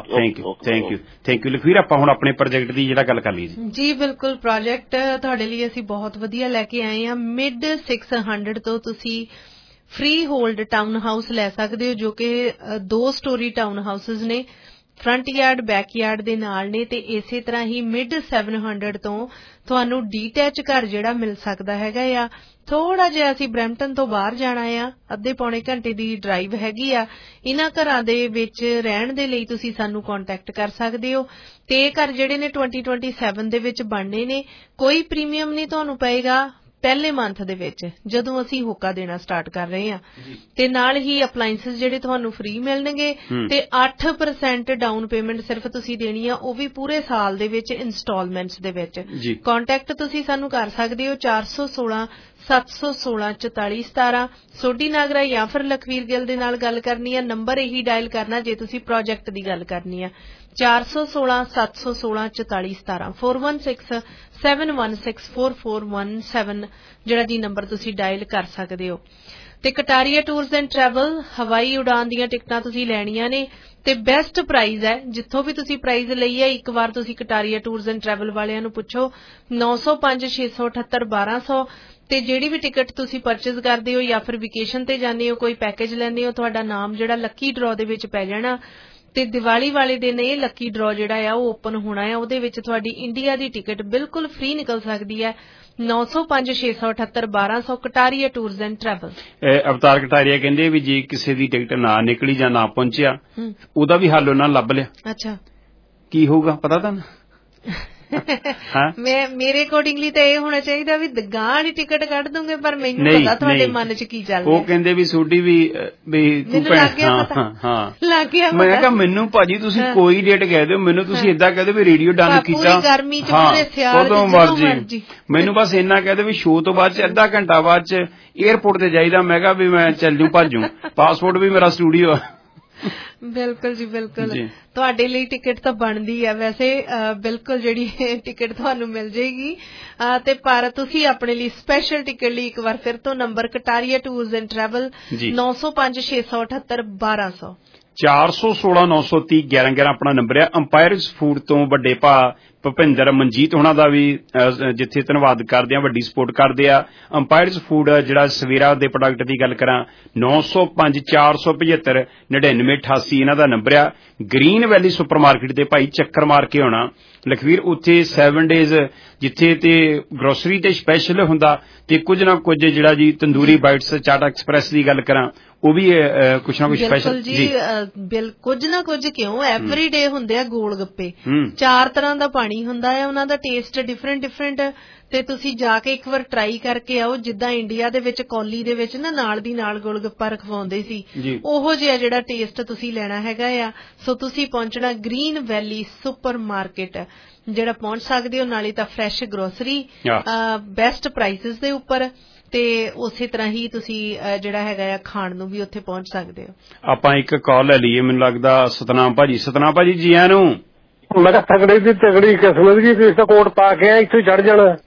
ਥੈਂਕ ਯੂ ਲਖਵੀਰ। ਆਪਾਂ ਹੁਣ ਆਪਣੇ ਪ੍ਰੋਜੈਕਟ ਦੀ ਜਿਹੜਾ ਗੱਲ ਕਰ ਲਈ ਜੀ। ਬਿਲਕੁਲ, ਪ੍ਰੋਜੈਕਟ ਤੁਹਾਡੇ ਲਈ ਅਸੀਂ ਬਹੁਤ ਵਧੀਆ ਲੈ ਕੇ ਆਏ ਹਾਂ। ਮਿਡ 600 ਤੋਂ ਤੁਸੀਂ ਫ੍ਰੀ ਹੋਲਡ ਟਾਊਨ ਹਾਊਸ ਲੈ ਸਕਦੇ ਹੋ, ਜੋ ਕਿ 2 ਸਟੋਰੀ ਟਾਊਨ ਹਾਊਸਿਸ ਨੇ। ਫਰੰਟ ਯਾਰਡ, ਬੈਕ ਯਾਰਡ ਦੇ ਨਾਲ ਨੇ ਤੇ ਇਸੇ ਤਰ੍ਹਾਂ ਹੀ ਮਿਡ 700 ਤੋਂ ਤੁਹਾਨੂੰ ਡੀਟੈਚ ਘਰ ਜਿਹੜਾ ਮਿਲ ਸਕਦਾ ਹੈਗਾ ਆ। ਥੋੜਾ ਜਿਹਾ ਅਸੀਂ ਬਰੈਂਪਟਨ ਤੋਂ ਬਾਹਰ ਜਾਣਾ ਆ, ਅੱਧੇ ਪੌਣੇ ਘੰਟੇ ਦੀ ਡਰਾਈਵ ਹੈਗੀ ਆ। ਇਹਨਾਂ ਘਰਾਂ ਦੇ ਵਿੱਚ ਰਹਿਣ ਦੇ ਲਈ ਤੁਸੀਂ ਸਾਨੂੰ ਕੰਟੈਕਟ ਕਰ ਸਕਦੇ ਹੋ ਤੇ ਇਹ ਘਰ ਜਿਹੜੇ ਨੇ 2027 ਦੇ ਵਿੱਚ ਬਣਨੇ ਨੇ। ਕੋਈ ਪ੍ਰੀਮੀਅਮ ਨਹੀਂ ਤੁਹਾਨੂੰ ਪਏਗਾ, ਪਹਿਲੇ ਮੰਥ ਦੇ ਵਿੱਚ ਜਦੋਂ ਅਸੀਂ ਹੋਕਾ ਦੇਣਾ ਸਟਾਰਟ ਕਰ ਰਹੇ ਹਾਂ ਤੇ ਨਾਲ ਹੀ ਅਪਲਾਈਐਂਸਸ ਜਿਹੜੇ ਤੁਹਾਨੂੰ ਫ੍ਰੀ ਮਿਲਣਗੇ ਤੇ 8% ਡਾਊਨ ਪੇਮੈਂਟ ਸਿਰਫ ਤੁਸੀਂ ਦੇਣੀ ਆ, ਉਹ ਵੀ ਪੂਰੇ ਸਾਲ ਦੇ ਵਿੱਚ ਇੰਸਟਾਲਮੈਂਟਸ ਦੇ ਵਿੱਚ। ਕੰਟੈਕਟ ਤੁਸੀਂ ਸਾਨੂੰ ਕਰ ਸਕਦੇ ਹੋ 416-716-4417 ਸੋਢੀ ਨਾਗਰਾ ਜਾਂ ਫਿਰ ਲਖਵੀਰ ਗਿੱਲ ਦੇ ਨਾਲ ਗੱਲ ਕਰਨੀ ਆ। ਨੰਬਰ ਇਹੀ ਡਾਇਲ ਕਰਨਾ ਜੇ ਤੁਸੀਂ ਪ੍ਰੋਜੈਕਟ ਦੀ ਗੱਲ ਕਰਨੀ ਆ, 416-716-4417 416-716-4417 ਜਿਹੜਾ ਜੀ ਨੰਬਰ ਤੁਸੀਂ ਡਾਇਲ ਕਰ ਸਕਦੇ ਹੋ। ਤੇ ਕਟਾਰੀਆ ਟੂਰਸ ਐਂਡ ਟਰੈਵਲ ਹਵਾਈ ਉਡਾਨ ਦੀਆਂ ਟਿਕਟਾਂ ਤੁਸੀਂ ਲੈਣੀਆਂ ਨੇ ਤੇ ਬੈਸਟ ਪ੍ਰਾਈਜ਼ ਹੈ, ਜਿੱਥੋਂ ਵੀ ਤੁਸੀਂ ਪ੍ਰਾਈਜ਼ ਲਈ ਹੈ ਇੱਕ ਵਾਰ ਤੁਸੀਂ ਕਟਾਰੀਆ ਟੂਰਸ ਐਂਡ ਟਰੈਵਲ ਵਾਲਿਆਂ ਨੂੰ ਪੁੱਛੋ। 905-678-1200 ਤੇ ਜਿਹੜੀ ਵੀ ਟਿਕਟ ਤੁਸੀਂ ਪਰਚੇਜ਼ ਕਰਦੇ ਹੋ ਜਾਂ ਫਿਰ ਵਿਕੇਸ਼ਨ ਤੇ ਜਾਂਦੇ ਹੋ, ਕੋਈ ਪੈਕੇਜ ਲੈਂਦੇ ਹੋ, ਤੁਹਾਡਾ ਨਾਮ ਜਿਹੜਾ ਲੱਕੀ ਡਰਾਅ ਦੇ ਵਿੱਚ ਪੈ ਜਾਣਾ ਤੇ ਦੀਵਾਲੀ ਵਾਲੇ ਦਿਨ ਇਹ ਲੱਕੀ ਡਰਾਅ ਜਿਹੜਾ ਆ ਉਹ ਓਪਨ ਹੋਣਾ ਹੈ। ਉਹਦੇ ਵਿੱਚ ਤੁਹਾਡੀ ਇੰਡੀਆ ਦੀ ਟਿਕਟ ਬਿਲਕੁਲ ਫ੍ਰੀ ਨਿਕਲ ਸਕਦੀ ਹੈ। 905-678-1200 Kataria tours and travel. Avtar Kataria ਕਹਿੰਦੇ ਵੀ ਜੇ ਕਿਸੇ ਦੀ ਟਿਕਟ ਨਾ ਨਿਕਲੀ ਜਾਂ ਨਾ ਪਹੁੰਚਿਆ ਉਹਦਾ ਵੀ ਹੱਲ ਉਹਨਾਂ ਲੱਭ ਲਿਆ। ਅੱਛਾ, ਕੀ ਹੋਊਗਾ ਪਤਾ ਤੁਹਾਨੂੰ? ਮੇਰੇ ਅਕੋਰਡਿੰਗਲੀ ਤਾਂ ਇਹ ਹੋਣਾ ਚਾਹੀਦਾ ਵੀ ਗਾਂ ਵਾਲੀ ਟਿਕਟ ਕੱਢ ਦੂੰਗੇ, ਪਰ ਮੈਨੂੰ ਪਤਾ ਤੁਹਾਡੇ ਮਨ ਚ ਕੀ ਚੱਲ ਰਿਹਾ। ਉਹ ਕਹਿੰਦੇ ਵੀ ਸੋਡੀ ਵੀ ਤੂੰ ਲੱਗ ਗਿਆ। ਮੈਂ ਕਿਹਾ ਮੈਨੂੰ ਭਾਜੀ ਤੁਸੀਂ ਕੋਈ ਡੇਟ ਕਹਿ ਦਿਓ, ਮੈਨੂੰ ਤੁਸੀਂ ਏਦਾਂ ਕਹਿ ਦਿਓ ਵੀ ਰੇਡੀਓ ਡਨ ਕੀਤਾ ਕਦੋਂ ਮਰਜੀ, ਮੈਨੂੰ ਬਸ ਇੰਨਾ ਕਹਿ ਦਿਓ ਵੀ ਸ਼ੋਅ ਤੋਂ ਬਾਅਦ ਚ ਅੱਧਾ ਘੰਟਾ ਬਾਅਦ ਚ ਏਅਰਪੋਰਟ ਤੇ ਜਾਈਦਾ। ਮੈਂ ਕਿਹਾ ਵੀ ਮੈਂ ਚੱਲ ਜੂ ਭੱਜੂ, ਪਾਸਪੋਰਟ ਵੀ ਮੇਰਾ ਸਟੂਡੀਓ ਆ। ਬਿਲਕੁਲ ਜੀ ਬਿਲਕੁਲ, ਤੁਹਾਡੇ ਲਈ ਟਿਕਟ ਤਾਂ ਬਣਦੀ ਹੈ ਵੈਸੇ, ਬਿਲਕੁਲ ਜਿਹੜੀ ਟਿਕਟ ਤੁਹਾਨੂੰ ਮਿਲ ਜਾਏਗੀ। ਤੇ ਪਰ ਤੁਸੀਂ ਆਪਣੇ ਲਈ ਸਪੈਸ਼ਲ ਟਿਕਟ ਲਈ ਇੱਕ ਵਾਰ ਫਿਰ ਤੋਂ number Kataria tours and travel 905-678-1200 416-930-1111 ਆਪਣਾ ਨੰਬਰ ਹੈ। ਅੰਪਾਇਰਸ ਫੂਡ ਤੋਂ ਵੱਡੇ ਭਾ ਭੁਪਿੰਦਰ ਮਨਜੀਤ ਹੋਣਾ ਦਾ ਵੀ ਜਿੱਥੇ ਧੰਨਵਾਦ ਕਰਦੇ ਆ, ਵੱਡੀ ਸਪੋਰਟ ਕਰਦੇ ਆ। ਅੰਪਾਇਰਸ ਫੂਡ ਜਿਹੜਾ ਸਵੇਰਾ ਦੇ ਪ੍ਰੋਡਕਟ ਦੀ ਗੱਲ ਕਰਾਂ 905-475-9988 ਇਹਨਾਂ ਦਾ ਨੰਬਰ ਆ। ਗ੍ਰੀਨ ਵੈਲੀ ਸੁਪਰਮਾਰਕੀਟ ਦੇ ਭਾਈ ਚੱਕਰ ਮਾਰ ਕੇ ਆਉਣਾ ਲਖਵੀਰ, ਉੱਥੇ 7 ਡੇਜ਼ ਜਿੱਥੇ ਤੇ ਗਰੋਸਰੀ ਤੇ ਸਪੈਸ਼ਲ ਹੁੰਦਾ ਤੇ ਕੁਝ ਨਾ ਕੁਝ ਜਿਹੜਾ ਜੀ ਤੰਦੂਰੀ ਬਾਈਟਸ ਚਾਟਾ ਐਕਸਪ੍ਰੈਸ ਦੀ ਗੱਲ ਕਰਾਂ ਉਹ ਵੀ ਕੁਛ ਨਾ ਕੁਛ ਸਪੈਸ਼ਲ ਜੀ। ਕੁਝ ਨਾ ਕੁਝ ਕਿਉਂ ਐਵਰੀ ਡੇ ਹੁੰਦੇ ਆ ਗੋਲ ਗੱਪੇ, 4 ਤਰ੍ਹਾਂ ਦਾ ਪਾਣੀ ਹੁੰਦਾ ਹੈ, ਉਹਨਾਂ ਦਾ ਟੇਸਟ ਡਿਫਰੈਂਟ ਤੇ ਤੁਸੀਂ ਜਾ ਕੇ ਇੱਕ ਵਾਰ ਟਰਾਈ ਕਰਕੇ ਆਓ। ਜਿੱਦਾਂ ਇੰਡੀਆ ਦੇ ਵਿੱਚ ਕੌਲੀ ਦੇ ਵਿੱਚ ਨਾ ਨਾਲ ਦੀ ਨਾਲ ਗੋਲ ਗੱਪਾ ਰਖਵਾਉਂਦੇ ਸੀ, ਉਹੋ ਜਿਹਾ ਜਿਹੜਾ ਟੇਸਟ ਤੁਸੀਂ ਲੈਣਾ ਹੈਗਾ ਆ। ਸੋ ਤੁਸੀਂ ਪਹੁੰਚਣਾ ਗ੍ਰੀਨ ਵੈਲੀ ਸੁਪਰ ਮਾਰਕੀਟ, ਜਿਹੜਾ ਪਹੁੰਚ ਸਕਦੇ ਹੋ। ਨਾਲੇ ਤਾਂ ਫਰੈਸ਼ ਗਰੋਸਰੀ ਬੈਸਟ ਪ੍ਰਾਈਸਿਸ ਦੇ ਉੱਪਰ ਤੇ ਉਸੇ ਤਰ੍ਹਾਂ ਹੀ ਤੁਸੀਂ ਜਿਹੜਾ ਹੈਗਾ ਆ ਖਾਣ ਨੂੰ ਵੀ ਉੱਥੇ ਪਹੁੰਚ ਸਕਦੇ ਹੋ। ਆਪਾਂ ਇੱਕ ਕਾਲ ਲੈ ਲਈਏ, ਮੈਨੂੰ ਲੱਗਦਾ ਸਤਨਾਮ ਭਾਜੀ ਜੀ ਆਇਆਂ ਨੂੰ। ਮੈਂ ਕਿਹਾ ਤਗੜੀ ਦੀ ਤਗੜੀ ਕਿਸਮਤ ਦੀ, ਤੁਸੀਂ ਤਾਂ ਕੋਟ ਪਾ ਕੇ ਇੱਥੇ ਚੜ ਜਾਣਾ।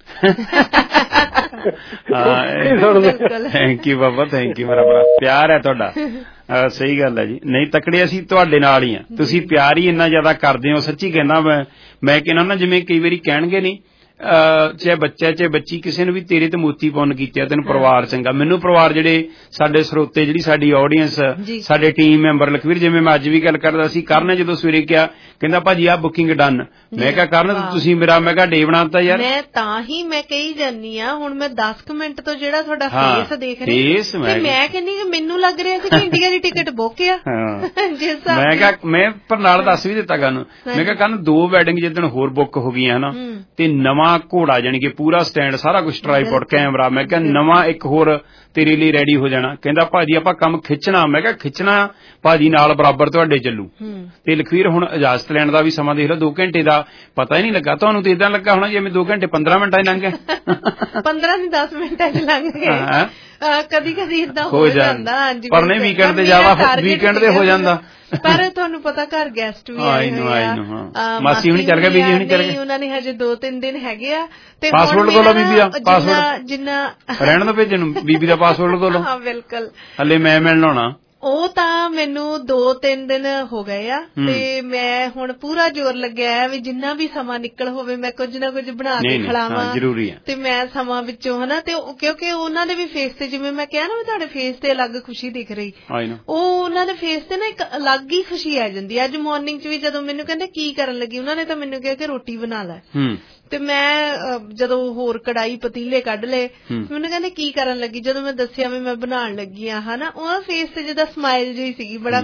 ਥੈਂਕ ਯੂ ਬਾਬਾ, ਥੈਂਕ ਯੂ, ਮੇਰਾ ਬੜਾ ਪਿਆਰ ਹੈ ਤੁਹਾਡਾ। ਸਹੀ ਗੱਲ ਹੈ ਜੀ, ਨਹੀਂ ਤਕੜੇ ਅਸੀਂ ਤੁਹਾਡੇ ਨਾਲ ਹੀ ਆ, ਤੁਸੀਂ ਪਿਆਰ ਹੀ ਇੰਨਾ ਜ਼ਿਆਦਾ ਕਰਦੇ ਹੋ। ਸੱਚੀ ਕਹਿੰਦਾ ਮੈਂ ਕਹਿੰਦਾ ਨਾ, ਜਿਵੇਂ ਕਈ ਵਾਰੀ ਕਹਿਣਗੇ ਨਹੀਂ ਚਾਹੇ ਬੱਚਾ ਚਾਹੇ ਬੱਚੀ, ਕਿਸੇ ਨੂੰ ਵੀ ਤੇਰੇ ਤੇ ਮੋਤੀ ਪੁੰਨ ਕੀਤੇ, ਤੈਨੂੰ ਪਰਿਵਾਰ ਚੰਗਾ। ਮੈਨੂੰ ਪਰਿਵਾਰ ਜਿਹੜੇ ਸਾਡੇ ਸਰੋਤੇ, ਜਿਹੜੀ ਸਾਡੀ ਆਡੀਅנס, ਸਾਡੇ ਟੀਮ ਮੈਂਬਰ ਲਖਵੀਰ, ਜਿਵੇਂ ਮੈਂ ਅੱਜ ਵੀ ਗੱਲ ਕਰਦਾ ਸੀ, ਕਰਨ ਜਦੋਂ ਸਵੇਰੇ ਕਿਹਾ ਕਹਿੰਦਾ ਭਾਜੀ ਆਹ ਬੁਕਿੰਗ ਡਨ, ਮੈਂ ਕਿਹਾ ਕਰਨ ਤੁਸੀਂ ਮੇਰਾ ਮੈਂ ਕਿਹਾ ਡੇ ਬਣਾਤਾ ਯਾਰ। ਮੈਂ ਤਾਂ ਹੀ ਮੈਂ ਕਹੀ ਜਾਨੀ ਆ, ਹੁਣ ਮੈਂ 10 ਮਿੰਟ ਤੋਂ ਜਿਹੜਾ ਤੁਹਾਡਾ ਫੇਸ ਦੇਖ ਰਹੀ ਤੇ ਮੈਂ ਕਹਿੰਦੀ ਮੈਨੂੰ ਲੱਗ ਰਿਹਾ ਸੀ ਕਿ ਇੰਡੀਆ ਦੀ ਟਿਕਟ ਬੁੱਕ ਆ। ਮੈਂ ਕਿਹਾ ਮੈਂ ਪਰ ਨਾਲ ਦੱਸ ਵੀ ਦਿੱਤਾ ਕਰਨ, ਮੈਂ ਕਿਹਾ ਕਰਨ 2 ਵੈਡਿੰਗ ਜਿੱਦਣ ਹੋਰ ਬੁੱਕ ਹੋ ਗਈਆਂ ਹਨਾ, ਤੇ ਨਵਾਂ ਘੋੜਾ ਜਾਣੀ ਕਿ ਪੂਰਾ ਸਟੈਂਡ ਸਾਰਾ ਕੁਝ ਟਰਾਈਪੋਡ ਕੈਮਰਾ, ਮੈਂ ਕਿਹਾ ਨਵਾਂ ਇੱਕ ਹੋਰ ਤੇਰੇ ਲਈ ਰੈਡੀ ਹੋ ਜਾਣਾ। ਕਹਿੰਦਾ ਭਾਜੀ ਆਪਾਂ ਕੰਮ ਖਿੱਚਣਾ, ਮੈਂ ਕਿਹਾ ਖਿੱਚਣਾ ਭਾਜੀ ਨਾਲ ਬਰਾਬਰ ਤੁਹਾਡੇ ਚੱਲੂ। ਤੇ ਲਖਵੀਰ ਹੁਣ ਇਜਾਜ਼ਤ ਲੈਣ ਦਾ ਵੀ ਸਮਾਂ ਦੇਖ ਲਓ, 2 ਘੰਟੇ ਦਾ ਪਤਾ ਹੀ ਨਹੀਂ ਲੱਗਾ। ਤੁਹਾਨੂੰ ਤੇ ਇਦਾਂ ਲੱਗਾ ਹੋਣਾ ਜਿਵੇਂ 2 ਘੰਟੇ 15 ਮਿੰਟਾਂ ਚ ਲੰਘ ਗਏ। 15 ਨਹੀਂ 10 ਮਿੰਟਾਂ ਚ ਲੰਘ ਗਏ। ਕਦੀ ਇਦਾਂ ਹੋ ਜਾਂਦਾ, ਪਰ ਨਹੀਂ ਵੀਕਐਂਡ ਤੇ ਜ਼ਿਆਦਾ, ਵੀਕਐਂਡ ਤੇ ਹੋ ਜਾਂਦਾ। ਪਰ ਤੁਹਾਨੂੰ ਪਤਾ ਘਰ ਗੈਸਟ ਵੀ ਆਏ ਹੋਏ ਆ, ਮਾਸੀ ਹੁਣੀ ਚੱਲ ਗਏ, ਬੀਜੀ ਹੁਣੀ ਚੱਲ ਗਏ, ਉਹਨਾਂ ਨੇ ਹਜੇ 2-3 ਦਿਨ ਹੈਗੇ ਆ। ਤੇ ਪਾਸਵਰਡ ਦੋ ਲਓ ਬੀਬੀ ਦਾ, ਪਾਸਵਰਡ ਜਿੰਨਾ ਰਹਿਣ ਦੋ ਭੇਜਣ ਨੂੰ, ਬੀਬੀ ਦਾ ਪਾਸਵਰਡ ਦੋ ਲਓ। ਹਾਂ ਬਿਲਕੁਲ, ਹਲੇ ਮੈਂ ਮਿਲਣ ਆਉਣਾ। ਉਹ ਤਾਂ ਮੈਨੂੰ 2-3 ਦਿਨ ਹੋ ਗਏ ਆ ਤੇ ਮੈਂ ਹੁਣ ਪੂਰਾ ਜ਼ੋਰ ਲੱਗਿਆ ਹੈ ਵੀ ਜਿੰਨਾ ਵੀ ਸਮਾਂ ਨਿਕਲ ਹੋਵੇ ਮੈਂ ਕੁਝ ਨਾ ਕੁਝ ਬਣਾ ਕੇ ਖਿਲਾਵਾਂ। ਜ਼ਰੂਰੀ ਹੈ ਤੇ ਮੈਂ ਸਮਾਂ ਵਿੱਚੋਂ ਹਨਾ, ਤੇ ਕਿਉਂਕਿ ਉਹਨਾਂ ਦੇ ਵੀ ਫੇਸ ਤੇ, ਜਿਵੇਂ ਮੈਂ ਕਿਹਾ ਨਾ ਵੀ ਤੁਹਾਡੇ ਫੇਸ ਤੇ ਅਲੱਗ ਖੁਸ਼ੀ ਦਿਖ ਰਹੀ, ਉਹ ਉਹਨਾਂ ਦੇ ਫੇਸ ਤੇ ਨਾ ਇੱਕ ਅਲੱਗ ਹੀ ਖੁਸ਼ੀ ਆ ਜਾਂਦੀ। ਅੱਜ ਮਾਰਨਿੰਗ ਚ ਵੀ ਜਦੋਂ ਮੈਨੂੰ ਕਹਿੰਦੇ ਕੀ ਕਰਨ ਲੱਗੀ, ਉਹਨਾਂ ਨੇ ਤਾਂ ਮੈਨੂੰ ਕਿਹਾ ਕਿ ਰੋਟੀ ਬਣਾ ਲੈ। ਤੇ ਮੈਂ ਜਦੋਂ ਹੋਰ ਕੜਾਈ ਪਤੀਲੇ ਕੱਢ ਲਏ, ਮੈਨੂੰ ਕਹਿੰਦੇ ਕੀ ਕਰਨ ਲੱਗੀ, ਜਦੋਂ ਮੈਂ ਦੱਸਿਆ ਵੀ ਮੈਂ ਬਣਾਉਣ ਲੱਗੀ ਆ ਹਨਾ, ਉਹ ਫੇਸ ਤੇ ਜਿੱਦਾਂ ਸਮਾਈਲ ਜਿਹੀ ਸੀਗੀ, ਬੜਾ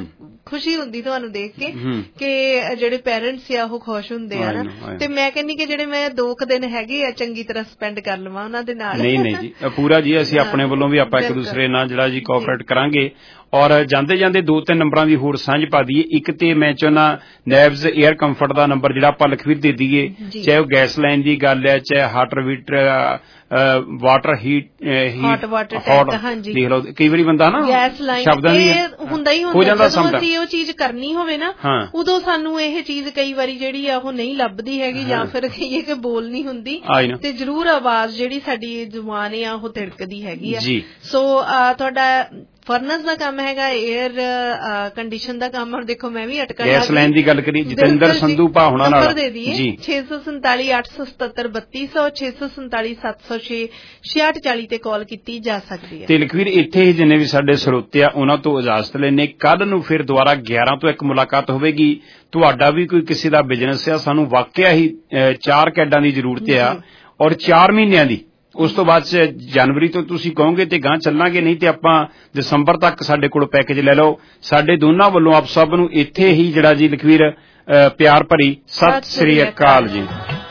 ਖੁਸ਼ੀ ਹੁੰਦੀ ਤੁਹਾਨੂੰ ਦੇਖ ਕੇ ਕਿ ਜਿਹੜੇ ਪੇਰੈਂਟਸ ਆ ਉਹ ਖੁਸ਼ ਹੁੰਦੇ ਆ ਨਾ। ਤੇ ਮੈਂ ਕਹਿੰਦੀ ਕਿ ਜਿਹੜੇ ਮੈਂ 2 ਦਿਨ ਹੈਗੇ ਆ ਚੰਗੀ ਤਰ੍ਹਾਂ ਸਪੈਂਡ ਕਰ ਲਵਾਂ ਉਹਨਾਂ ਦੇ ਨਾਲ। ਨਹੀਂ ਜੀ ਪੂਰਾ ਜੀ ਅਸੀਂ ਆਪਣੇ ਵੱਲੋਂ ਵੀ ਆਪਾਂ ਇੱਕ ਦੂਸਰੇ ਨਾਲ ਜਿਹੜਾ ਜੀ ਕੋਆਪਰੇਟ ਕਰਾਂਗੇ। ਔਰ ਜਾਂਦੇ 2-3 ਨੰਬਰਾਂ ਦੀ ਹੋਰ ਸਾਂਝ ਪਾ ਦਈਏ। ਇੱਕ ਤੇ ਮੈਂ ਚਾਹੁੰਦਾ ਨੈਬਸ 에ਅਰ ਕੰਫਰਟ ਦਾ ਨੰਬਰ ਜਿਹੜਾ ਆਪਾਂ ਲਖਵੀਰ ਦੇ ਦਈਏ, ਚਾਹੇ ਉਹ ਗੈਸ ਲਾਈਨ ਦੀ ਗੱਲ ਹੈ, ਚਾਹੇ ਹਾਟਰ ਵੀਟਰ water heat hot water tank. ਹਾਂਜੀ ਦੇਖ ਲਓ ਕਈ ਵਾਰੀ ਬੰਦਾ ਨਾ ਗੈਸ ਲਾਈਨ ਹੁੰਦਾ ਹੀ ਹੁੰਦਾ, ਜਦੋਂ ਅਸੀਂ ਉਹ ਚੀਜ਼ ਕਰਨੀ ਹੋਵੇ ਨਾ ਉਦੋਂ ਸਾਨੂੰ ਇਹ ਚੀਜ਼ ਕਈ ਵਾਰੀ ਜਿਹੜੀ ਆ ਉਹ ਨਹੀਂ ਲੱਭਦੀ ਹੈਗੀ, ਜਾਂ ਫਿਰ ਕਹੀਏ ਕਿ ਬੋਲ ਨਹੀਂ ਹੁੰਦੀ, ਤੇ ਜ਼ਰੂਰ ਆਵਾਜ਼ ਜਿਹੜੀ ਸਾਡੀ ਜ਼ੁਬਾਨ ਆ ਉਹ ਤਿੜਕਦੀ ਹੈਗੀ ਆ। ਸੋ ਤੁਹਾਡਾ ਫਰਨਸ ਦਾ ਕੰਮ ਹੈਗਾ, 에ਅਰ ਕੰਡੀਸ਼ਨ ਦਾ ਕੰਮ। ਹੁਣ ਦੇਖੋ ਮੈਂ ਵੀ ਅਟਕਣ ਗੈਸ ਲਾਈਨ ਦੀ ਗੱਲ ਕਰੀ ਜਤਿੰਦਰ ਸੰਧੂ ਭਾ ਹੁਣਾਂ ਨਾਲ ਦੇ ਦਈਏ 647 877 3200 647 706 6640 ਤੇ ਕਾਲ ਕੀਤੀ ਜਾ ਸਕਦੀ ਹੈ। ਤੇ ਲਖਵੀਰ ਇੱਥੇ ਹੀ ਜਿੰਨੇ ਵੀ ਸਾਡੇ ਸਰੋਤੇ ਆ ਉਹਨਾਂ ਤੋਂ ਇਜਾਜ਼ਤ ਲੈਣੇ। ਕੱਲ ਨੂੰ ਫਿਰ ਦੁਬਾਰਾ 11 ਤੋਂ ਇੱਕ ਮੁਲਾਕਾਤ ਹੋਵੇਗੀ। ਤੁਹਾਡਾ ਵੀ ਕੋਈ ਕਿਸੇ ਦਾ ਬਿਜ਼ਨਸ ਆ, ਸਾਨੂੰ ਵਾਕਿਆ ਹੀ 4 ਕੈਡਾਂ ਦੀ ਜ਼ਰੂਰਤ ਆ ਔਰ 4 ਮਹੀਨਿਆਂ ਦੀ। ਉਸ ਤੋਂ ਬਾਅਦ ਜਨਵਰੀ ਤੋਂ ਤੁਸੀਂ ਕਹੋਗੇ ਤੇ ਗਾਂ ਚੱਲਾਂਗੇ, ਨਹੀਂ ਤੇ ਆਪਾਂ ਦਸੰਬਰ ਤੱਕ ਸਾਡੇ ਕੋਲ ਪੈਕੇਜ ਲੈ ਲਓ। ਸਾਡੇ ਦੋਨਾਂ ਵੱਲੋਂ ਆਪ ਸਭ ਨੂੰ ਇੱਥੇ ਹੀ ਜਿਹੜਾ ਜੀ ਲਖਵੀਰ ਪਿਆਰ ਭਰੀ ਸਤਿ ਸ੍ਰੀ ਅਕਾਲ ਜੀ।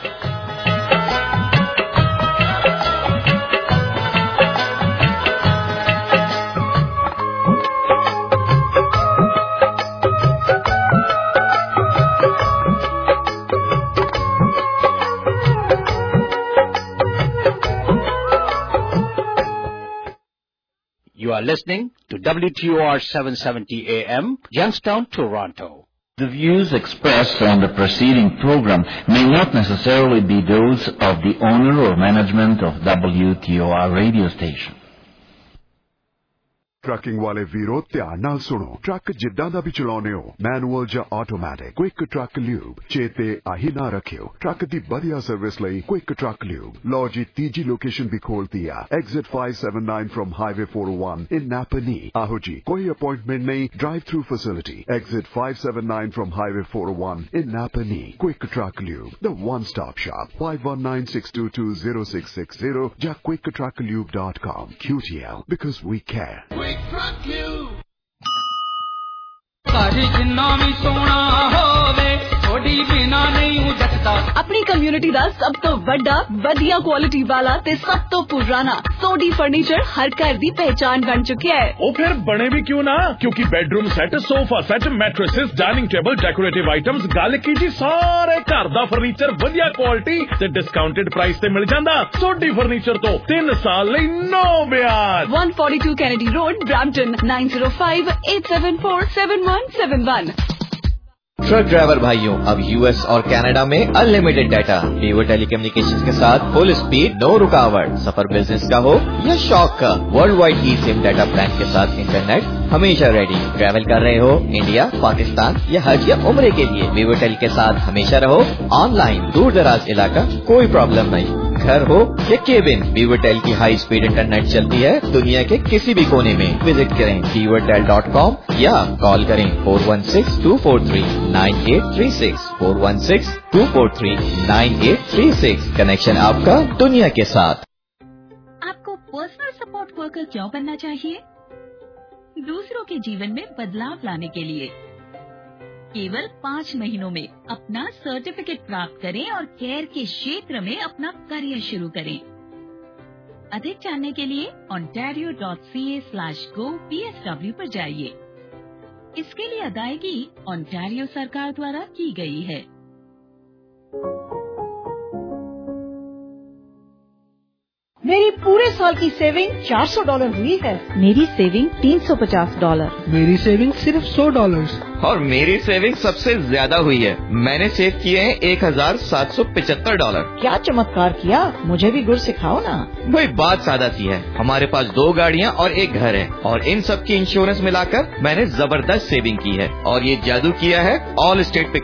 You are listening to WTOR 770 AM, Youngstown, Toronto. The views expressed on the preceding program may not necessarily be those of the owner or management of WTOR radio station. Trucking ਵਾਲੇ ਵੀਰੋ ਧਿਆਨ ਨਾਲ ਸੁਣੋ। ਟਰੱਕ ਜਿੱਦਾਂ ਦਾ ਵੀ ਚਲਾਉਨੇ ਹੋ, manual ਜਾਂ automatic, quick truck lube ਚੇਤੇ ਆਹੀ ਨਾ ਰੱਖਿਓ। ਟਰੱਕ ਦੀ ਵਧੀਆ ਸਰਵਿਸ ਲਈ ਕੁਇਕ ਟਰੱਕ ਲਿਊਬ। ਲਓ ਜੀ ਤੀਜੀ ਲੋਕੇਸ਼ਨ ਵੀ ਖੋਲਤੀ ਆ, exit 579 from highway 401 in Napanee. ਆਹੋ ਜੀ ਕੋਈ ਅਪਾਇੰਟਮੈਂਟ ਨਹੀਂ, drive through facility. Exit 579 from highway 401 in Napanee. Quick truck lube, the one stop shop, 5196220660 ਜਾਂ quicktrucklube.com. QTL, because we care. ਘਰ ਜਿੰਨਾ ਵੀ ਸੋਹਣਾ ਹੋਵੇ ਥੋੜੀ ਬਿਨਾ ਨਹੀਂ ਜੱਟਦਾ। ਆਪਣੀ ਕਮਿਊਨਿਟੀ ਦਾ ਸਭ ਤੋਂ ਵੱਡਾ, ਵਧੀਆ ਕੁਆਲਿਟੀ ਵਾਲਾ ਤੇ ਸਭ ਤੋਂ ਪੁਰਾਣਾ ਸੋਢੀ ਫਰਨੀਚਰ ਹਰ ਘਰ ਦੀ ਪਹਿਚਾਨ ਬਣ ਚੁੱਕਿਆ ਹੈ। ਉਹ ਫਿਰ ਬਣੇ ਵੀ ਕਿਉਂ ਨਾ, ਕਿਉਂਕਿ bedroom set, sofa set, mattresses, dining table, decorative items, ਗੱਲ ਕੀ ਜੀ ਸਾਰੇ ਘਰ ਦਾ ਫਰਨੀਚਰ ਵਧੀਆ ਕੁਆਲਿਟੀ ਤੇ ਡਿਸਕਾਊਂਟਡ ਪ੍ਰਾਈਸ ਤੇ ਮਿਲ ਜਾਂਦਾ। ਸੋਢੀ ਫਰਨੀਚਰ ਤੋਂ 3 ਸਾਲ ਲਈ no ਵਿਆਜ। 142 Kennedy Road, Brampton, 9058747171। Truck driver भाइयों, अब यूएस और कनाडा में अनलिमिटेड डाटा, वीवर टेलीकम्युनिकेशंस के साथ फुल स्पीड, नो रुकावट। सफर बिजनेस का हो या शौक का, world wide e SIM data plan के साथ इंटरनेट हमेशा रेडी। ट्रैवल कर रहे हो इंडिया, पाकिस्तान या हज या उम्रे के लिए, वीवर टेल के साथ हमेशा रहो ऑनलाइन। दूर दराज इलाका कोई प्रॉब्लम नहीं, घर हो या केबिन, वीवरटेल की हाई स्पीड इंटरनेट चलती है दुनिया के किसी भी कोने में। विजिट करें वीवरटेल.com या कॉल करें 416-243-9836, 416-243-9836। कनेक्शन आपका दुनिया के साथ। आपको पर्सनल सपोर्ट वर्कर क्यों बनना चाहिए? दूसरों के जीवन में बदलाव लाने के लिए। केवल 5 महीनों में अपना सर्टिफिकेट प्राप्त करें और केयर के क्षेत्र में अपना करियर शुरू करें। अधिक जानने के लिए ontario.ca/go PSW पर जाइए। इसके लिए अदायगी ओंटारियो सरकार द्वारा की गई है। मेरी पूरे साल की सेविंग $400 हुई है। मेरी सेविंग $350। मेरी सेविंग सिर्फ $100। और मेरी सेविंग सबसे ज्यादा हुई है, मैंने सेव किए हैं $1775। क्या चमत्कार किया, मुझे भी गुर सिखाओ ना। भाई बात सादा सी है, हमारे पास 2 गाड़ियाँ और 1 घर है और इन सब की इंश्योरेंस मिलाकर मैंने जबरदस्त सेविंग की है। और ये जादू किया है ऑल स्टेट